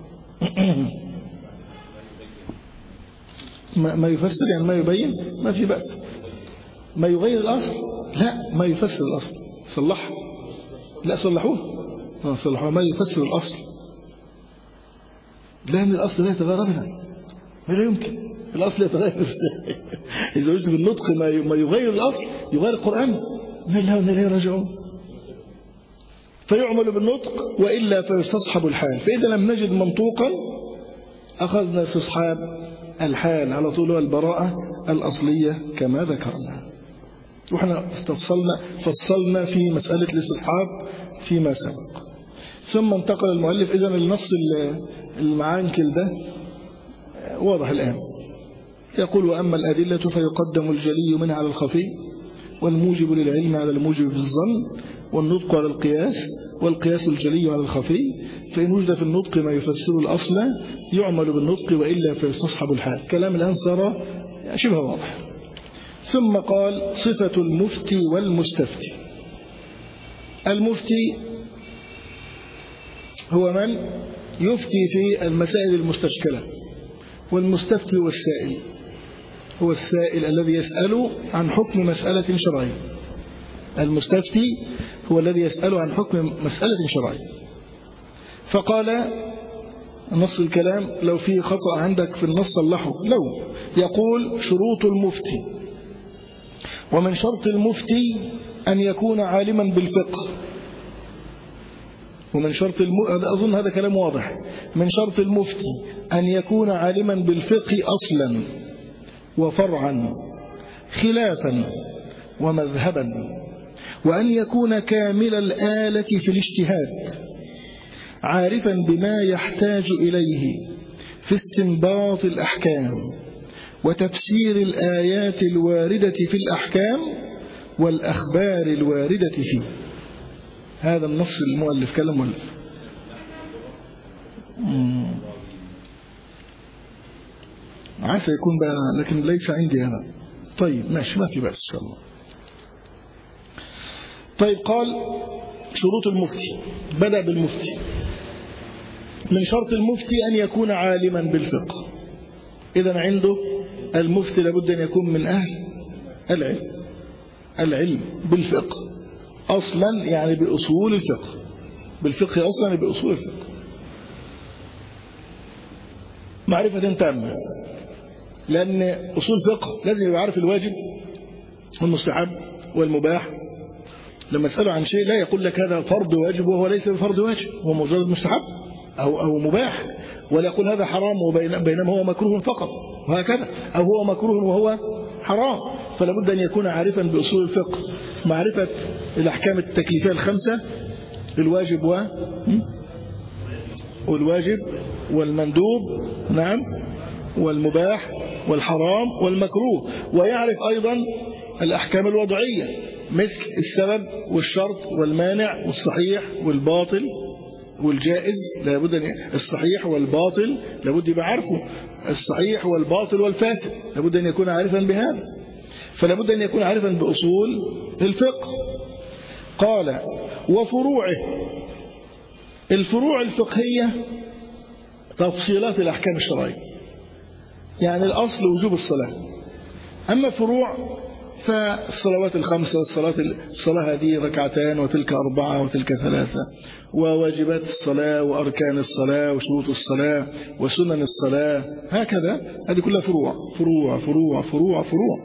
ما يفسر يعني ما يبين ما في بأس، ما يغير الأصل لا، ما يفسر الأصل صلح لا صلحوه صلحوه، ما يفسر الأصل، لأن الأصل لا يتغير أبدا، لا يمكن الأصل يتغير. إذا وجد بالنطق ما يغير الأصل يغير القرآن، ما الله وإنا إليه راجعون. فيعمل بالنطق وإلا فيستصحب الحال. فإذا لم نجد منطوقا أخذنا استصحاب الحال على طول، البراءة الأصلية كما ذكرنا. وإحنا فصلنا في مسألة الاستصحاب فيما سبق. ثم انتقل المؤلف إذن النص المعانكل ده واضح الآن. يقول وأما الأدلة فيقدم الجلي منها على الخفي، والموجب للعلم على الموجب بالظن، والنطق على القياس، والقياس الجلي على الخفي، فإن وجد في النطق ما يفسر الأصل يعمل بالنطق وإلا فيستصحب الحال. كلام الآن صار شبه واضح. ثم قال صفة المفتي والمستفتي. المفتي هو من يفتي في المسائل المستشكلة، والمستفتي هو السائل، هو السائل الذي يسأل عن حكم مسألة شرعية. المستفتي هو الذي يسأل عن حكم مسألة شرعية. فقال نص الكلام لو في خطأ عندك في النص صلحه. لو يقول شروط المفتي: ومن شرط المفتي أن يكون عالما بالفقه. ومن شرط أظن هذا كلام واضح. من شرط المفتي أن يكون عالما بالفقه أصلا وفرعا خلافا ومذهبا، وأن يكون كامل الآلة في الاجتهاد، عارفا بما يحتاج إليه في استنباط الأحكام وتفسير الآيات الواردة في الأحكام والأخبار الواردة فيه. هذا النص المؤلف كلام مؤلف. عسى يكون بقى، لكن ليس عندي هذا. طيب ماشي، ما في بأس إن شاء الله. طيب قال شروط المفتي، بدأ بالمفتي. من شرط المفتي أن يكون عالما بالفقه. إذن عنده المفتي لابد أن يكون من أهل العلم بالفقه أصلا، يعني بأصول الفقه. بالفقه أصلا بأصول الفقه، معرفة تامة. لأن أصول الفقه لازم يبقى عارف الواجب والمستحب والمباح. لما تسأله عن شيء لا يقول لك هذا فرض واجب وهو ليس بفرض واجب، هو مجرد مستحب أو مباح، ولا يقول هذا حرام بينما هو مكروه فقط، وهكذا، أو هو مكروه وهو حرام. فلا بد أن يكون عارفا بأصول الفقه، معرفة الأحكام التكليفية الخمسة: الواجب والواجب والمندوب، نعم، والمباح والحرام والمكروه. ويعرف أيضا الأحكام الوضعية مثل السبب والشرط والمانع والصحيح والباطل والجائز. لابد أن الصحيح والباطل لابد يبقى عارفه، الصحيح والباطل والفاسد لابد أن يكون عارفا بهذا. فلابد أن يكون عارفا بأصول الفقه. قال وفروعه. الفروع الفقهية تفصيلات الأحكام الشرعية، يعني الأصل وجوب الصلاة. أما فروع فالصلوات الخمسة، الصلاة هذه ركعتان وتلك 4 وتلك 3، وواجبات الصلاة وأركان الصلاة وشروط الصلاة وسنن الصلاة، هكذا. هذه كلها فروع فروع فروع فروع فروع.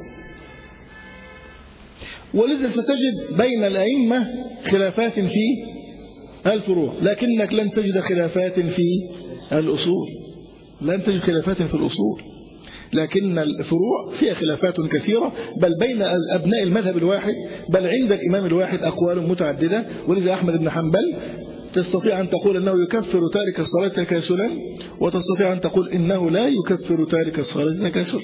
ولذا ستجد بين الأئمة خلافات في الفروع، لكنك لن تجد خلافات في الأصول. لن تجد خلافات في الأصول، لكن الفروع فيها خلافات كثيرة، بل بين أبناء المذهب الواحد، بل عند الإمام الواحد أقوال متعددة. ولذا أحمد بن حنبل تستطيع أن تقول إنه يكفر تارك الصلاة تكاسلا، وتستطيع أن تقول إنه لا يكفر تارك الصلاة تكاسلا.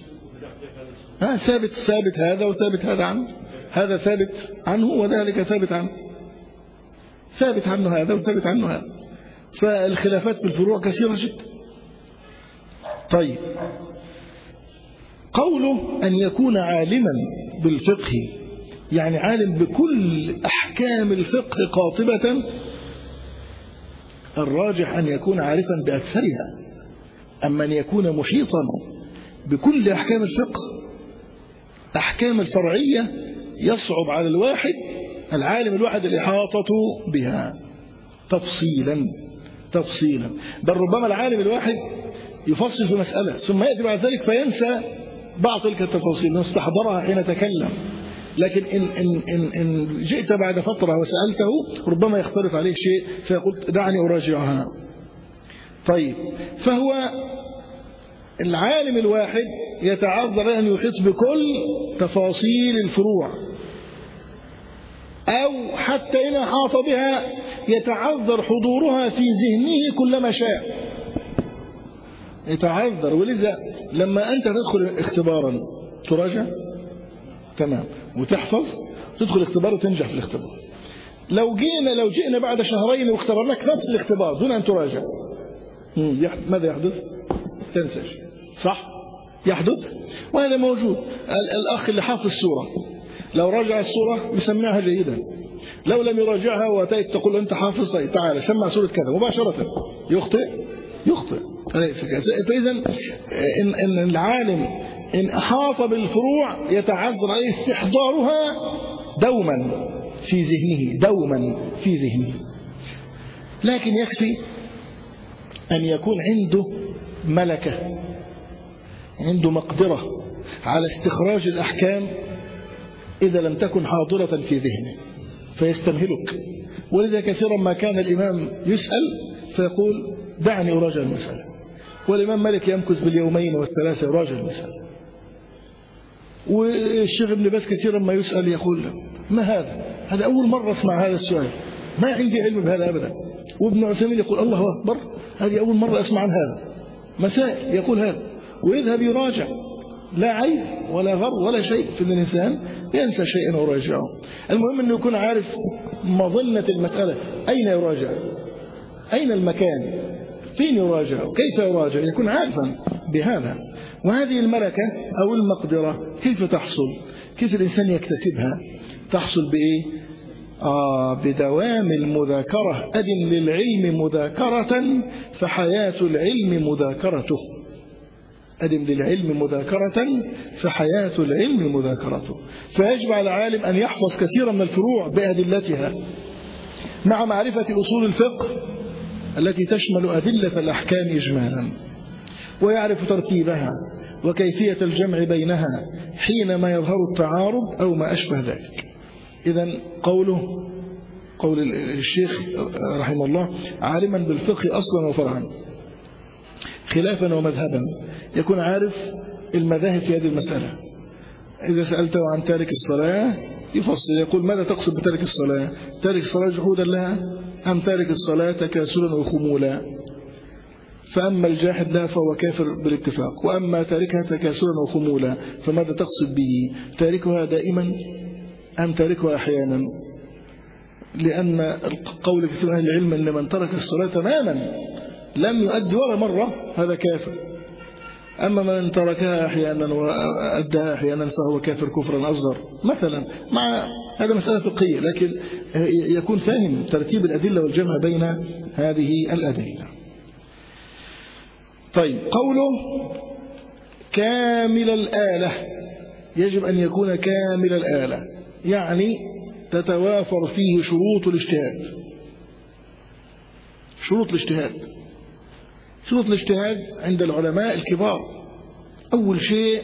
ثابت هذا وثابت هذا عنه، هذا ثابت عنه وذلك ثابت عنه، ثابت عنه هذا وثابت عنه هذا. فالخلافات في الفروع كثيرة جدا. طيب قوله أن يكون عالما بالفقه، يعني عالم بكل أحكام الفقه قاطبة، الراجح أن يكون عارفا بأكثرها. أما أن يكون محيطا بكل أحكام الفقه، أحكام الفرعية يصعب على الواحد العالم الواحد الإحاطة بها تفصيلا. بل ربما العالم الواحد يفصل في مسألة ثم يأتي بعد ذلك فينسى بعض تلك التفاصيل استحضرها حين تكلم. لكن إن جئت بعد فترة وسألته ربما يختلف عليه شيء فيقول دعني أراجعها. طيب فهو العالم الواحد يتعذر أن يحيط بكل تفاصيل الفروع، أو حتى إن أحاط بها يتعذر حضورها في ذهنه كلما شاء. يتعذر. ولذا لما أنت تدخل اختبارا تراجع تمام وتحفظ، تدخل اختبار وتنجح في الاختبار. لو جئنا بعد شهرين واختبرناك نفس الاختبار دون أن تراجع، ماذا يحدث؟ تنسى شيء، صح؟ يحدث. وهذا موجود. الأخ اللي حافظ السورة لو راجع السورة بسمعها جيدا، لو لم يراجعها وأتيت تقول أنت حافظ، طيب تعال سمع سورة كذا مباشرة، يخطئ. فإذا إن العالم إن أحاط بالفروع يتعذر عليه استحضارها دوما في ذهنه، لكن يكفي أن يكون عنده ملكة، عنده مقدرة على استخراج الأحكام إذا لم تكن حاضرة في ذهنه فيستمهلك. ولذا كثيرا ما كان الإمام يسأل فيقول دعني أراجع المسألة، والإمام مالك يمكث باليومين والثلاثة يراجع المسألة. والشيخ ابن باز كثيرا ما يسأل يقول ما هذا أول مرة أسمع هذا السؤال، ما عندي علم بهذا أبدا. وابن عثيمين يقول الله أكبر، هذه أول مرة أسمع عن هذا مسائل يقول هذا، ويذهب يراجع. لا عيب ولا غر ولا شيء في الإنسان ينسى شيئا ويراجعه. المهم أنه يكون عارف مظنة المسألة، أين يراجع، أين المكان، فين يراجع، كيف يراجع، يكون عارفا بهذا. وهذه الملكة أو المقدرة كيف تحصل؟ كيف الإنسان يكتسبها؟ تحصل بإيه؟ بدوام المذاكرة. أدم للعلم مذاكرة فحياة العلم مذاكرته. أدم للعلم مذاكرة فحياة العلم مذاكرته. فيجب على العالم أن يحفظ كثيرا من الفروع بأدلتها مع معرفة أصول الفقه التي تشمل أدلة الأحكام إجمالا، ويعرف ترتيبها وكيفية الجمع بينها حينما يظهر التعارض أو ما أشبه ذلك. إذن قول الشيخ رحمه الله عالما بالفقه أصلا وفرعا خلافا ومذهبا، يكون عارف المذاهب في هذه المسألة. إذا سألته عن تارك الصلاة يفصل، يقول ماذا تقصد بتارك الصلاة؟ تارك الصلاة جحودا لها أم تارك الصلاة تكاسلا وخمولا؟ فأما الجاحد لها فهو كافر بالاتفاق، وأما تاركها تكاسلا وخمولا فماذا تقصد به؟ تاركها دائما أم تاركها أحيانا؟ لأن القول في أهل العلم أن من ترك الصلاة تماما لم يؤدي ولا مرة هذا كافر، أما من تركها أحيانا وأداها أحيانا فهو كافر كفرا أصغر مثلا. مع هذا مسألة فقهية، لكن يكون فاهم ترتيب الأدلة والجمع بين هذه الأدلة. طيب، قوله كامل الآلة، يجب أن يكون كامل الآلة، يعني تتوافر فيه شروط الاجتهاد. شروط الاجتهاد عند العلماء الكبار أول شيء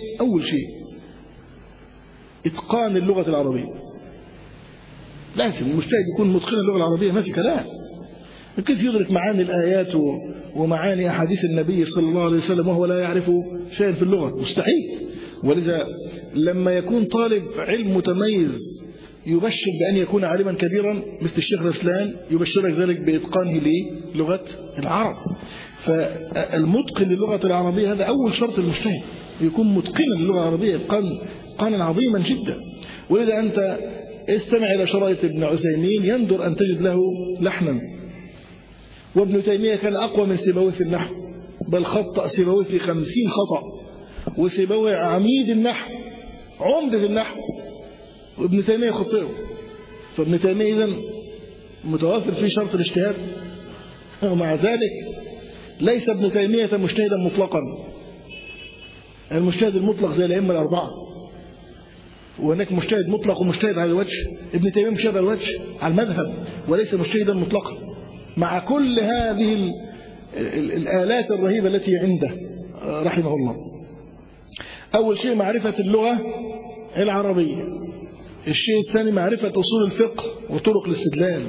إتقان اللغة العربية. لازم المجتهد يكون متقن اللغة العربية، ما في كلام. كيف يدرك معاني الآيات ومعاني أحاديث النبي صلى الله عليه وسلم وهو لا يعرف شيئا في اللغة؟ مستحيل. ولذا لما يكون طالب علم متميز يبشر بأن يكون عالما كبيرا مثل الشيخ رسلان، يبشرك ذلك بإتقانه للغة العرب. فالمتقن للغة العربية هذا أول شرط المجتهد، يكون متقنا للغة العربية إتقانا عظيما جدا. ولذا أنت استمع إلى شرائط ابن عثيمين يندر أن تجد له لحنا. وابن تيمية كان أقوى من سيبويه في النحو، بل خطأ سيبويه في 50 خطأ، وسيبويه عميد النحو عمدة النحو، وابن تيمية خطئه. فابن تيمية إذن متوافر في شرط الاجتهاد، ومع ذلك ليس ابن تيمية مجتهدا مطلقا. المجتهد المطلق زي الأئمة الأربعة، وهناك مجتهد مطلق ومجتهد على الوجه. ابن تيمية مجتهد على الوجه على المذهب وليس مجتهدا مطلقا، مع كل هذه الآلات الرهيبة التي عنده رحمه الله. أول شيء معرفة اللغة العربية. الشيء الثاني معرفة أصول الفقه وطرق الاستدلال.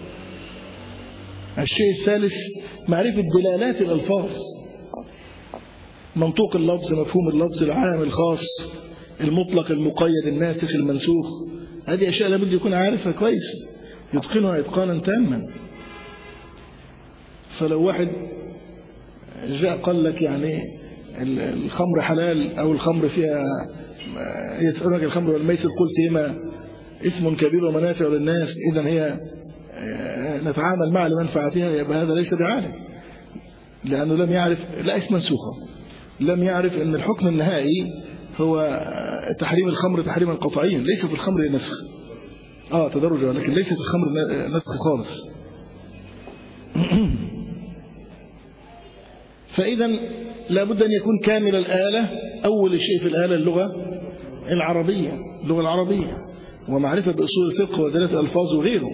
الشيء الثالث معرفة دلالات الألفاظ، منطوق اللفظ، مفهوم اللفظ، العام الخاص، المطلق المقيد، الناسخ المنسوخ. هذه أشياء لابد يكون عارفها كويس، يتقنها إتقانا تاما. فلو واحد جاء قال لك يعني الخمر حلال أو الخمر فيها، يسألونك الخمر والميسر قلت هما اسم كبير ومنافع للناس، إذن هي نتعامل مع لمنفعتها، يبقى هذا ليس بعالم، لأنه لم يعرف، لا اسم منسوخة، لم يعرف أن الحكم النهائي هو تحريم الخمر تحريما قطعيا، ليس في الخمر نسخ، تدرج، لكن ليس في الخمر نسخ خالص. فإذا لابد أن يكون كامل الآلة. أول شيء في الآلة اللغة العربية ومعرفة بأصول الفقه ودلالة الألفاظ وغيره.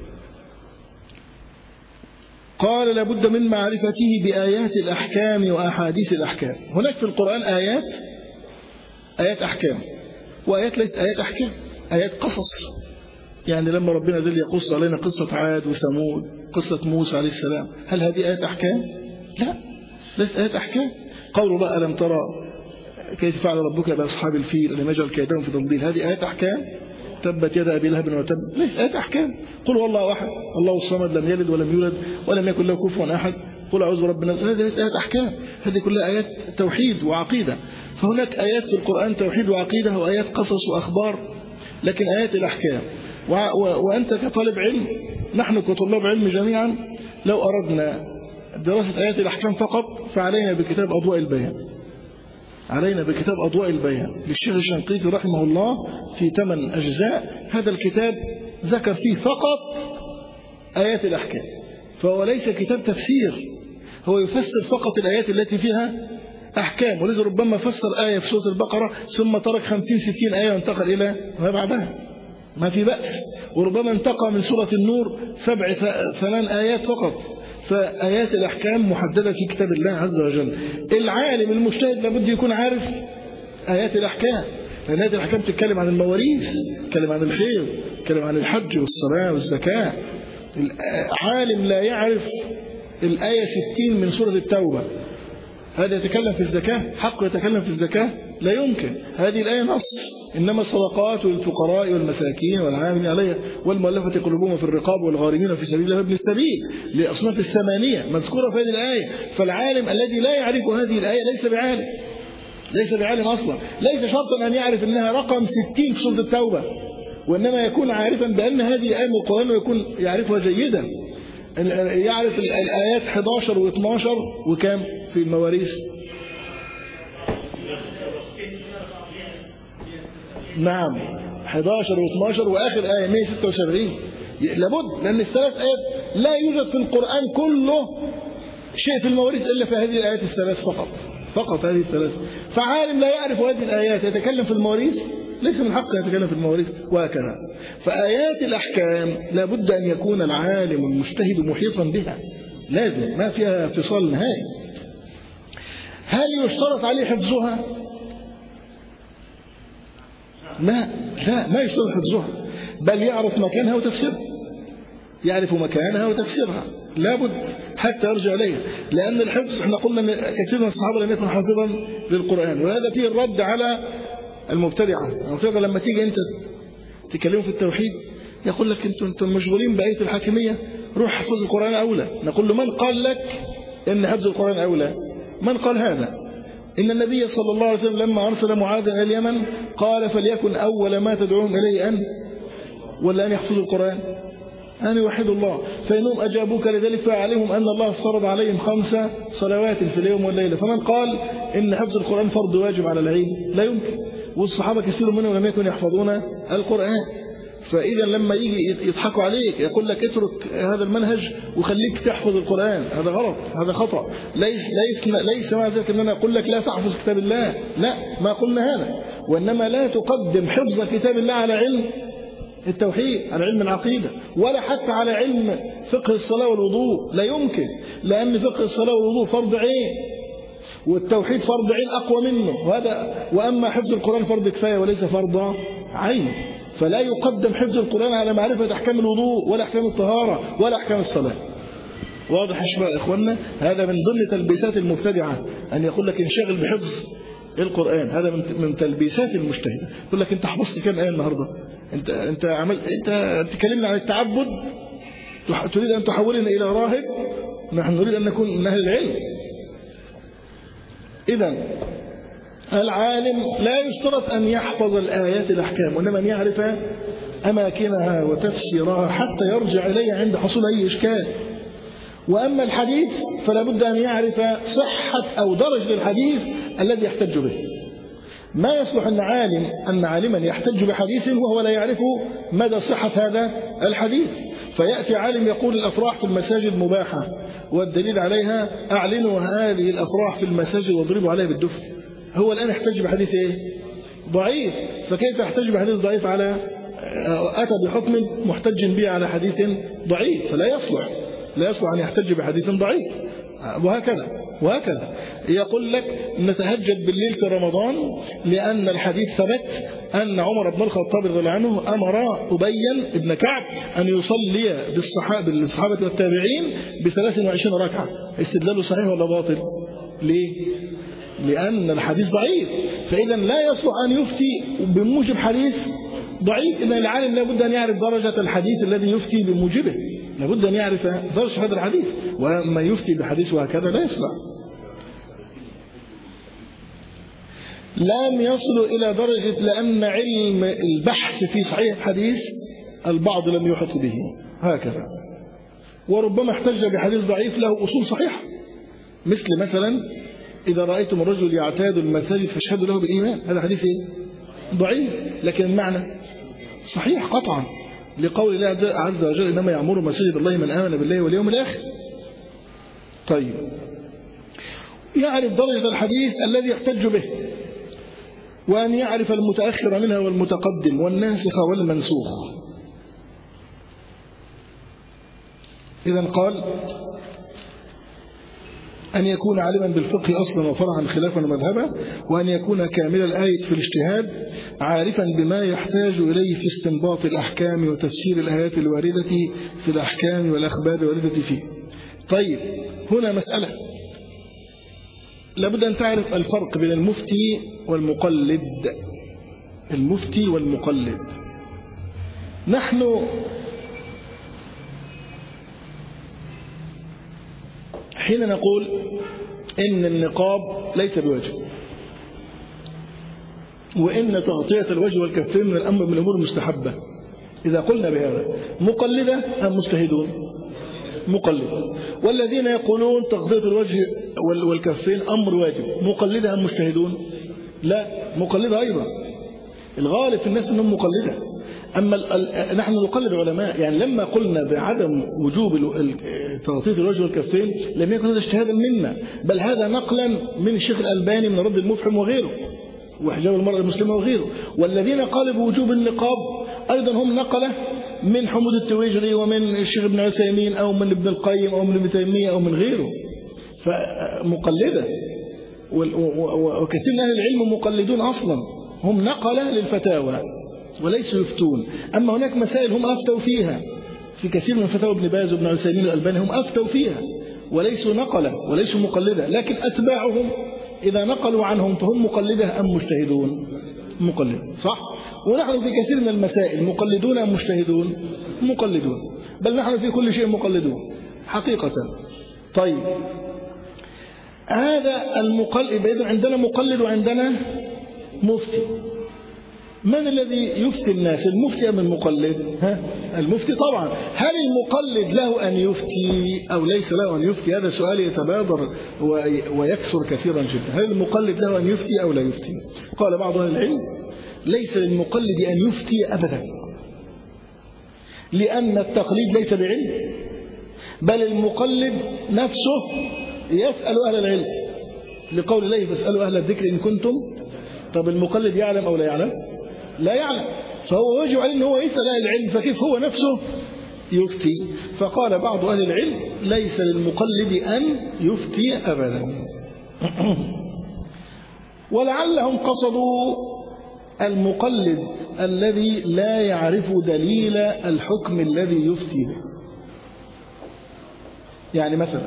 قال لابد من معرفته بآيات الأحكام وأحاديث الأحكام. هناك في القرآن آيات أحكام، وآيات ليست آيات أحكام، آيات قصص. يعني لما ربنا زل يقص علينا قصة عاد وثمود، قصة موسى عليه السلام، هل هذه آيات أحكام؟ لا، ليست آيات أحكام. قوله بقى ألم ترى كيف فعل ربك بأصحاب الفيل ألم يجعل كيدهم في تضليل، هذه آيات أحكام؟ تبت يد أبي لهب وتب، ليست آيات أحكام. قل هو الله أحد الله الصمد لم يلد ولم يولد ولم يكن له كفوا أحد قل أعوذ برب الناس، هذه آيات أحكام، هذه كلها آيات توحيد وعقيدة. فهناك آيات في القرآن توحيد وعقيدة، وآيات قصص وأخبار، لكن آيات الأحكام. وأنت كطالب علم، نحن كطلاب علم جميعا، لو أردنا دراسة آيات الأحكام فقط فعلينا بكتاب أضواء البيان، للشيخ الشنقيطي رحمه الله في 8 أجزاء. هذا الكتاب ذكر فيه فقط آيات الأحكام، فهو ليس كتاب تفسير، هو يفسر فقط الآيات التي فيها أحكام. ولذا ربما فسر آية في سورة البقرة ثم ترك 50-60 آية وانتقل إلى ما بعدها، ما في بأس. وربما انتقى من سورة النور 7-8 آيات فقط. فآيات الأحكام محددة في كتاب الله عز وجل. العالم المجتهد لابد يكون عارف آيات الأحكام، لأن آيات الأحكام تتكلم عن المواريث، تتكلم عن الحيض، تتكلم عن الحج والصلاة والزكاة. عالم لا يعرف الآية 60 من سورة التوبة، هذا يتكلم في الزكاة، حق يتكلم في الزكاة؟ لا يمكن، هذه الآية نص، إنما الصدقات للفقراء والمساكين والعاملين عليها والمؤلفة قلوبهم في الرقاب والغارمين في سبيل الله وابن السبيل، للأصناف الثمانية مذكورة في هذه الآية. فالعالم الذي لا يعرف هذه الآية ليس بعالم أصلا. ليس شرطا أن يعرف أنها رقم 60 في سورة التوبة، وإنما يكون عارفا بأن هذه آية من القرآن ويكون يعرفها جيدا. يعرف الآيات 11 و12 وكم في المواريث؟ نعم 11 و12 وآخر آية 176. لابد، لأن الثلاث آيات لا يوجد في القرآن كله شيء في المواريث إلا في هذه الآيات الثلاث فقط هذه الثلاث. فعالم لا يعرف هذه الآيات يتكلم في المواريث، ليس من حقه يتكلم في المواريث، وهكذا. فآيات الأحكام لابد أن يكون العالم المجتهد محيطا بها، لازم، ما فيها فصال نهائي. هل يشترط عليه حفظها؟ لا، ما يشترط حفظها، بل يعرف مكانها وتفسيرها، لابد حتى يرجع إليها. لأن الحفظ احنا قلنا ان كثير من الصحابة لم يكن حافظا للقرآن، وهذا فيه الرد على المبتدعة. لما تيجي انت تكلموا في التوحيد يقول لك انتم مشغولين بآية الحاكمية، روح حفظ القرآن أولى. نقول له من قال لك ان حفظ القرآن أولى؟ من قال هذا؟ إن النبي صلى الله عليه وسلم لما أرسل معاذا إلى اليمن قال فليكن أول ما تدعوهم إليه أن يحفظوا القرآن، أن يوحدوا الله، فإنهم أجابوك لذلك فعليهم أن الله فرض عليهم 5 صلوات في اليوم والليلة. فمن قال إن حفظ القرآن فرض واجب على العين؟ لا يمكن. والصحابة كثير منهم لم يكن يحفظون القرآن. فإذا لما يجي يضحكوا عليك يقول لك اترك هذا المنهج وخليك تحفظ القرآن، هذا غلط، هذا خطأ. ليس مع ذلك أن أنا أقول لك لا تحفظ كتاب الله، لا، ما قلنا هذا. وإنما لا تقدم حفظ كتاب الله على علم التوحيد، على علم العقيدة، ولا حتى على علم فقه الصلاة والوضوء، لا يمكن. لأن فقه الصلاة والوضوء فرض عين، والتوحيد فرض عين أقوى منه، وأما حفظ القرآن فرض كفاية وليس فرض عين. فلا يقدم حفظ القرآن على معرفة أحكام الوضوء ولا أحكام الطهارة ولا أحكام الصلاة. واضح يا إخواننا؟ هذا من ضمن تلبيسات المبتدعة، أن يقول لك انشغل بحفظ القرآن، هذا من تلبيسات المجتهد. يقول لك أنت حفظت كم آية النهاردة؟ أنت تكلمنا عن التعبد، تريد أن تحولنا إلى راهب؟ نحن نريد أن نكون من أهل العلم. إذن العالم لا يشترط أن يحفظ الآيات الأحكام، وإنما أن يعرف أماكنها وتفسيرها حتى يرجع إليها عند حصول أي إشكال. وأما الحديث فلا بد أن يعرف صحة أو درجة الحديث الذي يحتج به. ما يصلح أن عالما يحتج بحديث وهو لا يعرف مدى صحة هذا الحديث، فيأتي عالم يقول الأفراح في المساجد مباحة، والدليل عليها أعلنوا هذه الأفراح في المساجد واضربوا عليها بالدف. هو الآن يحتج بحديث إيه؟ ضعيف. فكيف يحتج بحديث ضعيف على أتى بحكم محتج به على حديث ضعيف؟ فلا يصلح أن يحتج بحديث ضعيف. وهكذا يقول لك نتهجد بالليل في رمضان لأن الحديث ثبت أن عمر بن الخطاب رضي الله عنه أمر أبي بن كعب أن يصلي بالصحابة والتابعين ب23 ركعة. استدلاله صحيح ولا باطل؟ ليه؟ لأن الحديث ضعيف. فإذا لا يصلح أن يفتي بموجب حديث ضعيف. إن العالم لابد أن يعرف درجة الحديث الذي يفتي بموجبه، لابد أن يعرف درجة هذا الحديث. وما يفتي بحديث وهكذا لا يصلح. لم يصل إلى درجة لأن علم البحث في صحيح الحديث البعض لم يحط به هكذا، وربما احتج بحديث ضعيف له أصول صحيحة، مثلا إذا رأيتم الرجل يعتاد المساجد فاشهدوا له بالإيمان. هذا حديث ضعيف، لكن المعنى صحيح قطعا، لقول الله عز وجل إنما يعمر مساجد الله من آمن بالله واليوم الآخر. طيب، يعرف درجة الحديث الذي يحتج به، وأن يعرف المتأخر منها والمتقدم والناسخ والمنسوخ. إذن قال أن يكون عالما بالفقه أصلا وفرعا خلافا ومذهبا، وأن يكون كامل الآية في الاجتهاد عارفا بما يحتاج إليه في استنباط الأحكام وتفسير الآيات الواردة في الأحكام والأخبار الواردة فيه. طيب، هنا مسألة لابد أن تعرف الفرق بين المفتي والمقلد. المفتي والمقلد، نحن حين نقول إن النقاب ليس بواجب، وإن تغطية الوجه والكفين من الأمور المستحبة، إذا قلنا بهذا مقلدة أم مجتهدون؟ مقلدة. والذين يقولون تغطية الوجه والكفين أمر واجب، مقلدة أم مجتهدون؟ لا، مقلدة أيضا. الغالب في الناس أنهم مقلدة. أما نحن نقلد علماء، يعني لما قلنا بعدم وجوب تغطية الوجه والكفين لم يكن هذا اجتهادا منا، بل هذا نقلا من الشيخ الألباني من رد المفحم وغيره، وحجاب المرأة المسلمة وغيره. والذين قالوا بوجوب النقاب أيضا هم نقله من حمود التويجري ومن الشيخ ابن عثيمين أو من ابن القيم أو من ابن تيمية أو من غيره. فمقلدة، وكثير من أهل العلم مقلدون أصلا، هم نقله للفتاوى وليسوا يفتون. أما هناك مسائل هم أفتوا فيها، في كثير من فتاوى ابن باز وابن عثيمين الألباني هم أفتوا فيها وليسوا نقلة وليسوا مقلدة، لكن أتباعهم إذا نقلوا عنهم فهم مقلدة أم مجتهدون؟ مقلدون، صح؟ ونحن في كثير من المسائل مقلدون أم مجتهدون؟ مقلدون، بل نحن في كل شيء مقلدون حقيقة. طيب، هذا المقلد، إذا عندنا مقلد وعندنا مفتي. من الذي يفتي الناس، المفتي أم المقلد؟ المفتي طبعا. هل المقلد له أن يفتي أو ليس له أن يفتي؟ هذا سؤال يتبادر ويكثر كثيرا جدا. هل المقلد له أن يفتي أو لا يفتي؟ قال بعض أهل العلم ليس للمقلد أن يفتي أبدا، لأن التقليد ليس بعلم، بل المقلد نفسه يسأل أهل العلم، لقول الله فاسألوا أهل الذكر إن كنتم. طب المقلد يعلم أو لا يعلم؟ لا يعلم، فهو يجب عليه أن هو يسأل أهل العلم، فكيف هو نفسه يفتي؟ فقال بعض أهل العلم ليس للمقلد أن يفتي أبدا. ولعلهم قصدوا المقلد الذي لا يعرف دليل الحكم الذي يفتي به. يعني مثلا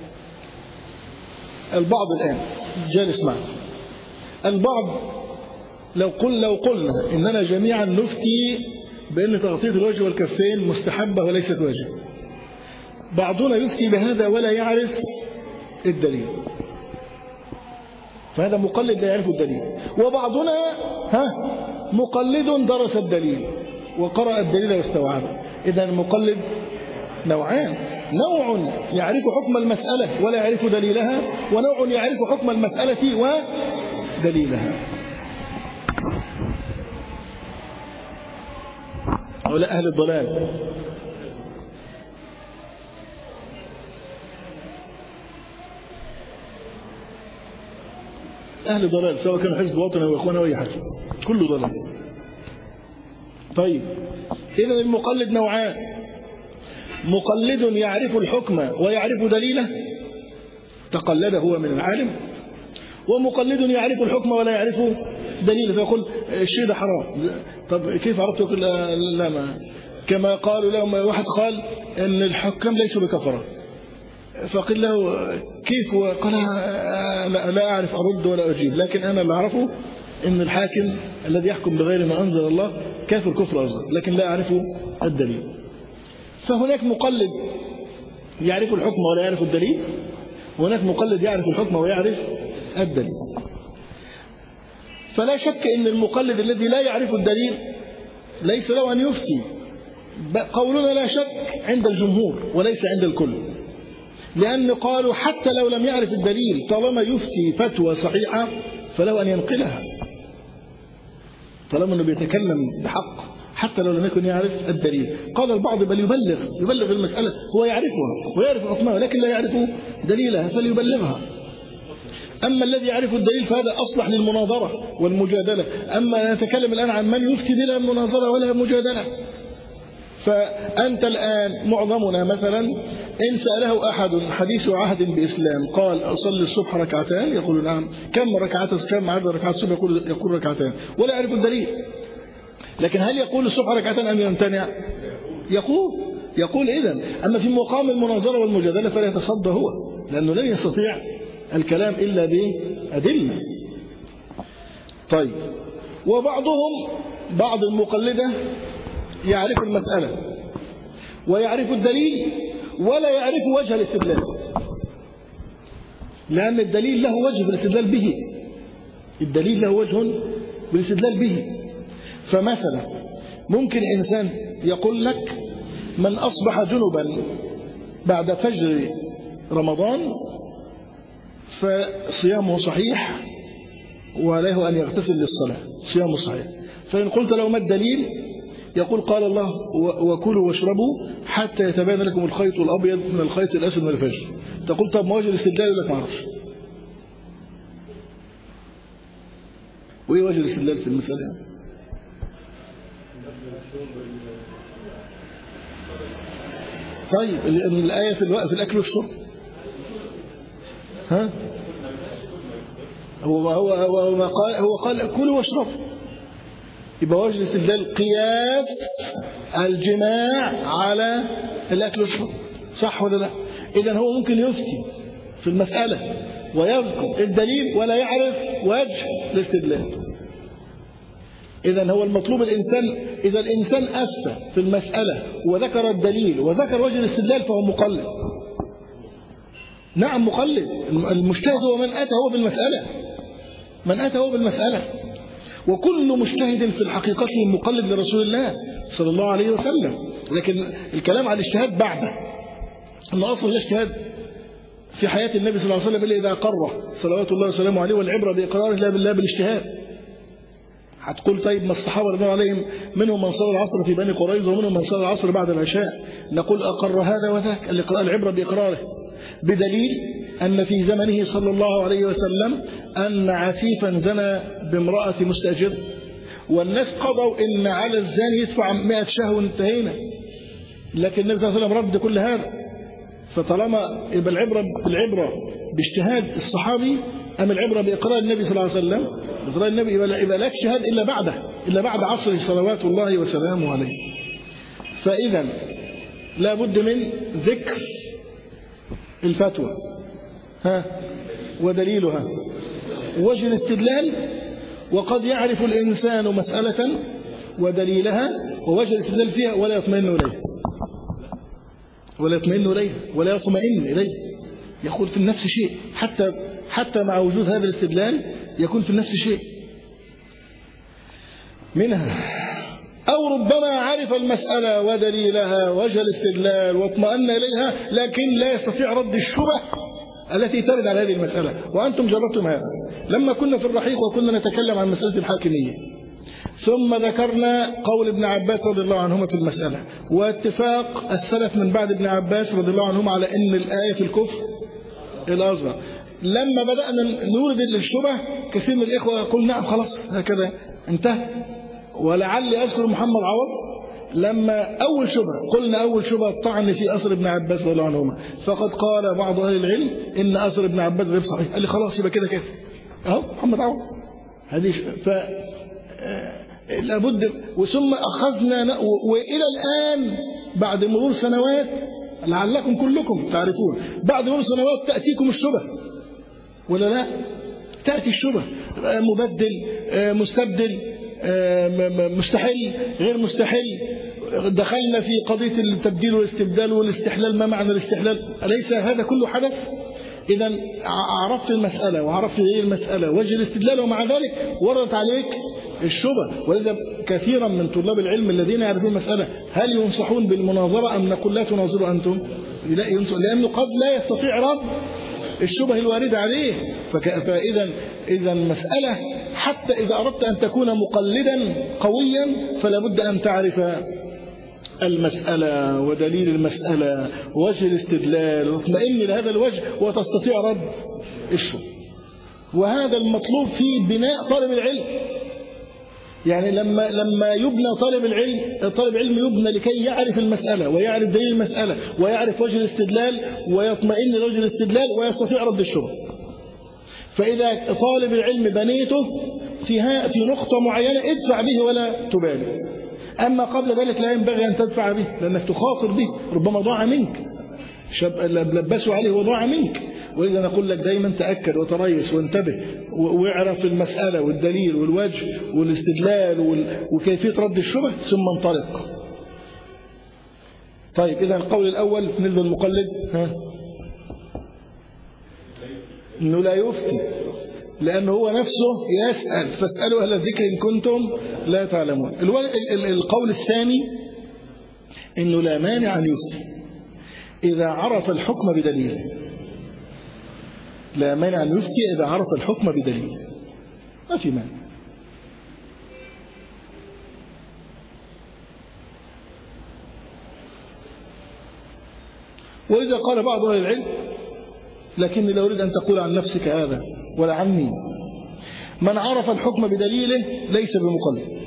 البعض الآن جالس معنا، البعض لو قلنا إننا جميعا نفتي بأن تغطية الوجه والكفين مستحبة وليست واجب، بعضنا يفتي بهذا ولا يعرف الدليل. فهذا مقلد لا يعرف الدليل. وبعضنا مقلد درس الدليل وقرأ الدليل واستوعبه. إذا المقلد نوعان: نوع يعرف حكم المسألة ولا يعرف دليلها، ونوع يعرف حكم المسألة ودليلها. هؤلاء أهل الضلال. أهل ضلال، سواء كانوا حزب وطني أو إخوان أو أي حاجة، كله ضلال. طيب، إذا المقلد نوعان: مقلد يعرف الحكم ويعرف دليله، تقلد هو من العالم، ومقلد يعرف الحكم ولا يعرف دليله، فيقول الشيء ده حرام. طب كيف عرفت؟ يقول لا، ما كما قالوا لهم، واحد قال ان الحكام ليسوا بكفرة، فقال له كيف؟ قال لا أعرف أرد ولا أجيب، لكن أنا اللي أعرفه ان الحاكم الذي يحكم بغير ما أنزل الله كافر كفر أصغر، لكن لا أعرف الدليل. فهناك مقلد يعرف الحكم ولا يعرف الدليل، وهناك مقلد يعرف الحكم ويعرف الدليل. فلا شك أن المقلد الذي لا يعرف الدليل ليس له أن يفتي. قولنا لا شك عند الجمهور وليس عند الكل، لأن قالوا حتى لو لم يعرف الدليل طالما يفتي فتوى صحيحة فله أن ينقلها، طالما أنه بيتكلم بحق حتى لو لم يكن يعرف الدليل. قال البعض بل يبلغ المسألة، هو يعرفها ويعرف حكمها ولكن لا يعرف دليلها فليبلغها. أما الذي يعرف الدليل فهذا أصلح للمناظرة والمجادلة. أما نتكلم الآن عن من يفتي بلا مناظرة ولا مجادلة. فأنت الآن معظمنا مثلا إن سأله أحد حديث عهد بإسلام قال أصلي الصبح ركعتان، يقول نعم. كم عدد ركعات الصبح؟ يقول ركعتان ولا يعرف الدليل. لكن هل يقول الصبح ركعتان أم يمتنع؟ يقول إذن. أما في مقام المناظرة والمجادلة فلا يتصدى هو، لأنه لن يستطيع الكلام إلا بأدلة. طيب، بعض المقلدة يعرف المسألة ويعرف الدليل ولا يعرف وجه الاستدلال، لأن الدليل له وجه بالاستدلال به، الدليل له وجه بالاستدلال به. فمثلا ممكن إنسان يقول لك من أصبح جنبا بعد فجر رمضان فصيامه صحيح وله أن يغتسل للصلاة، صيامه صحيح. فإن قلت له ما الدليل؟ يقول قال الله وكلوا واشربوا حتى يتبين لكم الخيط الأبيض من الخيط الأسود من الفجر. تقول طب ما وجه الاستدلال؟ يقول لك ما اعرفش. وإيه وجه الاستدلال في المسألة؟ طيب الآية في الأكل والشرب، هو قال كلوا واشربوا، يبقى وجه الاستدلال قياس الجماع على الأكل والشرب، صح ولا لا؟ إذا هو ممكن يفتي في المسألة ويذكر الدليل ولا يعرف وجه الاستدلال. إذا هو المطلوب إذا الإنسان أفتى في المسألة وذكر الدليل وذكر وجه الاستدلال فهو مقلد. نعم مقلد. المجتهد هو من أتى هو بالمسألة، وكل مجتهد في الحقيقة مقلد لرسول الله صلى الله عليه وسلم. لكن الكلام عن الاجتهاد بعده، أن أصل الاجتهاد في حياة النبي صلى الله عليه وسلم إلا إذا قرر صلوات الله وسلامه عليه، والعبرة بإقراره لا بالله بالاجتهاد. هتقول طيب ما الصحابة رضي الله عليهم منهم من صلى العصر في بني قريظة ومنهم من صلى العصر بعد العشاء، نقول أقر هذا وذاك، العبرة بإقراره، بدليل أن في زمنه صلى الله عليه وسلم أن عسيفا زنى بامرأة مستأجر، والناس قضوا إن على الزاني يدفع 100 شهوة وانتهينا، لكن النبي صلى الله عليه وسلم رد كل هذا. فطالما يبقى العبرة باجتهاد الصحابي أم العبرة بإقرار النبي صلى الله عليه وسلم؟ بإقرار النبي يبقى لا اجتهاد إلا بعد عصره صلوات الله وسلامه عليه. فإذا لا بد من ذكر الفتوى ودليلها وجه الاستدلال. وقد يعرف الإنسان مسألة ودليلها ووجه الاستدلال فيها ولا يطمئن إليه، يقول في النفس شيء، حتى حتى مع وجود هذا الاستدلال يكون في نفس الشيء منها. أو ربما عرف المسألة ودليلها وجه الاستدلال واطمأن إليها، لكن لا يستطيع رد الشبه التي ترد على هذه المسألة. وأنتم جربتم هذا لما كنا في الرحيق وكنا نتكلم عن مسألة الحاكمية، ثم ذكرنا قول ابن عباس رضي الله عنهما في المسألة واتفاق السلف من بعد ابن عباس رضي الله عنهما على أن الآية في الكفر الأصغر. لما بدأنا نورد للشبه كثير من الإخوة يقول نعم خلاص هكذا انتهى. ولعلي أذكر محمد عوض لما أول شبهة قلنا أول شبهة الطعن في أثر ابن عباس رضي الله عنهما، فقد قال بعض أهل العلم إن أثر ابن عباس غير صحيح. قال لي خلاص يبقى كده كافر أهو محمد عوض هذه. لابد. وثم أخذنا وإلى الآن بعد مرور سنوات لعلكم كلكم تعرفون بعد مرور سنوات تأتيكم الشبه ولا لا؟ تأتي الشبه مبدل مستبدل مستحيل غير مستحيل. دخلنا في قضية التبديل والاستبدال والاستحلال. ما معنى الاستحلال؟ أليس هذا كله حدث؟ إذا عرفت المسألة وعرفت ايه المسألة وجه الاستدلال، ومع ذلك وردت عليك الشبه. ولذا كثيرا من طلاب العلم الذين يعرفون المسألة هل ينصحون بالمناظرة أم نقول لا تناظروا أنتم؟ لا ينصح، لأنه قد لا يستطيع رد الشبه الواردة عليه. فإذا مسألة حتى إذا أردت أن تكون مقلدا قويا فلا بد أن تعرف المسألة ودليل المسألة ووجه الاستدلال واطمئن لهذا الوجه وتستطيع رد الشبه. وهذا المطلوب في بناء طالب العلم. يعني لما يبنى طالب العلم يبنى لكي يعرف المسألة ويعرف دليل المسألة ويعرف وجه الاستدلال ويطمئن لوجه الاستدلال ويستطيع رد الشبه. فإذا طالب العلم بنيته في نقطة معينة ادفع به ولا تبالي. أما قبل ذلك لا ينبغي أن تدفع به لأنك تخاطر به، ربما ضاع منك، لبسوا عليه وضاع منك. وإذا نقول لك دايما تأكد وتريث وانتبه واعرف المسألة والدليل والوجه والاستدلال وكيفية رد الشبه ثم انطلق. طيب إذا القول الأول بالنسبة للمقلد إنه لا يفتي لأنه هو نفسه يسأل فاسألوا أهل الذكر إن كنتم لا تعلمون. القول الثاني إنه لا مانع أن يفتي إذا عرف الحكم بدليل. لا مانع أن يفتي إذا عرف الحكم بدليل، ما في مانع. ولذا قال بعض أهل العلم لكني لا أريد أن تقول عن نفسك هذا ولا عني، من عرف الحكم بدليله ليس بمقلد.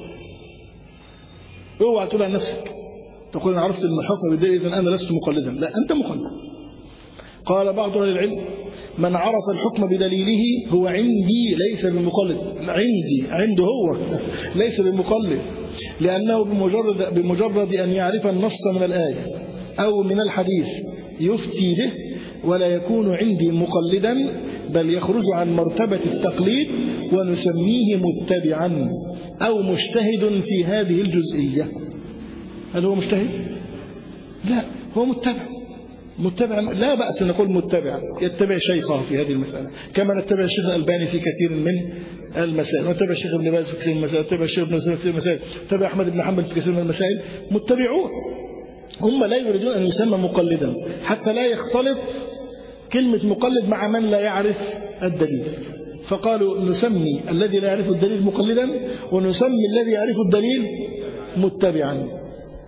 اوعى تقول عن نفسك تقول أنا عرفت الحكم بدليل إذن أنا لست مقلدا، لا أنت مقلد. قال بعض أهل العلم من عرف الحكم بدليله هو عندي ليس بمقلد. عنده هو ليس بمقلد، لأنه بمجرد أن يعرف النص من الآية أو من الحديث يفتي به ولا يكون عندي مقلدا، بل يخرج عن مرتبة التقليد ونسميه متبعا أو مجتهد في هذه الجزئية. هل هو مجتهد؟ لا، هو متبع. لا بأس أن نقول متبع، يتبع شيخه في هذه المسألة كما نتبع الشيخ الألباني في كثير من المسائل، نتبع الشيخ ابن باز في كثير من المسائل، نتبع الشيخ ابن مسعود في كثير من المسائل، نتبع أحمد بن حنبل في كثير من المسائل. متبعون هم لا يريدون أن يسمى مقلدا حتى لا يختلط كلمة مقلد مع من لا يعرف الدليل، فقالوا نسمي الذي لا يعرف الدليل مقلدا ونسمي الذي يعرف الدليل متبعا.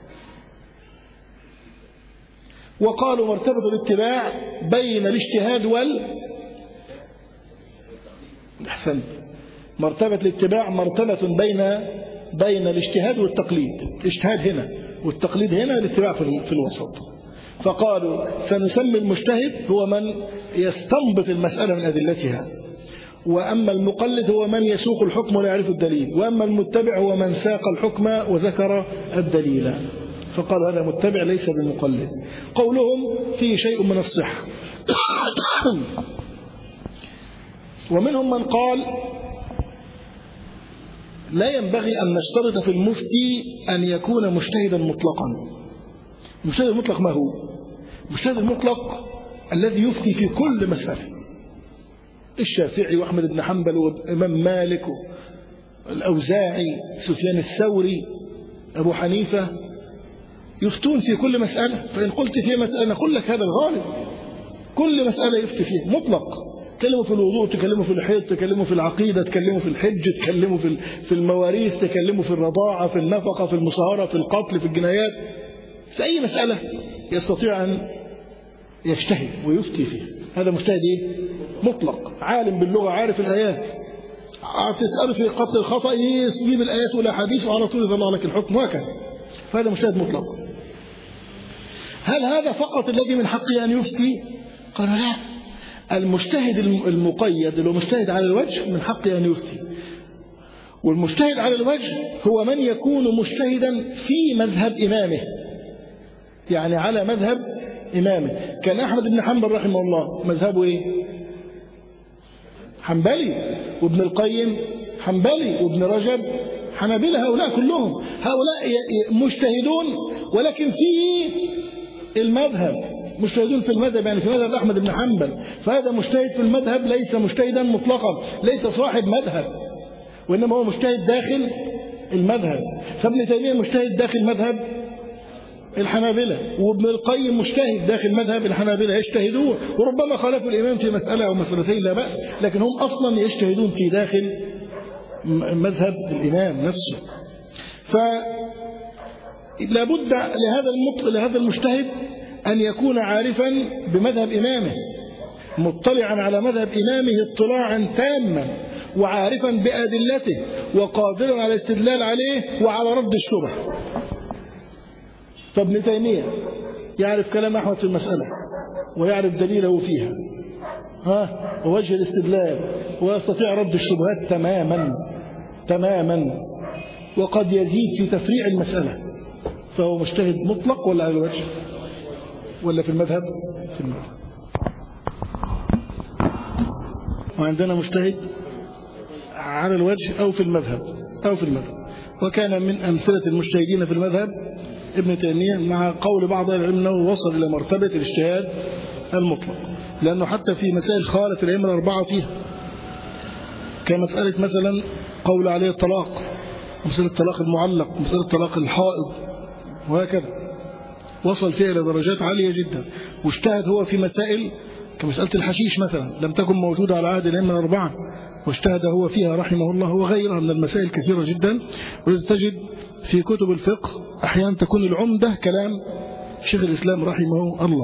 وقالوا مرتبة الاتباع بين الاجتهاد أحسن، مرتبة الاتباع مرتبة بين الاجتهاد والتقليد. الاجتهاد هنا والتقليد هنا، الاتباع في الوسط. فقالوا سنسمي المجتهد هو من يستنبط المسألة من أدلتها، وأما المقلد هو من يسوق الحكم ولا يعرف الدليل، وأما المتبع هو من ساق الحكم وذكر الدليل. فقال هذا متبع ليس بمقلد. قولهم فيه شيء من الصحة. ومنهم من قال لا ينبغي أن نشترط في المفتي أن يكون مجتهدا مطلقا. المجتهد المطلق ما هو؟ المجتهد المطلق الذي يفتي في كل مسألة الشافعي وأحمد بن حنبل وإمام مالك والأوزاعي سفيان الثوري أبو حنيفة يفتون في كل مسألة. فإن قلت في مسألة نقول لك هذا الغالب، كل مسألة يفتي فيها مطلق. تكلموا في الوضوء، تكلموا في الحيض، تكلموا في العقيدة، تكلموا في الحج، تكلموا في المواريث، تكلموا في الرضاعة، في النفقة، في المصاهرة، في القتل، في الجنايات، في أي مسألة يستطيع أن يجتهد ويفتي فيها. هذا مجتهد مطلق، عالم باللغة، عارف الآيات. تسأله في قتل الخطأ يجيب الآيات والأحاديث وعلى طول يطلع لك الحكم وهكذا. فهذا مجتهد مطلق. هل هذا فقط الذي من حقه أن يفتي؟ قالوا لا، المجتهد المقيد اللي هو مجتهد على الوجه من حقه أن يفتي. والمجتهد على الوجه هو من يكون مجتهدا في مذهب إمامه، يعني على مذهب إمامه. كان أحمد بن حنبل رحمه الله مذهبه إيه؟ حنبلي، وابن القيم حنبلي، وابن رجب حنابلة. هؤلاء كلهم هؤلاء مجتهدون، ولكن في المذهب مجتهدون في المذهب، يعني في مذهب أحمد بن حنبل. فهذا مجتهد في المذهب، ليس مجتهدا مطلقا، ليس صاحب مذهب، وإنما هو مجتهد داخل المذهب. فابن تيمية مجتهد داخل مذهب الحنابلة، وابن القيم مجتهد داخل مذهب الحنابلة، يجتهدون وربما خالفوا الإمام في مسألة أو مسألتين لا بأس، لكن هم أصلا يجتهدون في داخل مذهب الإمام نفسه. فلا بد لهذا المجتهد أن يكون عارفا بمذهب إمامه، مطلعا على مذهب إمامه اطلاعا تاما، وعارفا بأدلته، وقادرا على الاستدلال عليه وعلى رد الشبه. فابن تيمية يعرف كلام أحمد في المسألة ويعرف دليله فيها ووجه الاستدلال، ويستطيع رد الشبهات تماما، وقد يزيد في تفريع المسألة. فهو مجتهد مطلق ولا على الوجه ولا في المذهب؟ في المذهب. وعندنا مجتهد على الوجه أو في المذهب. وكان من أمثلة المجتهدين في المذهب ابن تيمية، مع قول بعض العلم أنه وصل إلى مرتبة الاجتهاد المطلق، لأنه حتى في مسائل خالف الأئمة الأربعة فيها، كمسألة مثلا قول عليه الطلاق، مسألة الطلاق المعلق، مسألة الطلاق الحائض، وهكذا وصل فيها إلى درجات عالية جدا. واجتهد هو في مسائل كمسألة الحشيش مثلا، لم تكن موجودة على عهد الأئمة الأربعة، واجتهد هو فيها رحمه الله، وغيرها من المسائل كثيرة جدا. ولذا تجد في كتب الفقه أحيانا تكون العمدة كلام شيخ الإسلام رحمه الله.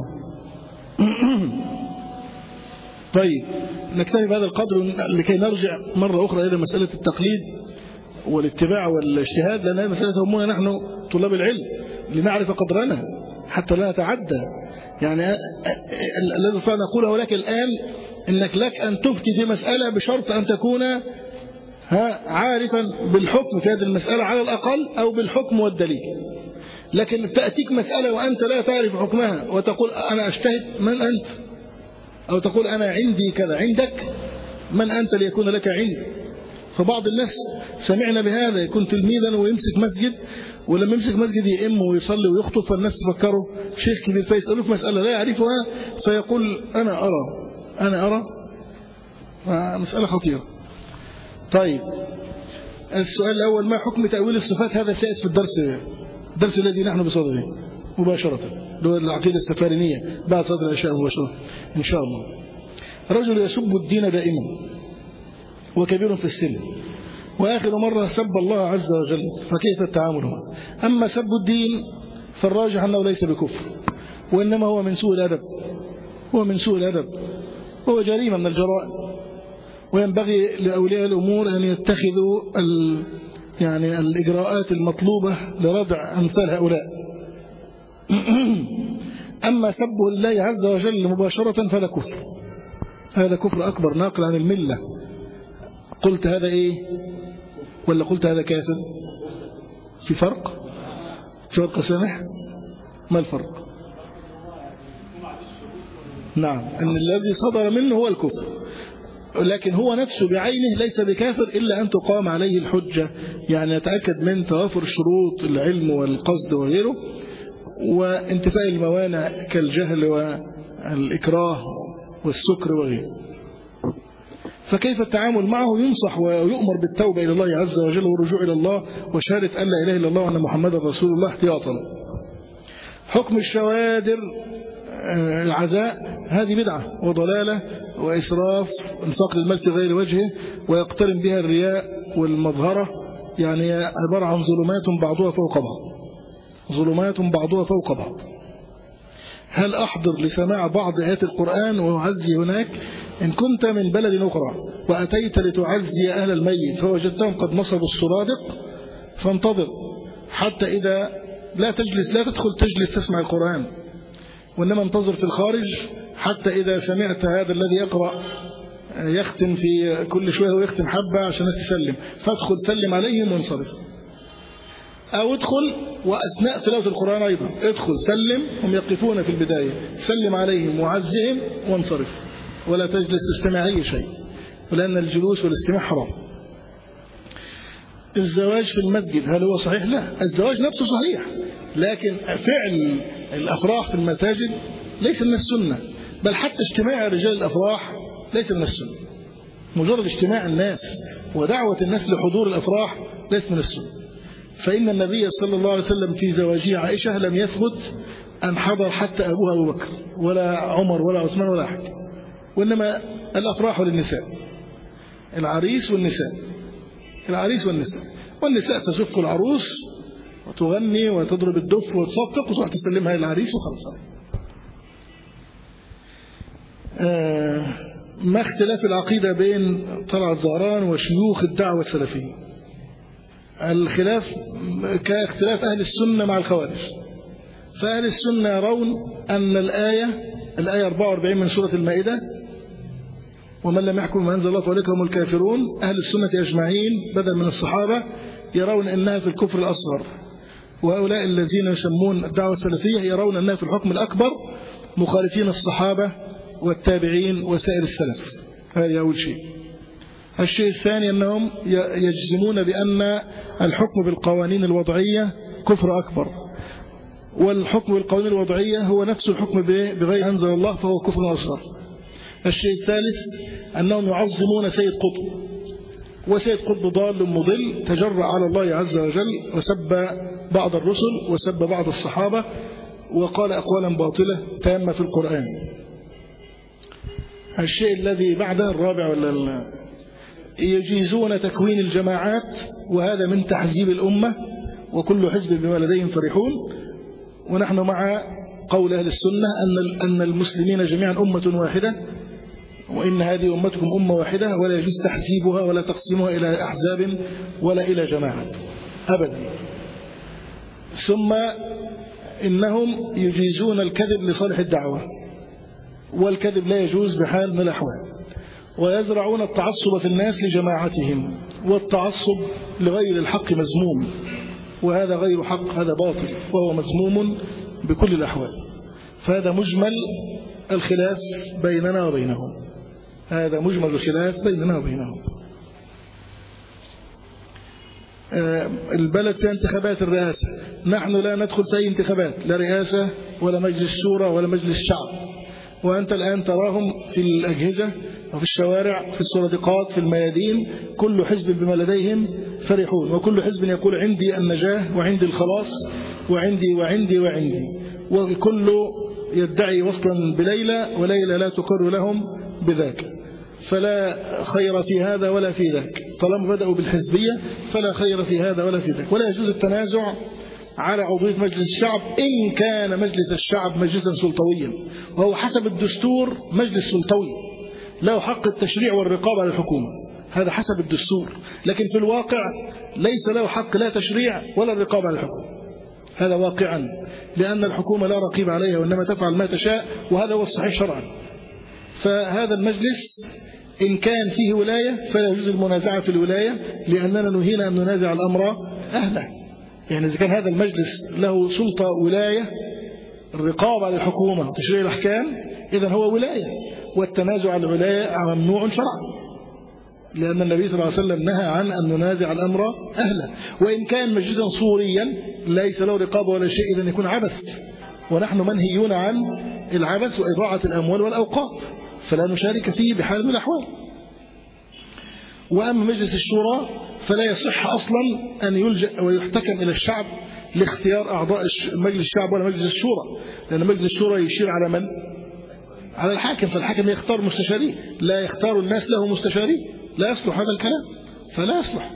طيب نكتفي بهذا القدر لكي نرجع مرة أخرى إلى مسألة التقليد والاتباع والاجتهاد، لأن هذه مسألة تهمنا نحن طلاب العلم، لنعرف قدرنا حتى لا نتعدى. يعني الذي صار نقوله لك الآن إنك لك أن تفتي في مسألة بشرط أن تكون عارفا بالحكم في هذه المسألة على الأقل، أو بالحكم والدليل. لكن تأتيك مسألة وأنت لا تعرف حكمها وتقول أنا أجتهد، من أنت؟ أو تقول أنا عندي كذا، عندك من أنت ليكون لك علم؟ فبعض الناس سمعنا بهذا، يكون تلميذا ويمسك مسجد، ولما يمسك مسجد يئم ويصلي ويخطب، فالناس تفكره شيخ كبير، فيسألوه في مسألة لا يعرفها فيقول أنا أرى. مسألة خطيرة. طيب السؤال الأول، ما حكم تأويل الصفات؟ هذا سيأتي في الدرس الذي نحن بصدده مباشرة، اللي هو العقيدة السفارينية، بعد صدر العشاء مباشرة إن شاء الله. رجل يسب الدين دائما وكبير في السن، وآخر مرة سب الله عز وجل، فكيف التعامل معه؟ أما سب الدين فالراجح أنه ليس بكفر، وإنما هو من سوء الأدب، وهو جريمة من الجرائم. وينبغي لأولياء الأمور أن يتخذوا يعني الإجراءات المطلوبة لردع أمثال هؤلاء. أما سبه لله عز وجل مباشرة فلا كفر، هذا كفر أكبر ناقل عن الملة. قلت هذا إيه ولا قلت هذا كافر؟ في فرق سامح؟ ما الفرق؟ نعم، أن الذي صدر منه هو الكفر، لكن هو نفسه بعينه ليس بكافر إلا أن تقام عليه الحجة، يعني يتأكد من توافر شروط العلم والقصد وغيره، وانتفاء الموانع كالجهل والإكراه والسكر وغيره. فكيف التعامل معه؟ ينصح ويؤمر بالتوبة إلى الله عز وجل والرجوع إلى الله وشهادة أن لا إله إلا الله وأن محمدا رسول الله احتياطا. حكم الشوادر العزاء هذه بدعة وضلالة وإسراف، انفاق المال في غير وجهه، ويقترن بها الرياء والمظهرة، يعني عبارة عن ظلمات بعضها فوق بعض، ظلمات بعضها فوق بعض. هل أحضر لسماع بعض آيات القرآن وأعزي هناك؟ إن كنت من بلد أخرى وأتيت لتعزي أهل الميت فوجدتهم قد نصبوا السرادق فانتظر حتى إذا لا تدخل تجلس تسمع القرآن، وإنما انتظر في الخارج حتى إذا سمعت هذا الذي يقرأ يختم في كل شوية ويختم حبة عشان تسلم، فادخل سلم عليهم وانصرف. أو ادخل وأثناء تلاوة القرآن أيضا ادخل سلم، هم يقفون في البداية، سلم عليهم وعزهم وانصرف، ولا تجلس تستمع أي شيء، ولأن الجلوس والاستماع حرام. الزواج في المسجد هل هو صحيح؟ لا، الزواج نفسه صحيح، لكن فعل الأفراح في المساجد ليس من السنة، بل حتى اجتماع رجال الأفراح ليس من السنة. مجرد اجتماع الناس ودعوة الناس لحضور الأفراح ليس من السنة. فإن النبي صلى الله عليه وسلم في زواجه عائشة لم يثبت أن حضر حتى أبوها أبو بكر ولا عمر ولا عثمان ولا أحد، وإنما الأفراح للنساء، العريس والنساء، العريس والنساء، والنساء تزف العروس وتغني وتضرب الدف وتصفق وتروح تسلمها للعريس وخلص. ما اختلاف العقيدة بين طلعت زهران وشيوخ الدعوة السلفية؟ الخلاف كاختلاف أهل السنة مع الخوارج. فأهل السنة يرون أن الآية 44 من سورة المائدة ومن لم يحكم ما أنزل الله فأولئك هم الكافرون، أهل السنة أجمعين بدل من الصحابة يرون أنها في الكفر الأصغر، وهؤلاء الذين يسمون الدعوة السلفية يرون أنها في الحكم الأكبر، مخالفين الصحابة والتابعين وسائر السلف. هذا أول شيء. الشيء الثاني أنهم يجزمون بأن الحكم بالقوانين الوضعية كفر أكبر، والحكم بالقوانين الوضعية هو نفس الحكم بغير أنزل الله فهو كفر أصغر. الشيء الثالث أنهم يعظمون سيد قطب، وسيد قطب ضال مضل تجرأ على الله عز وجل وسب بعض الرسل وسب بعض الصحابة وقال أقوالا باطلة تامة في القرآن. الشيء الذي بعده الرابع يجيزون تكوين الجماعات، وهذا من تحزيب الأمة، وكل حزب بما لديهم فرحون. ونحن مع قول أهل السنة أن المسلمين جميعا أمة واحدة، وإن هذه أمتكم أمة واحدة، ولا يجوز تحزيبها ولا تقسيمها إلى أحزاب ولا إلى جماعات أبدا. ثم إنهم يجيزون الكذب لصالح الدعوة، والكذب لا يجوز بحال من الأحوال، ويزرعون التعصب في الناس لجماعتهم، والتعصب لغير الحق مذموم، وهذا غير حق، هذا باطل وهو مذموم بكل الأحوال. فهذا مجمل الخلاف بيننا وبينهم، هذا مجمل الخلاف بيننا وبينهم. البلد في انتخابات الرئاسة، نحن لا ندخل في أي انتخابات، لا رئاسة ولا مجلس شورى ولا مجلس شعب، وأنت الآن تراهم في الأجهزة وفي الشوارع في السرادقات في الميادين، كل حزب بما لديهم فرحون، وكل حزب يقول عندي النجاة وعندي الخلاص وعندي وعندي وعندي، وكل يدعي وصلا بليلى وليلى لا تقر لهم بذاك. فلا خير في هذا ولا في ذاك، طالما بدأوا بالحزبية فلا خير في هذا ولا في ذاك. ولا يجوز التنازع على عضوية مجلس الشعب إن كان مجلس الشعب مجلسا سلطويا، وهو حسب الدستور مجلس سلطوي له حق التشريع والرقابة على الحكومة، هذا حسب الدستور، لكن في الواقع ليس له حق لا تشريع ولا الرقابة على الحكومة، هذا واقعا، لأن الحكومة لا رقيب عليها وإنما تفعل ما تشاء، وهذا هو الصحيح شرعا. فهذا المجلس إن كان فيه ولاية فلا يجوز المنازعة في الولاية، لأننا نهينا أن ننازع الأمر أهله. يعني إذا كان هذا المجلس له سلطة ولاية، الرقابة على الحكومة وتشريع الأحكام، إذن هو ولاية، والتنازع على الولاية ممنوع شرعا، لأن النبي صلى الله عليه وسلم نهى عن أن ننازع الأمر أهله. وإن كان مجلسا صوريا ليس له رقابة ولا شيء، إذن يكون عبث، ونحن منهيون عن العبث وإضاعة الأموال والأوقات، فلا نشارك فيه بحال من الأحوال. وأما مجلس الشورى فلا يصح أصلا أن يلجأ ويحتكم إلى الشعب لاختيار أعضاء مجلس الشعب ولا مجلس الشورى، لأن مجلس الشورى يشير على من؟ على الحاكم، فالحاكم يختار مستشاريه، لا يختار الناس له مستشاريه، لا يصلح هذا الكلام، فلا يصلح.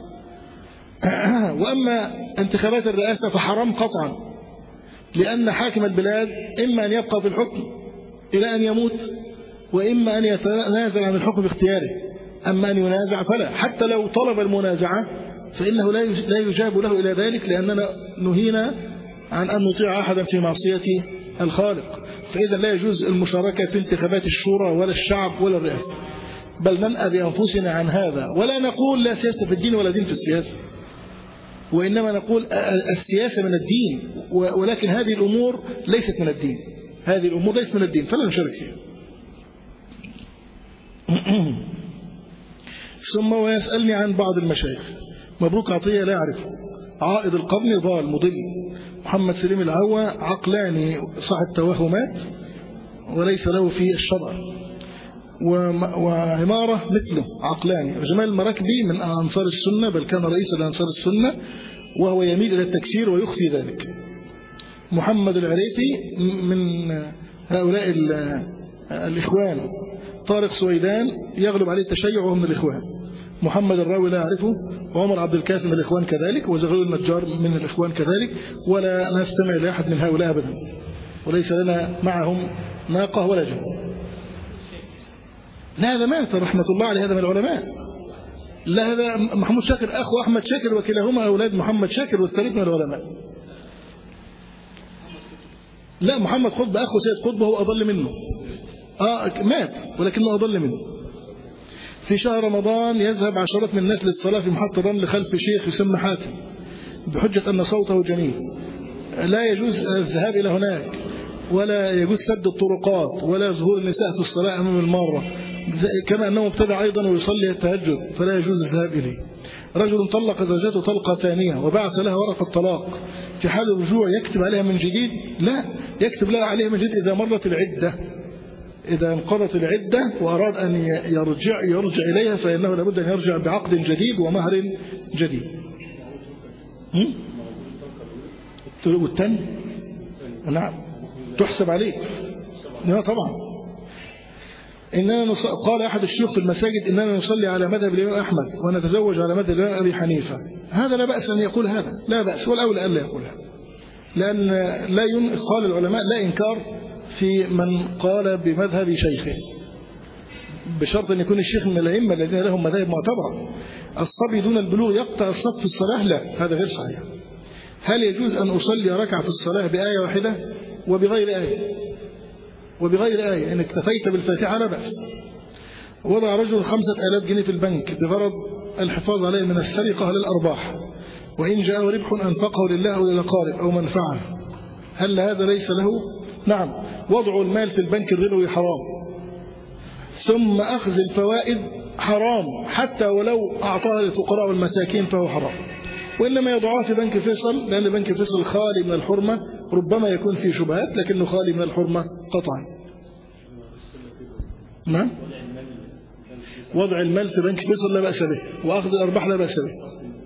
وأما انتخابات الرئاسة فحرام قطعا، لأن حاكم البلاد إما أن يبقى في الحكم إلى أن يموت، وإما أن يتنازل عن الحكم باختياره. أما أن ينازع فلا، حتى لو طلب المنازعة فإنه لا يجاب له إلى ذلك، لأننا نهينا عن أن نطيع أحدا في معصية الخالق. فإذا لا يجوز المشاركة في انتخابات الشورى ولا الشعب ولا الرئاسة، بل ننأى بأنفسنا عن هذا، ولا نقول لا سياسة في الدين ولا دين في السياسة، وإنما نقول السياسة من الدين، ولكن هذه الأمور ليست من الدين، هذه الأمور ليست من الدين، فلا نشارك فيها. ثم ويسألني عن بعض المشايخ. مبروك عطية لا أعرفه، عائد القرن ضال مضل، محمد سليم العوى عقلاني صاحب توهمات وليس له في الشرع، وعمارة مثله عقلاني. جمال المراكبي من أنصار السنة، بل كان رئيسا لأنصار السنة، وهو يميل إلى التكفير ويخفي ذلك. محمد العريفي من هؤلاء الإخوان. طارق سويدان يغلب عليه التشيع وهو من الإخوان. محمد الراوي لا أعرفه، وعمر عبد الكافي من الإخوان كذلك، وزغلول النجار من الإخوان كذلك، ولا نستمع لأحد من هؤلاء أبدا، وليس لنا معهم ناقة ولا جمل. لا هذا مات رحمة الله عليه، هذا من العلماء. لا هذا محمود شاكر أخو أحمد شاكر، وكلاهما أولاد محمد شاكر، والثالث من العلماء. لا محمد قطب أخو سيد قطب، هو أضل منه. مات ولكنه أضل منه. في شهر رمضان يذهب عشرات من الناس للصلاة في محطة الرمل خلف شيخ يسمى حاتم بحجة أن صوته جميل. لا يجوز الذهاب إلى هناك، ولا يجوز سد الطرقات، ولا ظهور النساء في الصلاة أمام المارة، كما أنه ابتدع أيضا ويصلي التهجد، فلا يجوز الذهاب إليه. رجل طلق زوجته طلقة ثانية وبعث لها ورقة طلاق، في حال الرجوع يكتب عليها من جديد؟ لا، يكتب لها عليها من جديد إذا مرت العدة، إذا انقضت العدة وأراد أن يرجع إليها، فإنه لابد أن يرجع بعقد جديد ومهر جديد. والتاني نعم تحسب عليه. لا طبعا. قال أحد الشيوخ في المساجد إننا نصلي على مذهب الإمام أحمد ونتزوج على مذهب الإمام أبي حنيفة. هذا لا بأس أن يقول هذا، لا بأس، والأولى أن لا يقول هذا، لأن قال العلماء لا إنكار في من قال بمذهب شيخه، بشرط أن يكون الشيخ من الأئمة الذين لهم مذاهب معتبرة. الصبي دون البلوغ يقطع الصف في الصلاة؟ لا، هذا غير صحيح. هل يجوز أن أصلي ركعة في الصلاة بآية واحدة وبغير آية؟ وبغير آية إن اكتفيت بالفاتحة لا بأس. وضع رجل 5000 جنيه في البنك بغرض الحفاظ عليه من السرقة للأرباح، وإن جاء ربح أنفقه لله أو للأقارب أو منفعة، هل هذا ليس له؟ نعم، وضع المال في البنك الربوي حرام، ثم أخذ الفوائد حرام، حتى ولو أعطاها للفقراء والمساكين فهو حرام. وإنما يضعها في بنك فيصل، لأن بنك فيصل خالي من الحرمة، ربما يكون فيه شبهات لكنه خالي من الحرمة قطعا. نعم، وضع المال في بنك فيصل لا بأس به، وأخذ الأرباح لا بأس به.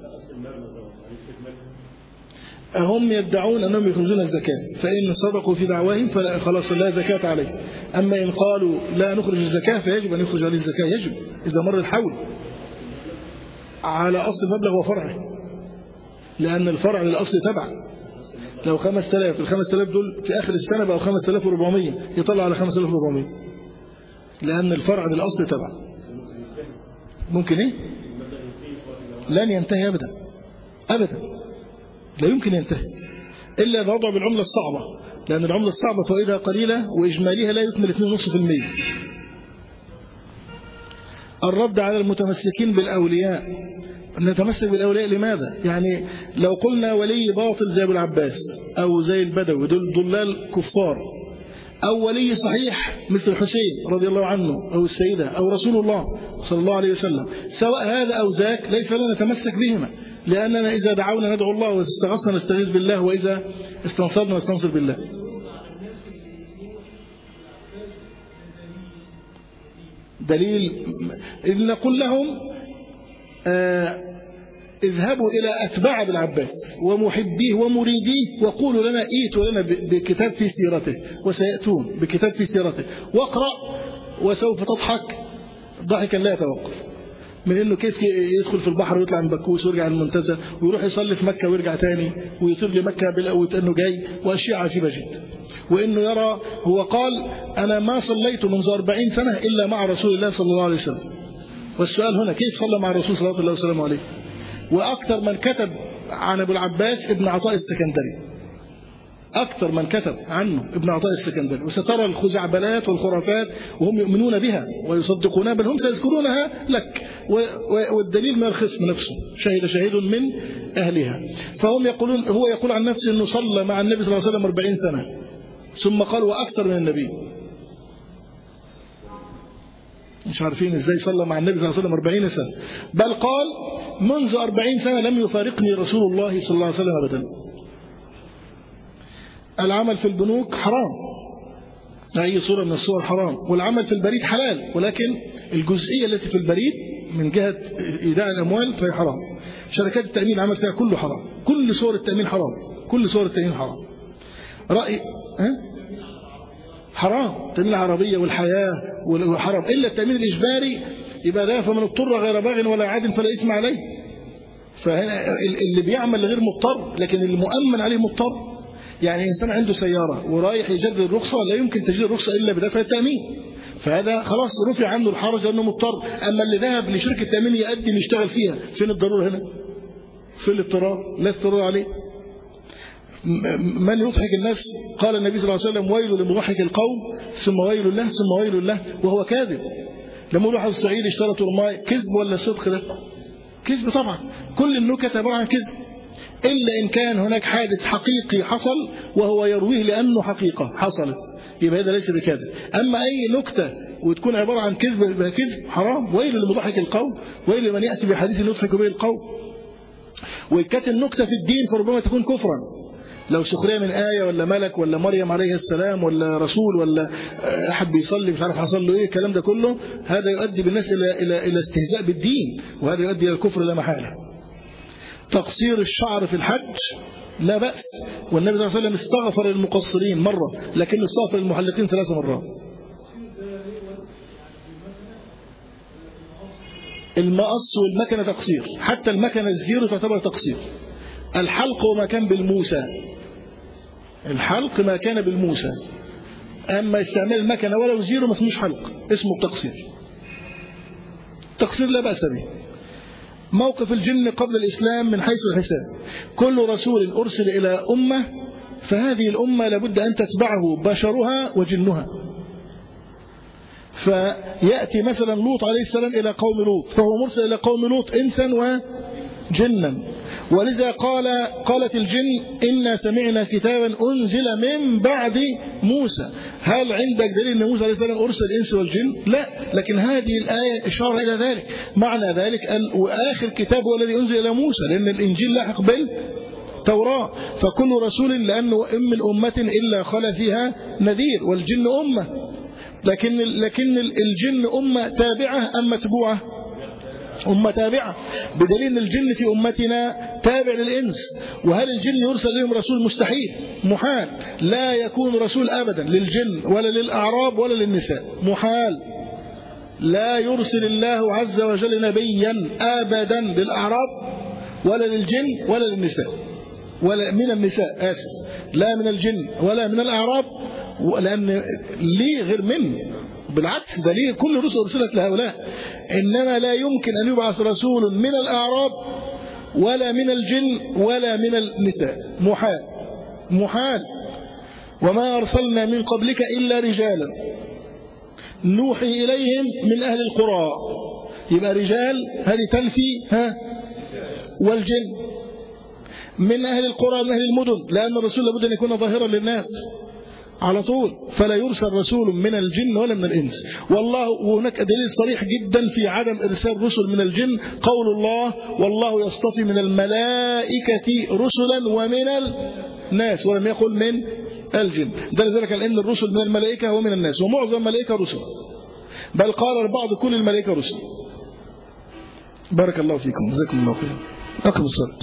هم يدعون أنهم يخرجون الزكاة، فإن صدقوا في دعواهم فلا خلاص لا زكاة عليه. أما إن قالوا لا نخرج الزكاة فيجب أن يخرج عليه الزكاة، يجب إذا مر الحول على أصل المبلغ وفرعه، لأن الفرع للأصل تبع. لو 5000، ال 5000 دول في آخر السنة بقوا 5400، يطلع على 5400، لأن الفرع للأصل تبع. ممكن إيه؟ لن ينتهي أبدا أبدا، لا يمكن ينتهي إلا بوضع بالعملة الصعبة، لأن العملة الصعبة فائدها قليلة وإجماليها لا يكمل 2.5%. الرد على المتمسكين بالأولياء. نتمسك بالأولياء لماذا؟ يعني لو قلنا ولي باطل زي أبو العباس أو زي البدوي، دول ضلال كفار، أو ولي صحيح مثل الحسين رضي الله عنه أو السيدة أو رسول الله صلى الله عليه وسلم، سواء هذا أو ذاك ليس لنا نتمسك بهما، لأننا إذا دعونا ندعو الله، وإذا استغثنا نستغيث بالله، وإذا استنصرنا نستنصر بالله. دليل إن نقول لهم اذهبوا إلى أتباع ابن عباس ومحبيه ومريديه وقولوا لنا ائتوا لنا بكتاب في سيرته، وسيأتون بكتاب في سيرته، واقرأ وسوف تضحك ضحكا لا يتوقف، من انه كيف يدخل في البحر ويطلع من بكوس ويرجع من المنتزه ويروح يصلي في مكة ويرجع تاني ويطير لمكة انه جاي، واشياء عجيبة جدا. وانه يرى، هو قال انا ما صليت منذ 40 سنة الا مع رسول الله صلى الله عليه وسلم. والسؤال هنا كيف صلى مع الرسول صلى الله عليه وسلم عليه؟ واكثر من كتب عن ابو العباس ابن عطاء السكندري، أكثر من كتب عنه ابن عطاء السكندري. وسترى الخزعبلات والخرافات وهم يؤمنون بها ويصدقونها، بل هم سيذكرونها لك، والدليل من الخصم نفسه، شهد شهيد من أهلها. فهم يقولون، هو يقول عن نفسه أنه صلى مع النبي صلى الله عليه وسلم 40 سنة، ثم قال وأكثر من النبي. مش عارفين ازاي صلى مع النبي صلى الله عليه وسلم 40 سنة، بل قال منذ 40 سنة لم يفارقني رسول الله صلى الله عليه وسلم أبدا. العمل في البنوك حرام، أي صورة من الصور حرام، والعمل في البريد حلال، ولكن الجزئية التي في البريد من جهة إيداع الأموال فهي حرام. شركات التأمين العمل فيها كله حرام، كل صور التأمين حرام، كل صور التأمين حرام. رأي حرام، التأمين العربية والحياة وحرام، إلا التأمين الإجباري يبقى ده فمن اضطر غير باغ ولا عاد فلا إثم عليه. فهنا اللي بيعمل غير مضطر، لكن المؤمن عليه مضطر. يعني إنسان عنده سيارة ورايح يجدد الرخصة، لا يمكن تجديد الرخصة إلا بدفع التأمين، فهذا خلاص رفع عنه الحرج لأنه مضطر. أما اللي ذهب لشركة تأمين يقدم يشتغل فيها، فين الضرورة هنا؟ في الاضطرار، لا اضطرار عليه. من يضحك الناس؟ قال النبي صلى الله عليه وسلم ويل لمضحك القوم ثم ويل له ثم ويل له، وهو كاذب. لما واحد صعيدي اشترى ترماي، كذب ولا صدق؟ ده كذب طبعا، كل النكت عبارة عن كذب، إلا إن كان هناك حادث حقيقي حصل وهو يرويه لأنه حقيقة حصلت، يبقى هذا ليس بكذب. أما أي نكتة وتكون عبارة عن كذب يبقى كذب حرام. ويل لمضحك القوم ويل لمن يأتي بحديث يضحك به القوم. وكانت النكتة في الدين فربما تكون كفرا، لو سخرية من آية ولا ملك ولا مريم عليه السلام ولا رسول ولا أحد بيصلي مش عارف حصل له إيه، الكلام ده كله هذا يؤدي بالناس إلى استهزاء بالدين، وهذا يؤدي إلى الكفر لا محالة. تقصير الشعر في الحج لا بأس، والنبي صلى الله عليه وسلم استغفر للمقصرين مرة، لكنه استغفر للمحلقين 3 مرات. المقص والمكنة تقصير، حتى المكنة الزيرو تعتبر تقصير. الحلق وما كان بالموسى، الحلق ما كان بالموسى، أما استعمال المكنة ولو زيرو ما اسموش حلق، اسمه تقصير. تقصير لا بأس به. موقف الجن قبل الإسلام من حيث الحساب، كل رسول أرسل إلى أمة فهذه الأمة لابد أن تتبعه بشرها وجنها. فيأتي مثلا لوط عليه السلام إلى قوم لوط، فهو مرسل إلى قوم لوط إنسا وجنا، ولذا قالت الجن إنا سمعنا كتابا أنزل من بعد موسى. هل عندك دليل أن موسى عليه السلام أرسل الإنس والجن؟ لا، لكن هذه الآية إشارة إلى ذلك. معنى ذلك وآخر كتاب هو الذي أنزل إلى موسى، لأن الإنجيل لاحق بالتوراة. فكل رسول لأنه من أمة إلا خلا فيها نذير، والجن أمة، لكن الجن أمة تابعة أم متبوعة؟ أمة تابعة، بدليل الجن في أمتنا تابع للإنس. وهل الجن يرسل لهم رسول؟ مستحيل، محال، لا يكون رسول أبدا للجن ولا للأعراب ولا للنساء، محال. لا يرسل الله عز وجل نبيا أبدا للأعراب ولا للجن ولا للنساء، ولا من النساء، آسف، لا من الجن ولا من الأعراب، لأن ليه غير منه، بالعكس ده ليه كل رسل أرسلت لهؤلاء. إنما لا يمكن أن يبعث رسول من الأعراب ولا من الجن ولا من النساء، محال محال. وما أرسلنا من قبلك إلا رجالا نوحي إليهم من أهل القرى، يبقى رجال هذه تنفي والجن من أهل القرى من أهل المدن، لأن الرسول لابد أن يكون ظاهرا للناس على طول، فلا يرسل رسول من الجن ولا من الإنس. والله، وهناك دليل صريح جدا في عدم إرسال رسل من الجن، قول الله والله يصطفي من الملائكة رسلا ومن الناس، ولم يقل من الجن. ذلك لأن الرسل من الملائكة ومن الناس، ومعظم الملائكة رسل، بل قال البعض كل الملائكة رسل. بارك الله فيكم، جزاكم الله خيرا. أقم الصلاة.